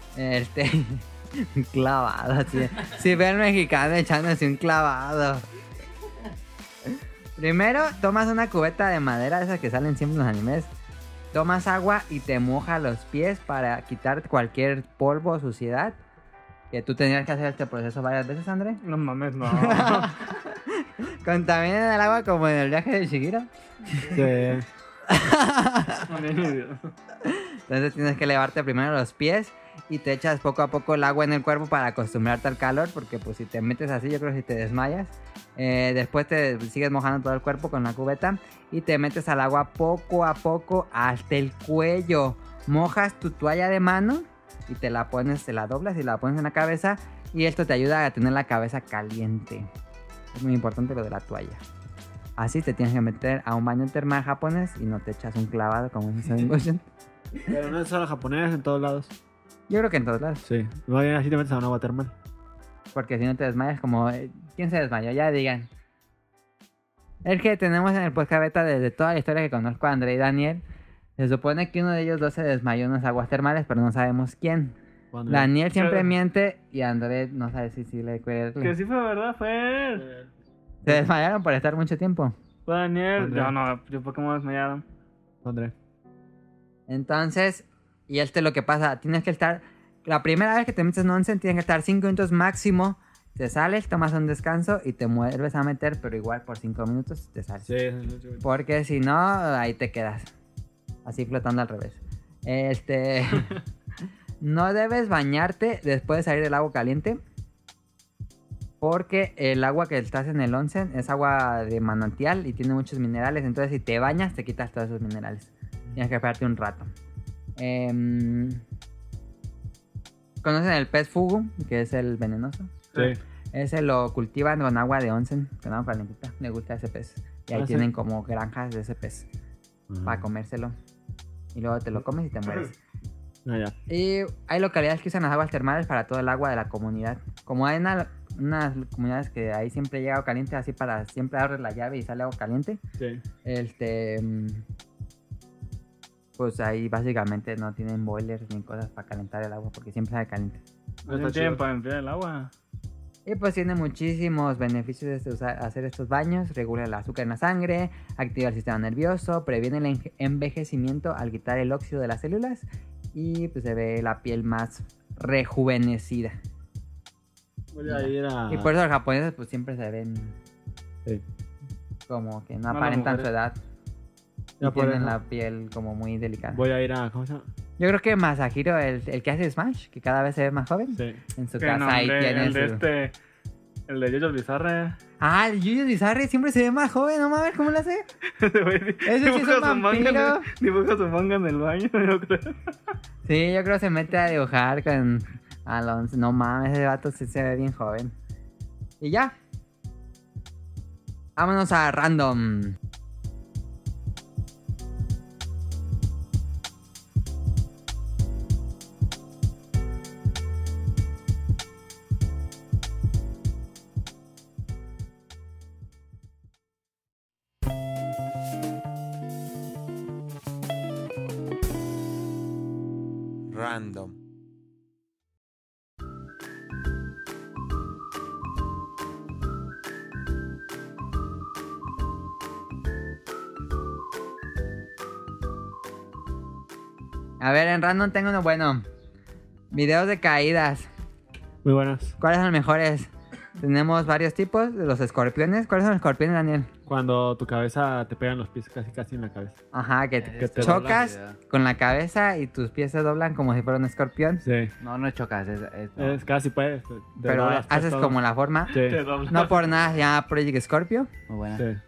Speaker 1: Clavado, así. Si ve al mexicano echándose un clavado. Primero, tomas una cubeta de madera, esas que salen siempre en los animes. Tomas agua y te mojas los pies para quitar cualquier polvo o suciedad. Que tú tenías que hacer este proceso varias veces, André.
Speaker 2: No mames, no.
Speaker 1: Contaminan el agua como en el viaje de Shihiro.
Speaker 3: Sí.
Speaker 2: No, ni idea.
Speaker 1: Entonces tienes que lavarte primero los pies y te echas poco a poco el agua en el cuerpo para acostumbrarte al calor, porque pues si te metes así yo creo que si te desmayas. Después te sigues mojando todo el cuerpo con la cubeta y te metes al agua poco a poco hasta el cuello. Mojas tu toalla de mano y te la doblas y la pones en la cabeza y esto te ayuda a tener la cabeza caliente. Es muy importante lo de la toalla. Así te tienes que meter a un baño termal japonés y no te echas un clavado como en Sonic Motion.
Speaker 3: Pero no es solo japonés, en todos lados.
Speaker 1: Yo creo que en todos lados.
Speaker 3: Sí. No, así te metes a un agua termal.
Speaker 1: Porque si no te desmayas, como... ¿Quién se desmayó? Ya digan. El que tenemos en el podcast beta desde toda la historia que conozco a André y Daniel. Se supone que uno de ellos dos se desmayó en unas aguas termales, pero no sabemos quién.
Speaker 3: Cuando-
Speaker 1: Daniel siempre
Speaker 2: Claro.
Speaker 1: miente y André no sabe si le
Speaker 2: Que
Speaker 1: creerle.
Speaker 2: sí fue verdad, fue él.
Speaker 1: Se desmayaron por estar mucho tiempo.
Speaker 2: Fue Daniel.
Speaker 3: André.
Speaker 2: Yo no, yo por qué me desmayaron.
Speaker 3: André.
Speaker 1: Entonces, y lo que pasa, tienes que estar... La primera vez que te metes en onsen tienes que estar 5 minutos máximo Te sales, tomas un descanso y te vuelves a meter, pero igual por 5 minutos te sales.
Speaker 3: Sí.
Speaker 1: Porque si no, ahí te quedas. Así flotando al revés. No debes bañarte después de salir del agua caliente. Porque el agua que estás en el onsen es agua de manantial y tiene muchos minerales. Entonces si te bañas te quitas todos esos minerales. Tienes que esperarte un rato. ¿Conocen el pez fugu? Que es el venenoso.
Speaker 3: Sí.
Speaker 1: Ese lo cultivan con agua de onsen, con agua calentita. Me gusta ese pez. Y ahí tienen como granjas de ese pez para comérselo. Y luego te lo comes y te mueres.
Speaker 3: Ya.
Speaker 1: Y hay localidades que usan las aguas termales para todo el agua de la comunidad. Como hay unas comunidades que ahí siempre llega agua caliente, así para siempre abres la llave y sale agua caliente.
Speaker 3: Sí.
Speaker 1: Pues ahí básicamente no tienen boilers ni cosas para calentar el agua porque siempre sale caliente.
Speaker 2: No tienen para enfriar el agua.
Speaker 1: Y pues tiene muchísimos beneficios hacer estos baños. Regula el azúcar en la sangre, activa el sistema nervioso, previene el envejecimiento al quitar el óxido de las células y pues se ve la piel más rejuvenecida.
Speaker 3: Voy a ir a...
Speaker 1: Y por eso los japoneses pues siempre se ven como que no aparentan su edad. Y tienen la piel como muy delicada.
Speaker 3: Voy a ir a... ¿Cómo se llama?
Speaker 1: Yo creo que Masahiro, el que hace Smash, que cada vez se ve más joven.
Speaker 3: Sí.
Speaker 1: En su
Speaker 2: Que
Speaker 1: casa
Speaker 2: no,
Speaker 1: ahí tiene
Speaker 2: el de el de Jojo Bizarre.
Speaker 1: Ah, el Yuyo Bizarre siempre se ve más joven, no mames, ¿cómo lo hace? Ese sí es
Speaker 2: Dibuja
Speaker 1: un
Speaker 2: su manga
Speaker 1: vampiro.
Speaker 2: Dibuja su manga en el baño, yo creo.
Speaker 1: Sí, yo creo que se mete a dibujar con Alonso. No mames, ese vato sí se ve bien joven. Y ya. Vámonos a Random.
Speaker 6: Random.
Speaker 1: A ver, en Random tengo uno bueno. Videos de caídas.
Speaker 3: Muy buenas.
Speaker 1: ¿Cuáles son los mejores? Tenemos varios tipos de los escorpiones. ¿Cuáles son los escorpiones, Daniel?
Speaker 3: Cuando tu cabeza te pegan los pies casi en la cabeza.
Speaker 1: Ajá, que
Speaker 3: te
Speaker 1: chocas
Speaker 4: doblan.
Speaker 1: con la cabeza y tus pies se doblan como si fuera un escorpión.
Speaker 3: Sí.
Speaker 4: No chocas, no.
Speaker 3: Es casi puedes. te
Speaker 1: Pero
Speaker 3: doblas, pues,
Speaker 1: haces
Speaker 3: todo.
Speaker 1: como la forma.
Speaker 3: Sí.
Speaker 2: Te dobla.
Speaker 1: No por nada se llama Project Scorpio.
Speaker 4: Muy buena.
Speaker 3: Sí.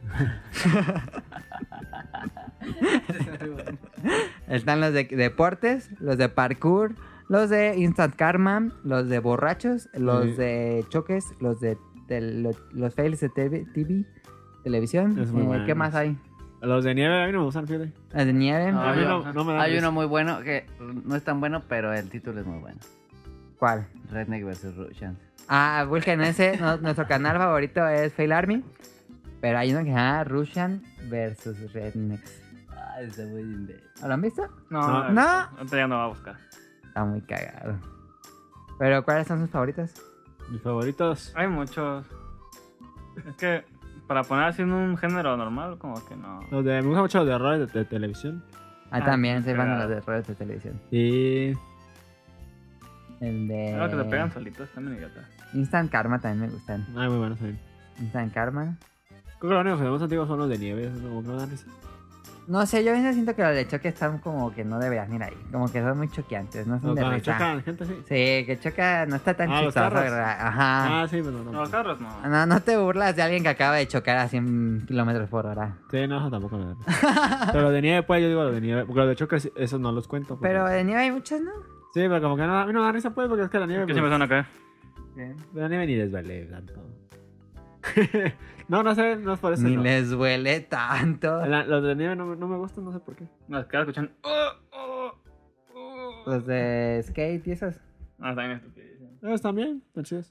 Speaker 1: Están los de deportes, los de parkour, los de Instant Karma, los de borrachos, los
Speaker 3: Sí.
Speaker 1: de choques, los de los fails de televisión.
Speaker 3: Es muy bueno.
Speaker 1: ¿Qué más hay?
Speaker 3: Los de nieve a mí no me gustan, fíjate.
Speaker 1: Los de nieve.
Speaker 4: No,
Speaker 3: A mí
Speaker 4: yo-
Speaker 3: no me dan
Speaker 4: Hay
Speaker 3: risa.
Speaker 4: uno muy bueno que no es tan bueno, pero el título es muy bueno.
Speaker 1: ¿Cuál?
Speaker 4: Redneck vs. Russian.
Speaker 1: Ah, busquen ese. Nuestro canal favorito es Fail Army. Pero hay uno que se llama Russian vs Rednecks.
Speaker 4: Ah, está muy imbécil.
Speaker 1: ¿Lo han visto?
Speaker 2: No.
Speaker 1: No.
Speaker 2: Ahorita ya no va a buscar.
Speaker 1: Está muy cagado. Pero ¿cuáles son sus favoritos?
Speaker 3: Mis favoritos.
Speaker 2: Hay muchos. Es que para poner así en un género normal, como que no.
Speaker 3: Me gustan mucho los de errores de televisión.
Speaker 1: Ah,
Speaker 2: Ah,
Speaker 1: también soy fan de
Speaker 2: cagado.
Speaker 1: los de errores de televisión.
Speaker 3: Y...
Speaker 1: El de
Speaker 2: Algo que te pegan solitos, también idiota.
Speaker 1: Instant Karma también me gustan.
Speaker 3: Ay, muy buenos también.
Speaker 1: Instant Karma.
Speaker 3: Creo que los únicos que más antiguos son los de nieve. Esos como que no dan risa.
Speaker 1: No sé, yo a veces siento que los de choque están como que no deberían ir ahí. Como que son muy choqueantes, no son
Speaker 3: Los
Speaker 1: de
Speaker 3: que
Speaker 1: risa.
Speaker 3: chocan gente, sí.
Speaker 1: Sí, que choca no está tan
Speaker 3: Ah, los
Speaker 1: chistoso.
Speaker 3: carros.
Speaker 1: ¿verdad? Ajá.
Speaker 3: Ah, sí, pero no.
Speaker 2: No, los carros no.
Speaker 1: No te burlas de alguien que acaba de chocar a 100 kilómetros por hora.
Speaker 3: Sí, no, eso tampoco me da risa. Pero los de nieve, pues yo digo los de nieve. Porque los de choque, esos no los cuento. porque-
Speaker 1: Pero de nieve hay muchos, ¿no?
Speaker 3: Sí, pero como que no, a mí no me da risa, pues, porque es que la nieve.
Speaker 2: Que
Speaker 3: Pues,
Speaker 2: siempre son acá.
Speaker 3: de la nieve ni les vale tanto. No sé, no es por eso.
Speaker 1: Ni
Speaker 3: no.
Speaker 1: les duele tanto.
Speaker 3: Los de nieve no me gustan, no sé por qué.
Speaker 2: Las que escuchan.
Speaker 1: Los de skate y esos.
Speaker 2: No, está bien estúpido.
Speaker 3: Están bien, están chidos.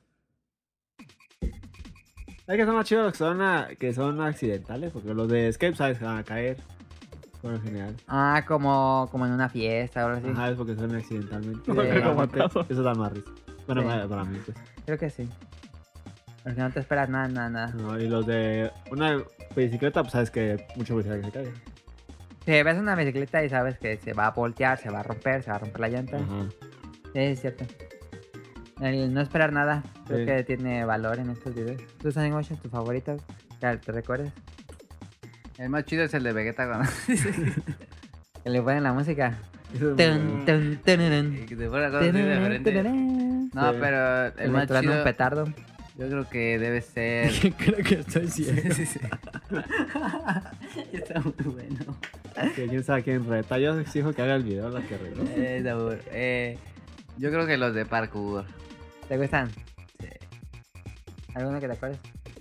Speaker 3: Hay que son más chidos los que son accidentales, porque los de skate, sabes, van a caer. Por lo general.
Speaker 1: Ah, como en una fiesta o algo así.
Speaker 3: Ajá, es porque son accidentalmente.
Speaker 1: Sí.
Speaker 3: Realmente,
Speaker 2: Como todo.
Speaker 3: eso da más risa. Bueno,
Speaker 1: Sí.
Speaker 3: para mí, pues.
Speaker 1: Creo que sí. Porque no te esperas nada.
Speaker 3: No, y los de una bicicleta, pues sabes que mucha velocidad que se cae.
Speaker 1: Si ves una bicicleta y sabes que se va a voltear, se va a romper la llanta.
Speaker 3: Ajá.
Speaker 1: Sí, es cierto. El no esperar nada. Creo
Speaker 3: Sí.
Speaker 1: que tiene valor en estos videos. ¿Tú sabes, Mocho, tu favorito? Que te recuerdes.
Speaker 4: El más chido es el de Vegeta cuando...
Speaker 1: Que le ponen la música.
Speaker 3: Eso es muy
Speaker 1: Tun,
Speaker 3: bueno.
Speaker 1: tun, tunun.
Speaker 4: que te fuera cosas así diferentes.
Speaker 1: Tunun.
Speaker 4: No,
Speaker 3: Sí.
Speaker 4: pero el
Speaker 1: Le
Speaker 4: más
Speaker 1: traen un
Speaker 4: chido
Speaker 1: petardo.
Speaker 4: yo creo que debe ser...
Speaker 1: Creo que estoy ciego.
Speaker 4: Sí, sí. Está muy bueno.
Speaker 3: Que quién sabe quién reta. Yo exijo que haga el video la que regresa.
Speaker 4: Está bueno. Yo creo que los de parkour.
Speaker 1: ¿Te gustan?
Speaker 4: Sí.
Speaker 1: ¿Alguno que te acuerdes?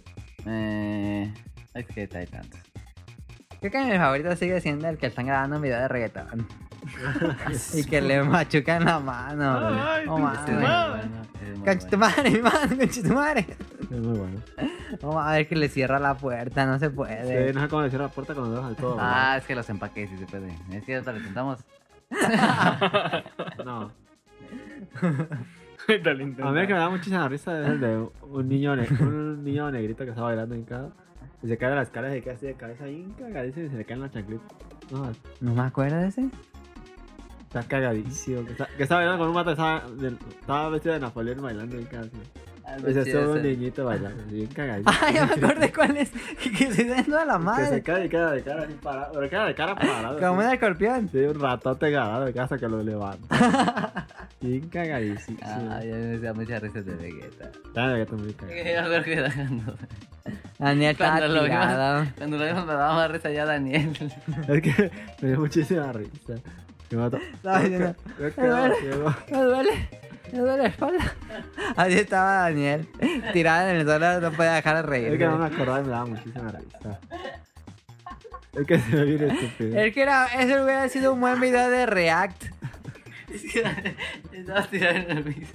Speaker 4: Es que hay tantos.
Speaker 1: Creo que mi favorito sigue siendo el que están grabando un video de reggaetón. Y que le machucan la mano.
Speaker 2: Ay,
Speaker 1: No
Speaker 2: tu
Speaker 4: Ese es muy
Speaker 1: mames.
Speaker 2: madre.
Speaker 4: bueno. Es muy
Speaker 1: Concha tu
Speaker 4: bueno.
Speaker 1: madre, mi mano, concha tu madre.
Speaker 3: Es muy bueno.
Speaker 1: Vamos a ver que le cierra la puerta, no se puede.
Speaker 3: Sí, no sé cómo decir la puerta cuando dejas el todo.
Speaker 4: Ah, es que los empaques sí se puede. Es que ahorita lo intentamos.
Speaker 3: No.
Speaker 2: Te lo intento.
Speaker 3: A mí el que me da muchísima risa es el de un niño negrito que está bailando en casa. Y se cae de las escaleras y se queda así de cabeza bien cagadísimo y se le caen las chanclitas. No,
Speaker 1: ¿No me acuerdo de ese?
Speaker 3: está cagadísimo. Que está bailando con un vato que estaba vestido de Napoleón bailando en casa. Y se sube un niñito bailando, así bien cagadísimo.
Speaker 1: Ah, ya me acordé cuál es. Que se da toda la
Speaker 3: Que se
Speaker 1: madre.
Speaker 3: cae y queda de cara así parado. Pero queda de cara parado.
Speaker 1: Como un
Speaker 3: así.
Speaker 1: escorpión.
Speaker 3: Sí, un ratote cagado de casa que lo levanta. Bien cagadísimo.
Speaker 4: Ah, ya me da muchas risas de Vegeta.
Speaker 3: Está de gato muy cagado.
Speaker 4: Yo creo que
Speaker 1: Daniel estaba
Speaker 4: Cuando lo vimos-
Speaker 1: tirado.
Speaker 4: cuando lo vimos me daba más risa ya Daniel.
Speaker 3: Es que me dio muchísima risa. Me mató.
Speaker 1: Estaba diciendo,
Speaker 3: Me he quedado ciego.
Speaker 1: me duele la espalda. Así estaba Daniel. Tirado en el suelo, no podía dejar de reír.
Speaker 3: Es que no me acordaba y me daba muchísima risa. Es que se ve bien estúpido.
Speaker 1: Es que ese hubiera sido un buen video de React.
Speaker 4: Es que estaba tirado en el piso.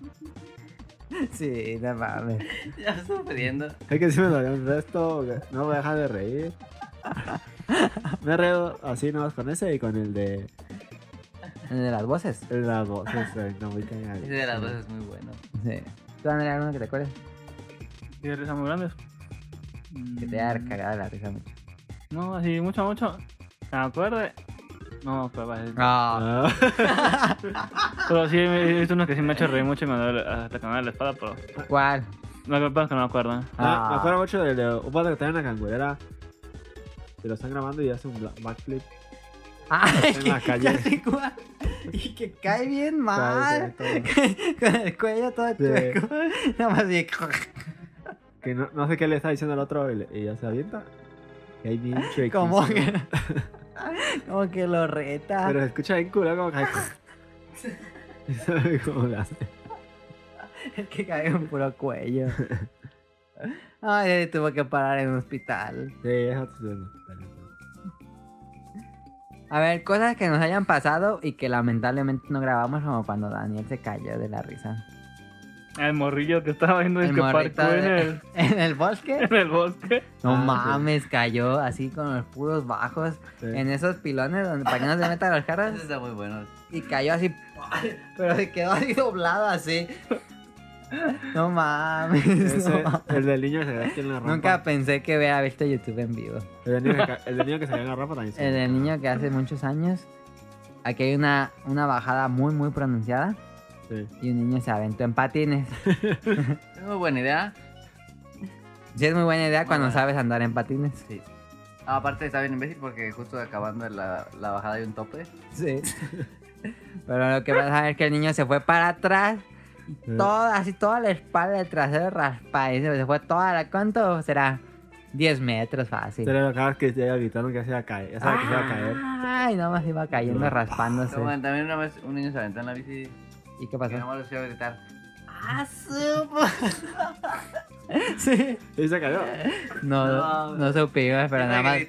Speaker 1: Sí, no mames.
Speaker 4: Ya estoy perdiendo.
Speaker 3: Es que si me dolió un resto, no voy a dejar de reír. Me río así nomás con ese y con el de
Speaker 1: El de las voces.
Speaker 3: las voces. No, muy
Speaker 4: Ese
Speaker 3: cagado.
Speaker 4: de las dos es muy bueno.
Speaker 1: Sí. ¿Tú, Daniel, alguno que te acuerdes?
Speaker 2: ¿Tienes risas muy grandes?
Speaker 1: Que te haya cagado la risa mucho.
Speaker 2: No, así mucho. ¿Me acuerde? No, pero
Speaker 1: Ah.
Speaker 3: Ah,
Speaker 2: Pero sí, he visto unos que sí me ha hecho reír mucho y me duele hasta que me duele la espada, pero
Speaker 1: ¿Cuál?
Speaker 2: me acuerdo que no me acuerdo.
Speaker 3: Me acuerdo mucho del de un vato que está en una cangurera. Y lo están grabando y hace un backflip.
Speaker 1: Ay,
Speaker 3: En la calle.
Speaker 1: ya sé cuál. Y que cae bien mal.
Speaker 3: Cae,
Speaker 1: Con el cuello todo
Speaker 3: Sí.
Speaker 1: chueco. Nada más así.
Speaker 3: Que no sé qué le está diciendo el otro y ya se avienta. Y ahí bien chuequísimo.
Speaker 1: Como que. Como que lo reta.
Speaker 3: Pero se escucha bien culo como cae. Y sabe cómo lo hace.
Speaker 1: Es que cae en puro cuello. Ay, tuvo que parar en un hospital.
Speaker 3: Sí, eso te suena.
Speaker 1: A ver, cosas que nos hayan pasado y que lamentablemente no grabamos, como cuando Daniel se cayó de la risa.
Speaker 2: El morrillo que estaba viendo
Speaker 1: El
Speaker 2: el que
Speaker 1: morrito
Speaker 2: parkour
Speaker 1: de- ¿En el bosque?
Speaker 2: en el bosque.
Speaker 1: No
Speaker 3: Ah, sí.
Speaker 1: mames, cayó así con los puros bajos
Speaker 3: Sí.
Speaker 1: en esos pilones donde para que no se metan los carros.
Speaker 4: Ese está muy bueno.
Speaker 1: Y cayó así, pero se quedó así doblado así. No mames.
Speaker 3: Ese,
Speaker 1: no.
Speaker 3: el del niño que se cae aquí en la rampa.
Speaker 1: Nunca pensé que hubiera visto YouTube en vivo.
Speaker 3: El del niño que se cae en la rampa también.
Speaker 1: El del niño que hace muchos años. Aquí hay una bajada muy, muy pronunciada.
Speaker 3: Sí.
Speaker 1: Y un niño se aventó en patines.
Speaker 4: Es muy buena idea.
Speaker 1: Sí, es muy buena idea cuando
Speaker 4: Bueno.
Speaker 1: sabes andar en patines.
Speaker 4: Sí. Ah, aparte está bien imbécil porque justo acabando la bajada hay un tope.
Speaker 1: Sí. Pero lo que pasa es que el niño se fue para atrás. Y toda la espalda del trasero raspada. Y se fue toda la... ¿Cuánto será? 10 metros fácil.
Speaker 3: Pero cada vez que llega gritando que se iba a caer. Ya sabe que se iba a caer.
Speaker 1: Ay, nomás iba cayendo, raspándose.
Speaker 4: Como también una vez un niño se aventó en la bici
Speaker 1: ¿Y qué
Speaker 4: y
Speaker 1: pasó?
Speaker 4: nomás lo escuchaba gritar. ¡Ah,
Speaker 1: Sí.
Speaker 3: Y se cayó.
Speaker 1: No supimos, pero nada más.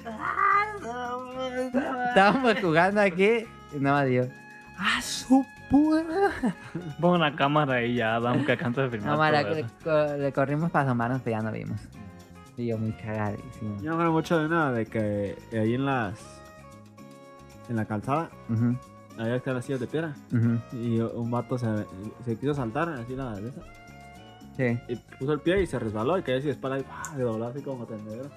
Speaker 1: Estábamos jugando aquí y nada más dio. ¡Ah, su puta!
Speaker 2: Pongo una cámara y ya, Adam, que canto de filmar.
Speaker 1: No, Mara,
Speaker 2: todo eso.
Speaker 1: le corrimos para asomarnos, pero ya no vimos. Y yo muy cagadísimo.
Speaker 3: Yo me acuerdo mucho de una de que ahí en la calzada
Speaker 1: Ujú,
Speaker 3: había que las sillas de piedra.
Speaker 1: ujú.
Speaker 3: Y un vato se quiso saltar así la de esa.
Speaker 1: Sí.
Speaker 3: Y puso el pie y se resbaló y cayó así de espalda y ¡pah! Le dobló así como tendedero.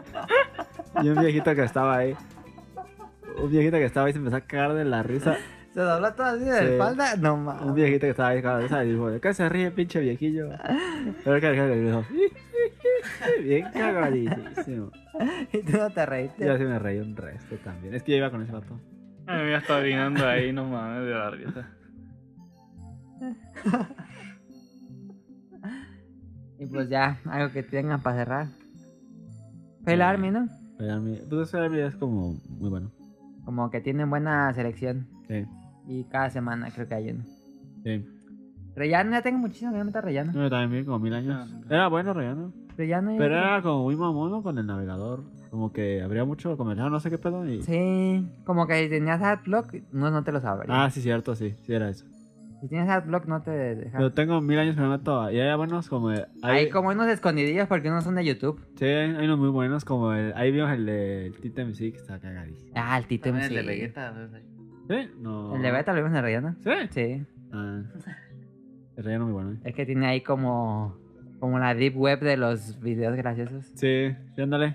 Speaker 3: y un viejito que estaba ahí. Un viejito que estaba ahí se empezó a cagar de la risa.
Speaker 1: ¿Se dobló todo así de la
Speaker 3: Sí.
Speaker 1: espalda? No
Speaker 3: Un
Speaker 1: mames.
Speaker 3: viejito que estaba ahí con la cabeza y dijo, ¿de qué se ríe, pinche viejillo? Pero que dijo, bien cagadísimo.
Speaker 1: Y tú no te reíste.
Speaker 3: Yo sí me reí un resto también. Es que yo iba con ese vato.
Speaker 2: A mí ya está adivinando ahí, no mames, de la risa.
Speaker 1: Y pues ya, algo que tengan para cerrar. Fue el Army, ¿no?
Speaker 3: Pues ese Army es como muy bueno.
Speaker 1: Como que tienen buena selección.
Speaker 3: Sí,
Speaker 1: Y cada semana creo que hay uno.
Speaker 3: sí.
Speaker 1: Rellano, ya tengo muchísimo que no meto Rellano.
Speaker 3: Yo también vi como 1000 años. Era bueno Rellano.
Speaker 1: Rellano
Speaker 3: Pero era como muy mamono con el navegador. Como que habría mucho comercial, no sé qué pedo. Y...
Speaker 1: Sí, como que si tenías Adblock, no te lo sabría.
Speaker 3: Ah, sí, cierto, sí. Sí, era eso.
Speaker 1: Si tienes Adblock, no te deja.
Speaker 3: Pero tengo 1000 años que no meto. Y hay buenos como.
Speaker 1: Hay como unos escondidillos porque no son de YouTube.
Speaker 3: Sí, hay unos muy buenos como ahí vimos el de Tita MC que está cagadísimo.
Speaker 1: Ah, el Tito
Speaker 4: También
Speaker 1: sí.
Speaker 4: el de Vegeta. ¿No?
Speaker 3: ¿Sí? No.
Speaker 1: El de Beta lo vimos en Rellano.
Speaker 3: ¿Sí?
Speaker 1: Sí.
Speaker 3: Ah, el relleno muy bueno.
Speaker 1: Es que tiene ahí como la deep web de los videos graciosos.
Speaker 3: Sí, sí, ándale.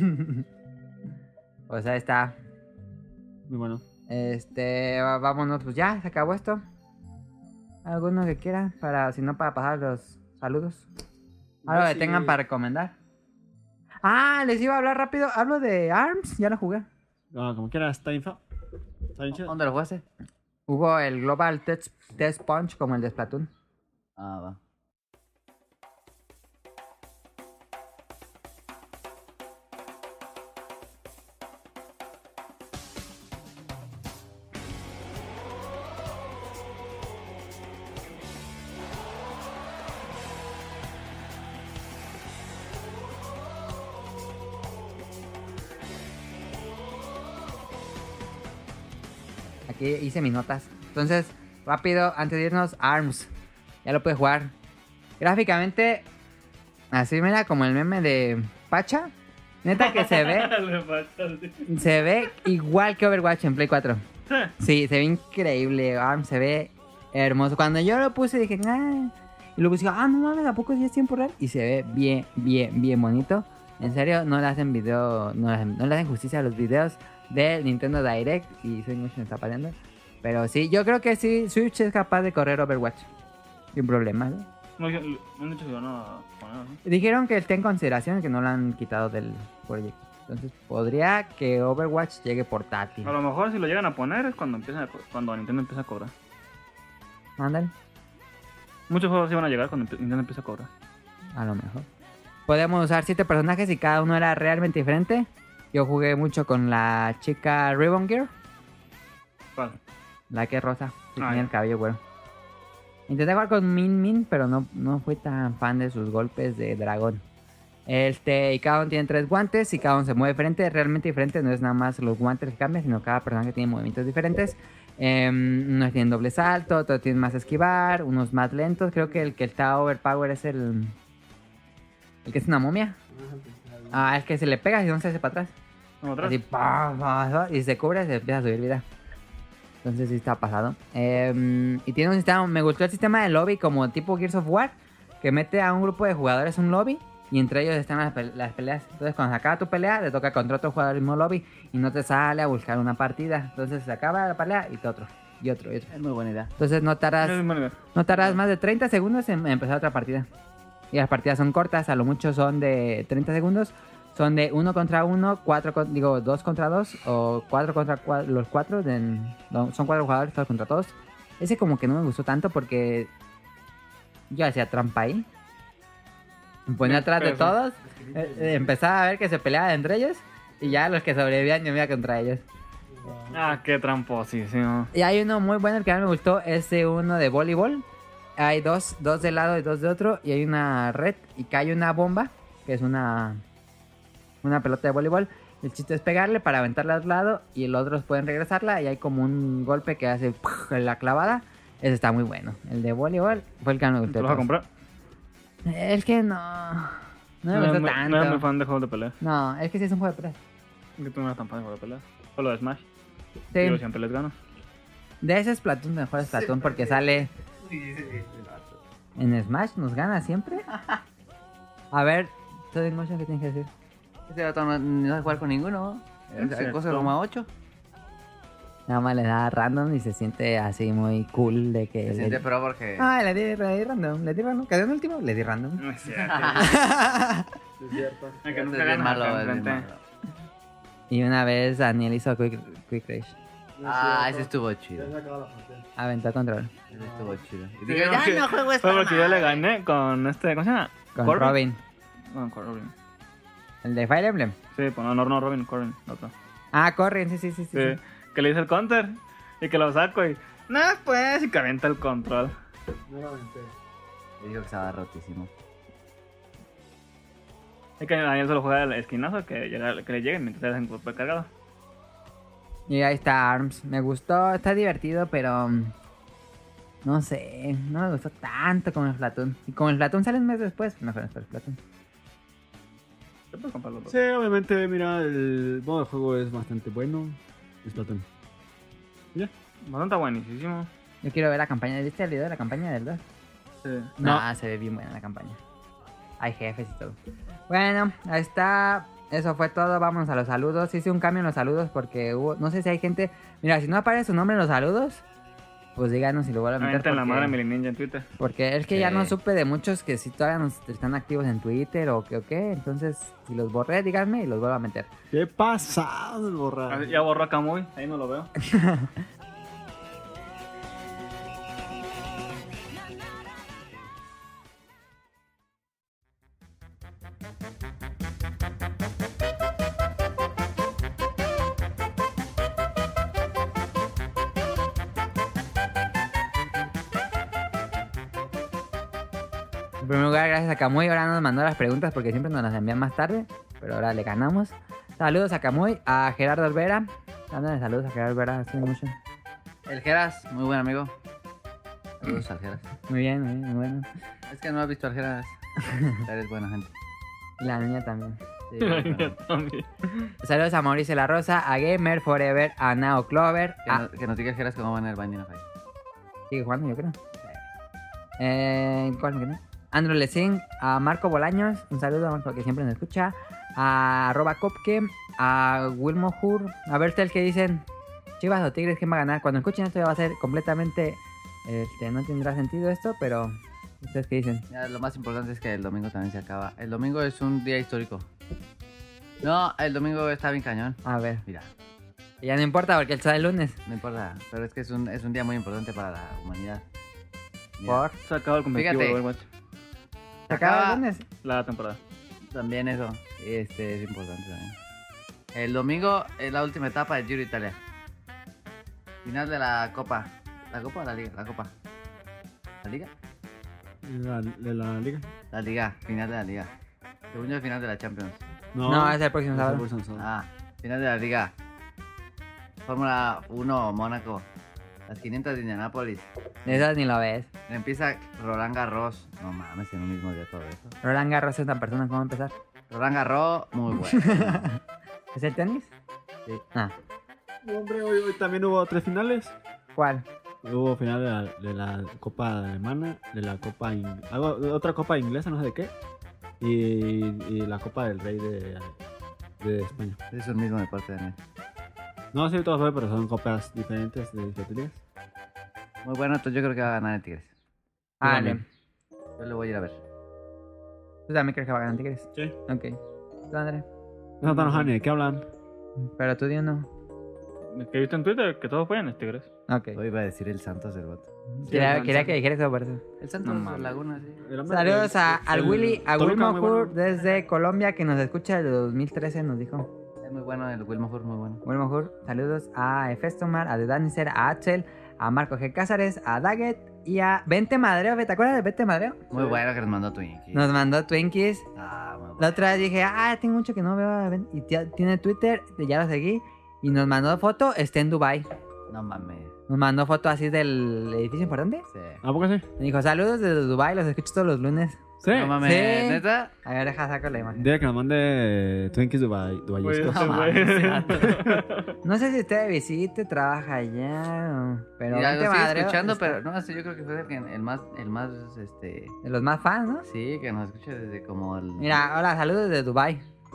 Speaker 1: O sea, está.
Speaker 3: Muy bueno.
Speaker 1: Vámonos, pues ya, se acabó esto. ¿Alguno que quiera? Si no, para pasar los saludos. Algo que
Speaker 3: sí.
Speaker 1: tengan para recomendar. Ah, les iba a hablar rápido. Hablo de ARMS, ya lo jugué.
Speaker 3: No, como quieras, está info. Está bien chido.
Speaker 4: ¿Dónde lo jugaste?
Speaker 1: Hubo el Global Test Punch como el de Splatoon.
Speaker 4: Ah, va.
Speaker 1: Aquí hice mis notas. Entonces, rápido, antes de irnos, ARMS. Ya lo puedes jugar. Gráficamente, así mira, como el meme de Pacha. Neta que se ve igual que Overwatch en Play 4. Sí, se ve increíble. ARMS se ve hermoso. Cuando yo lo puse dije, ah. Y luego dije, no mames, ¿a poco sí es tiempo real? Y se ve bien, bien, bien bonito. En serio, no le hacen video, no le hacen justicia a los videos del Nintendo Direct. Y Switch me está parando. Pero sí, yo creo que sí, Switch es capaz de correr Overwatch. Sin problemas, ¿no?
Speaker 2: No, me han dicho que van a poner, ¿no?
Speaker 1: Dijeron que está en consideración, que no lo han quitado del proyecto. Entonces podría que Overwatch llegue portátil.
Speaker 2: A lo mejor si lo llegan a poner es cuando Nintendo empieza a cobrar.
Speaker 1: Ándale,
Speaker 2: Muchos juegos sí van a llegar cuando Nintendo empieza a cobrar.
Speaker 1: a lo mejor. Podemos usar 7 personajes y cada uno era realmente diferente. Yo jugué mucho con la chica Ribbon Gear,
Speaker 2: ¿Cuál?
Speaker 1: la que es rosa, que
Speaker 2: Ah,
Speaker 1: tenía
Speaker 2: ya.
Speaker 1: el cabello güero. Intenté jugar con Min, pero no fui tan fan de sus golpes de dragón. Y cada uno tiene 3 guantes y cada uno se mueve diferente, realmente diferente. No es nada más los guantes que cambian, sino cada personaje tiene movimientos diferentes. Unos tienen doble salto, otros tienen más esquivar, unos más lentos. Creo que el que está overpower es el que es una momia. El que se le pega y no se hace para atrás.
Speaker 2: ¿Cómo atrás?
Speaker 1: Así, y se cubre y se empieza a subir vida. Entonces sí está pasado. Y tiene un sistema, me gustó el sistema de lobby como tipo Gears of War, que mete a un grupo de jugadores en un lobby y entre ellos están las peleas. Entonces cuando se acaba tu pelea, te toca contra otro jugador del mismo lobby y no te sale a buscar una partida. Entonces se acaba la pelea y otro, y otro, y otro.
Speaker 4: Es muy buena idea.
Speaker 1: Entonces no tardas más de 30 segundos en empezar otra partida. Y las partidas son cortas, a lo mucho son de 30 segundos. Son de 1 contra 1, 2 contra 2 o 4 contra los 4. Son 4 jugadores todos contra todos. Ese como que no me gustó tanto porque yo hacía trampa ahí. Me ponía atrás de todos. Empezaba a ver que se peleaban entre ellos. Y ya los que sobrevivían yo me iba contra ellos.
Speaker 2: Qué tramposísimo.
Speaker 1: Y hay uno muy bueno, el que a mí me gustó, es uno de voleibol. Hay dos de lado y dos de otro. Y hay una red y cae una bomba, que es una pelota de voleibol. El chiste es pegarle para aventarla al lado y los otros pueden regresarla. Y hay como un golpe que hace la clavada. Ese está muy bueno. El de voleibol fue el que me gustó.
Speaker 2: ¿Te lo vas a comprar?
Speaker 1: Es que no me gustó tanto.
Speaker 2: No eres muy fan de juegos de pelea.
Speaker 1: No, es que sí es un juego de pelea.
Speaker 2: Que tú no eres tan fan de juegos de pelea. Solo de Smash.
Speaker 1: Sí.
Speaker 2: Digo, siempre les gano.
Speaker 1: De ese Splatoon, mejor Splatoon porque sale en Smash, nos gana siempre. A ver, Sonic Motion, ¿qué tienes que decir?
Speaker 4: Este vato no sabe jugar con ninguno.
Speaker 2: Es cierto.
Speaker 4: Cosa como a 8.
Speaker 1: Nada más le da random y se siente así muy cool de que...
Speaker 4: Se siente pro porque...
Speaker 1: Ah, le di random. ¿Quedó en último? Le di random.
Speaker 2: No es cierto.
Speaker 3: Es cierto.
Speaker 2: Es que
Speaker 4: Es
Speaker 2: nunca
Speaker 4: bien
Speaker 2: ganas
Speaker 4: malo,
Speaker 2: acá
Speaker 4: es bien
Speaker 2: enfrente.
Speaker 4: malo.
Speaker 1: Y una vez Daniel hizo Quick Rage.
Speaker 4: Ah, ese estuvo chido.
Speaker 3: Ya se acaba la partida.
Speaker 1: Aventó control.
Speaker 4: Ese estuvo chido. Y
Speaker 2: Sí,
Speaker 4: dije,
Speaker 2: porque-
Speaker 4: ya no juego esta
Speaker 2: Fue porque yo le
Speaker 4: madre".
Speaker 2: gané con este, ¿cómo se llama?
Speaker 1: Con
Speaker 2: ¿Corbin?
Speaker 1: Robin.
Speaker 2: No, con Robin.
Speaker 1: El de Fire Emblem.
Speaker 2: Sí, pues no, Robin, Corbin, el otro.
Speaker 1: Ah, Corrin, sí.
Speaker 2: Sí, que le hice el counter y que lo saco y... No, pues, y que avienta el control.
Speaker 3: No lo aventé.
Speaker 4: Y dijo que estaba rotísimo.
Speaker 2: Y que Daniel solo juega el esquinazo que le lleguen mientras se hacen cargado.
Speaker 1: Y ahí está ARMS. Me gustó, está divertido, pero... no sé, no me gustó tanto como el Splatoon. Y como el Splatoon sale un mes después, mejor es el Splatoon.
Speaker 2: ¿Te puedes comprar los dos?
Speaker 8: Sí, obviamente, mira, el modo de juego es bastante bueno. Es Platón.
Speaker 2: Bastante buenísimo.
Speaker 1: Yo quiero ver la campaña. ¿Viste el video de la campaña del 2?
Speaker 2: Sí.
Speaker 1: No, se ve bien buena la campaña. Hay jefes y todo. Bueno, ahí está. Eso fue todo. Vamos a los saludos. Hice un cambio en los saludos porque hubo... no sé si hay gente... Mira, si no aparece su nombre en los saludos, pues díganos si lo vuelvo a meter.
Speaker 2: Avienten la
Speaker 1: porque-
Speaker 2: madre de Mili Ninja en Twitter.
Speaker 1: Porque es que ya
Speaker 4: Sí.
Speaker 1: no supe de muchos que si todavía están activos en Twitter o qué. Entonces, si los borré, díganme y los vuelvo a meter.
Speaker 8: ¿Qué pasado el borrar?
Speaker 2: Ya borró a Kamui, ahí no lo veo.
Speaker 1: En primer lugar, gracias a Kamui. Ahora nos mandó las preguntas porque siempre nos las envían más tarde. Pero ahora le ganamos. Saludos a Kamui, a Gerardo Olvera. Dándole saludos a Gerardo Olvera hace mucho.
Speaker 4: El Geras, muy buen amigo. Saludos al Geras.
Speaker 1: Muy bien, muy bueno.
Speaker 4: Es que no has visto al Geras. Eres buena gente.
Speaker 1: Y la niña también.
Speaker 4: Sí, bueno.
Speaker 2: También.
Speaker 1: Saludos a Mauricio La Rosa, a Gamer Forever, a Nao Clover.
Speaker 4: Que nos diga el Geras cómo va en el Binding of Isaac.
Speaker 1: Sigue jugando, yo creo. ¿Cuál me quedó? Andrew Lessing, a Marco Bolaños, un saludo a Marco que siempre nos escucha, a @Copke, a Wilmo Hur, a ver ustedes qué dicen, Chivas o Tigres, ¿quién va a ganar? Cuando escuchen esto ya va a ser completamente, no tendrá sentido esto, pero ustedes qué dicen.
Speaker 4: Ya, lo más importante es que el domingo también se acaba. El domingo es un día histórico. No, el domingo está bien cañón.
Speaker 1: A ver,
Speaker 4: Mira,
Speaker 1: ya no importa porque él sale el lunes.
Speaker 4: no importa, pero es que es un día muy importante para la humanidad. Mira,
Speaker 1: Por,
Speaker 2: Se acaba el competitivo
Speaker 4: Fíjate.
Speaker 2: de Overwatch.
Speaker 1: ¿se acaba el lunes?
Speaker 2: La temporada.
Speaker 4: También eso, es importante también. El domingo es la última etapa del Giro de Italia. Final de la Copa. ¿La Copa o la Liga? La Copa. ¿La Liga?
Speaker 8: ¿De la liga?
Speaker 4: La Liga, final de la Liga. Según yo, final de la Champions.
Speaker 1: No, es el próximo
Speaker 8: es el
Speaker 1: sábado.
Speaker 8: próximo sábado.
Speaker 4: Ah, final de la Liga. Fórmula 1, Mónaco. Las 500 de Indianápolis.
Speaker 1: De esas ni lo ves.
Speaker 4: Empieza Roland Garros. No mames, en un mismo día todo eso.
Speaker 1: Roland Garros es una persona, ¿cómo va a empezar?
Speaker 4: Roland Garros, muy bueno.
Speaker 1: ¿Es el tenis?
Speaker 4: Sí.
Speaker 1: Ah,
Speaker 8: Hombre, hoy también hubo 3 finales.
Speaker 1: ¿cuál?
Speaker 8: Hubo final de la Copa Alemana, de la Copa... otra Copa Inglesa, no sé de qué. Y la Copa del Rey de España.
Speaker 4: Es el mismo deporte también.
Speaker 8: No sé todos, pero son copas diferentes de diferentes ligas.
Speaker 4: Muy bueno, entonces yo creo que va a ganar el Tigres.
Speaker 1: Ale,
Speaker 4: Yo lo voy a ir a ver.
Speaker 1: ¿tú también crees que va a ganar Tigres?
Speaker 8: Sí.
Speaker 1: Ok. ¿Tú, André?
Speaker 8: No están enojados ni de qué hablan.
Speaker 1: Pero tú, Dio, no.
Speaker 2: Que he visto en Twitter que todos juegan Tigres.
Speaker 1: Ok.
Speaker 4: Hoy iba a decir el Santos del voto.
Speaker 1: Quería que dijeras eso por eso.
Speaker 4: El Santos
Speaker 2: No
Speaker 4: de
Speaker 2: mames.
Speaker 4: Laguna, sí.
Speaker 1: Saludos al Willy, a
Speaker 8: Toluca,
Speaker 1: Wilmo
Speaker 8: muy
Speaker 1: Hur
Speaker 8: bueno.
Speaker 1: desde Colombia que nos escucha el 2013, nos dijo.
Speaker 4: Es muy bueno, el Wilmore muy bueno.
Speaker 1: Wilmo Hur, saludos a Efestomar, a The Danicer, a Axel, a Marco G. Cázares, a Daggett y a Vente Madreo. ¿Te acuerdas de Vente Madreo?
Speaker 4: Muy bueno que nos mandó Twinkie.
Speaker 1: Nos mandó Twinkies.
Speaker 4: Ah, muy bueno.
Speaker 1: La otra vez dije, tengo mucho que no veo a Ben. Y tiene Twitter, ya lo seguí. Y nos mandó foto, está en Dubai.
Speaker 4: No mames.
Speaker 1: Nos mandó foto así del edificio importante.
Speaker 4: Sí.
Speaker 8: ¿A poco sí?
Speaker 1: Me dijo, saludos desde Dubai, los escucho todos los lunes.
Speaker 8: Sí.
Speaker 4: No mames,
Speaker 1: Sí.
Speaker 4: ¿neta?
Speaker 1: A ver, deja saco la imagen.
Speaker 8: Dile que nos mande Twinkies dubayescos.
Speaker 2: Pues, güey.
Speaker 1: No sé si usted visite, trabaja allá, pero
Speaker 4: Mira, lo
Speaker 1: Vente
Speaker 4: estoy
Speaker 1: Madreo
Speaker 4: escuchando,
Speaker 1: está-
Speaker 4: pero no sé, yo creo que fue el más,
Speaker 1: de los más fans, ¿no?
Speaker 4: sí, que nos escucha desde como el...
Speaker 1: Mira, hola, saludos desde Dubai.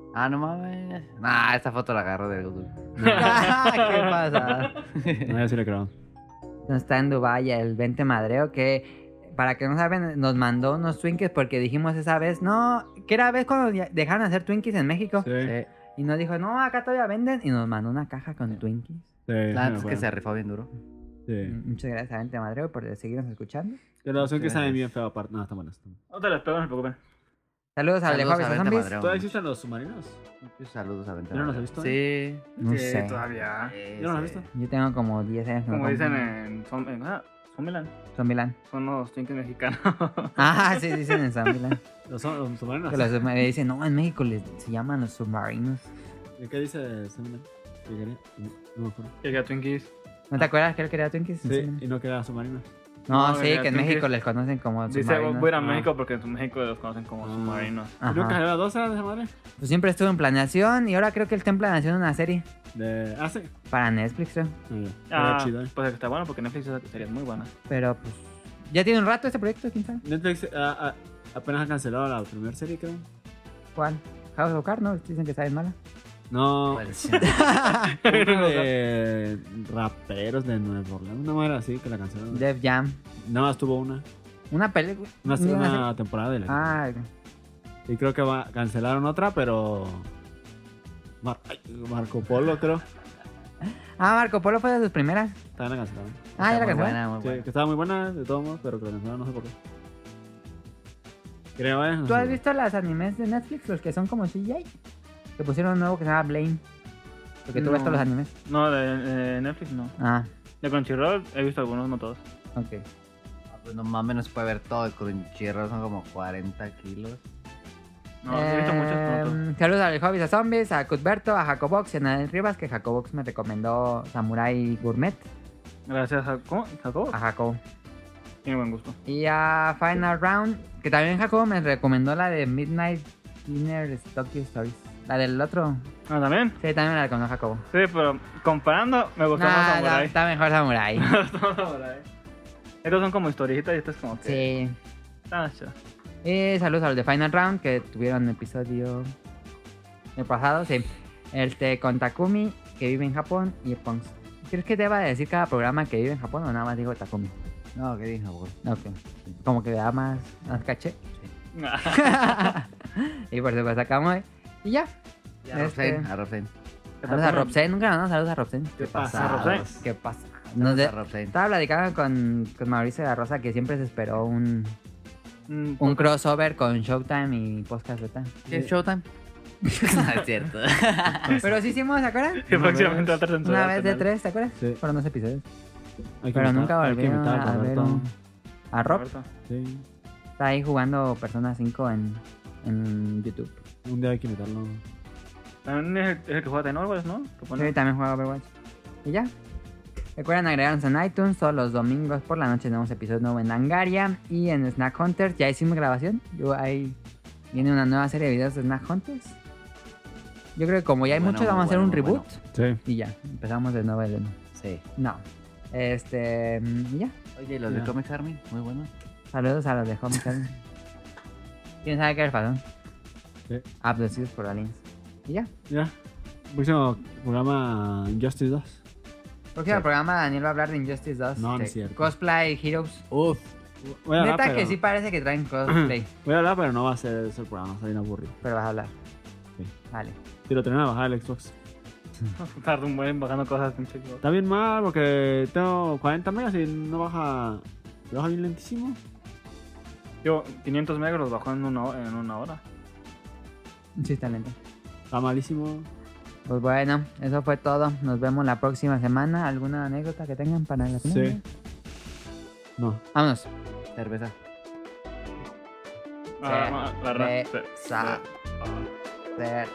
Speaker 4: Ah, no mames. Nah, esta foto la agarró del Google.
Speaker 1: ¿Qué pasa?
Speaker 8: No, yo sí le creo.
Speaker 1: Está en Dubái el 20 Madreo, que para que no saben, nos mandó unos Twinkies porque dijimos esa vez, no, que era vez cuando dejaron de hacer Twinkies en México.
Speaker 8: Sí.
Speaker 4: Sí.
Speaker 1: Y nos dijo, no, acá todavía venden. Y nos mandó una caja con Twinkies.
Speaker 8: Sí,
Speaker 4: La
Speaker 8: sí,
Speaker 4: antes
Speaker 8: me
Speaker 4: que se
Speaker 8: acuerdo.
Speaker 4: rifó bien duro.
Speaker 8: Sí.
Speaker 1: Muchas gracias a 20 Madreo por seguirnos escuchando.
Speaker 8: Pero son que saben bien feo aparte. No, están buenas.
Speaker 2: No te les pego, no se preocupen.
Speaker 1: Saludos al de
Speaker 4: Saludos
Speaker 1: Jueves
Speaker 4: a
Speaker 1: a
Speaker 4: Venta
Speaker 1: Zombies.
Speaker 4: Madreo.
Speaker 8: ¿Todavía existen los submarinos?
Speaker 4: Saludos a Venta.
Speaker 8: ¿Ya no los
Speaker 4: Madreo.
Speaker 8: has visto?
Speaker 4: Sí.
Speaker 1: No
Speaker 2: Sí,
Speaker 1: sé.
Speaker 2: todavía.
Speaker 8: ¿Ya no los has visto?
Speaker 1: Yo tengo como 10 años. que no
Speaker 2: Como
Speaker 1: como
Speaker 2: dicen en Zombieland.
Speaker 1: Zombieland.
Speaker 2: Son los Twinkies mexicanos.
Speaker 1: Ah, sí, dicen en Zombieland.
Speaker 8: ¿Los submarinos?
Speaker 1: Que los dicen, no, en México se llaman los submarinos.
Speaker 8: ¿Y qué dice Zombieland? ¿Qué quería? No me acuerdo.
Speaker 2: Que Twinkies.
Speaker 1: ¿No te acuerdas que él quería Twinkies? en
Speaker 8: Sí,
Speaker 1: Zombieland?
Speaker 8: y no quería submarinos.
Speaker 1: No,
Speaker 2: No,
Speaker 1: sí,
Speaker 2: quería
Speaker 1: que en
Speaker 2: Twinkies.
Speaker 1: México les conocen como
Speaker 2: Dice,
Speaker 1: submarinos.
Speaker 2: voy a ir a
Speaker 8: Ah.
Speaker 2: México porque en México los conocen como submarinos.
Speaker 1: Ajá.
Speaker 8: ¿Creo que salió a 12 de esa madre?
Speaker 1: Pues siempre estuvo en planeación y ahora creo que él está en planeación de una serie
Speaker 8: Ah, sí.
Speaker 1: para Netflix, creo.
Speaker 2: Ah,
Speaker 8: Chido, ¿eh?
Speaker 2: pues está bueno porque Netflix sería muy buena.
Speaker 1: Pero pues ya tiene un rato este proyecto, ¿quién sabe?
Speaker 8: Netflix apenas ha cancelado la primera serie, creo.
Speaker 1: ¿Cuál? House of Cards, ¿no? Dicen que está bien mala.
Speaker 8: No,
Speaker 4: Pues,
Speaker 8: una de raperos de Nueva Orleans. Una manera así que la cancelaron.
Speaker 1: Def Jam.
Speaker 8: Nada más tuvo una.
Speaker 1: Una película.
Speaker 8: Una temporada de la.
Speaker 1: Ah,
Speaker 8: Y creo que cancelaron otra, pero. Marco Polo, creo.
Speaker 1: Marco Polo fue de sus primeras.
Speaker 8: También la cancelaron.
Speaker 1: Ah, ya la
Speaker 4: muy
Speaker 1: cancelaron.
Speaker 4: buena, muy
Speaker 8: Sí,
Speaker 4: buena.
Speaker 8: que estaba muy buena de todos modos, pero que la cancelaron no sé por qué. Creo, no
Speaker 1: ¿Tú
Speaker 8: sé.
Speaker 1: has visto las animes de Netflix, los que son como CJ? Que pusieron un nuevo que se llama Blame. Porque tú ves
Speaker 2: No.
Speaker 1: todos los animes.
Speaker 2: No, de Netflix no.
Speaker 1: Ah,
Speaker 2: De Crunchyroll he visto algunos, no todos.
Speaker 1: ok.
Speaker 4: Pues no mames, no se puede ver todo. El Crunchyroll son como 40 kilos.
Speaker 2: No, he visto muchos, pero no todos.
Speaker 1: Saludos al Hobbies a Zombies, a Cuthberto, a Jacobox y a Nadel Rivas, que Jacobox me recomendó Samurai Gourmet.
Speaker 2: Gracias a... ¿Cómo? ¿Jacobo?
Speaker 1: A Jacobo.
Speaker 2: Tiene buen gusto.
Speaker 1: Y a Final Round, que también Jacobo me recomendó la de Midnight Dinner Tokyo Stories. La del otro.
Speaker 2: Ah, ¿también?
Speaker 1: Sí, también me la recomendó Jacobo.
Speaker 2: Sí, pero comparando, me gustó más
Speaker 1: Nah,
Speaker 2: Samurai.
Speaker 1: está mejor Samurai.
Speaker 2: Me gustó más Samurai. Estos son como historietas y esto es como que...
Speaker 1: Sí.
Speaker 2: Está más chido.
Speaker 1: Y saludos a los de Final Round, que tuvieron episodio el pasado, sí. Con Takumi, que vive en Japón, y Ponks. ¿Crees que deba decir cada programa que vive en Japón o nada más digo Takumi?
Speaker 4: No, ¿qué dijo, güey?
Speaker 1: Ok. Como que da más caché. Y por supuesto Kamui. Y ya.
Speaker 4: Y a Robsen, a Robsen.
Speaker 1: Saludos a Robsen. Nunca mandamos saludos a Robsen.
Speaker 8: ¿Qué pasa?
Speaker 2: ¿A Robsen?
Speaker 1: ¿Qué pasa?
Speaker 4: Saludos a Robsen.
Speaker 1: Estaba platicando con Mauricio de la Rosa que siempre se esperó un
Speaker 2: Un
Speaker 1: crossover con Showtime y Podcast Beta.
Speaker 4: ¿Qué es Showtime? No es cierto.
Speaker 1: Pero sí hicimos, ¿te acuerdas?
Speaker 2: Que próximamente va a estar dentro
Speaker 1: Una
Speaker 2: del
Speaker 1: vez de
Speaker 2: canal.
Speaker 1: 3, ¿te acuerdas?
Speaker 8: Sí.
Speaker 1: Fueron 2 episodios.
Speaker 8: Hay que
Speaker 1: Pero
Speaker 8: invitar-
Speaker 1: nunca
Speaker 8: hay que
Speaker 1: volvieron
Speaker 8: invitar
Speaker 1: a ver
Speaker 8: Roberto.
Speaker 1: a Rob.
Speaker 2: Roberto.
Speaker 8: Sí.
Speaker 1: Está ahí jugando Persona 5 en YouTube.
Speaker 8: Un día hay que invitarlo.
Speaker 2: También es el que juega Tenorwest, ¿no? Que pone-
Speaker 1: Sí, también juega Overwatch. Y ya. Recuerden agregarnos en iTunes todos los domingos por la noche. Tenemos episodio nuevo en Langaria y en Snack Hunters. Ya hicimos grabación. Ahí viene una nueva serie de videos de Snack Hunters. Yo creo que como ya hay
Speaker 4: Bueno,
Speaker 1: muchos, vamos a hacer
Speaker 4: muy
Speaker 1: un
Speaker 4: bueno,
Speaker 1: reboot.
Speaker 8: Sí.
Speaker 1: Y ya, empezamos de nuevo.
Speaker 4: Sí.
Speaker 1: No. Y ya.
Speaker 4: Oye, ¿y los de
Speaker 8: Ya.
Speaker 4: Comics Army? Muy bueno.
Speaker 1: Saludos a los de Home Channel. ¿Quién sabe qué les pasó?
Speaker 8: Sí.
Speaker 1: Abducidos por aliens. Y ya.
Speaker 8: Ya. Próximo programa Injustice 2.
Speaker 1: Próximo
Speaker 8: Sí.
Speaker 1: programa, Daniel va a hablar de Injustice 2.
Speaker 8: No, no
Speaker 1: de
Speaker 8: es cierto.
Speaker 1: Cosplay Heroes.
Speaker 4: Uf.
Speaker 8: Voy a hablar,
Speaker 1: Neta que
Speaker 8: pero-
Speaker 1: sí parece que traen cosplay.
Speaker 8: Voy a hablar, pero no va a ser ese el programa, está bien aburrido.
Speaker 1: Pero vas a hablar.
Speaker 8: Sí.
Speaker 1: Vale.
Speaker 8: Si lo termino de bajar el Xbox.
Speaker 2: Tarda un buen bajando cosas, pinche.
Speaker 8: Está bien mal porque tengo 40 megas y no baja. Lo baja bien lentísimo.
Speaker 2: Yo, 500 megas los bajó en una hora.
Speaker 1: Sí, está lento.
Speaker 8: Está malísimo.
Speaker 1: Pues bueno, eso fue todo. Nos vemos la próxima semana. ¿Alguna anécdota que tengan para la final?
Speaker 8: Sí. No.
Speaker 1: Vámonos.
Speaker 4: Cerveza.
Speaker 1: Cerveza. Cerveza.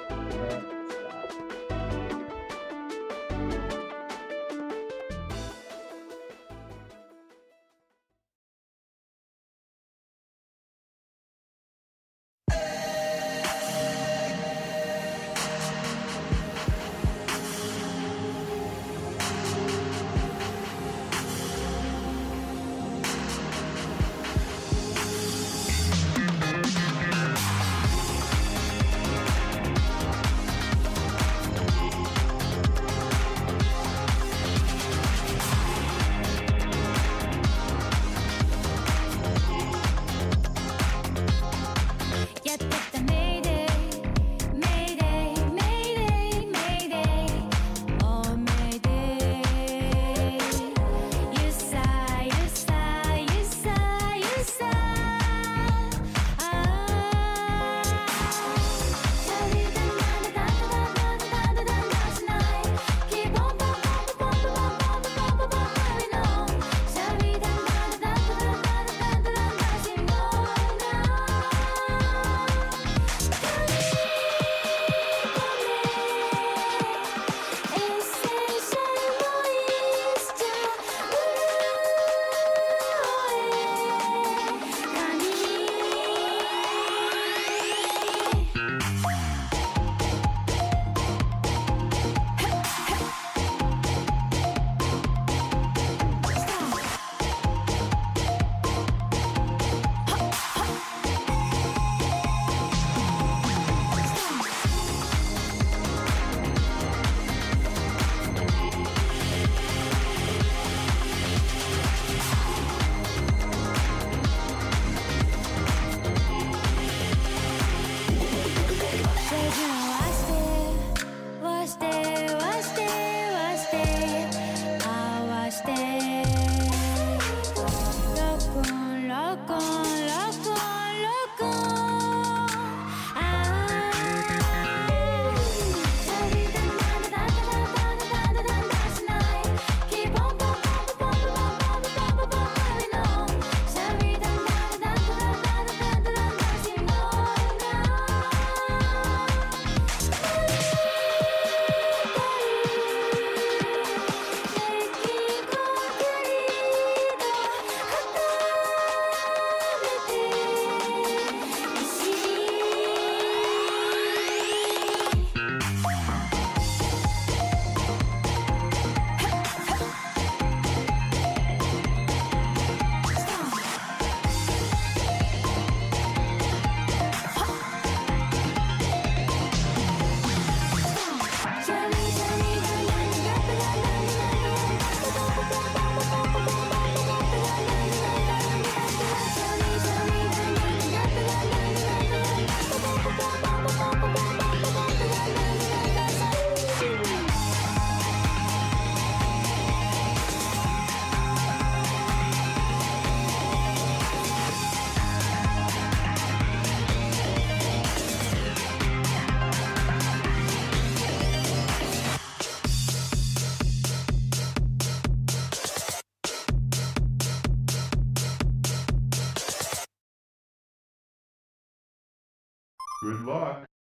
Speaker 6: Good luck.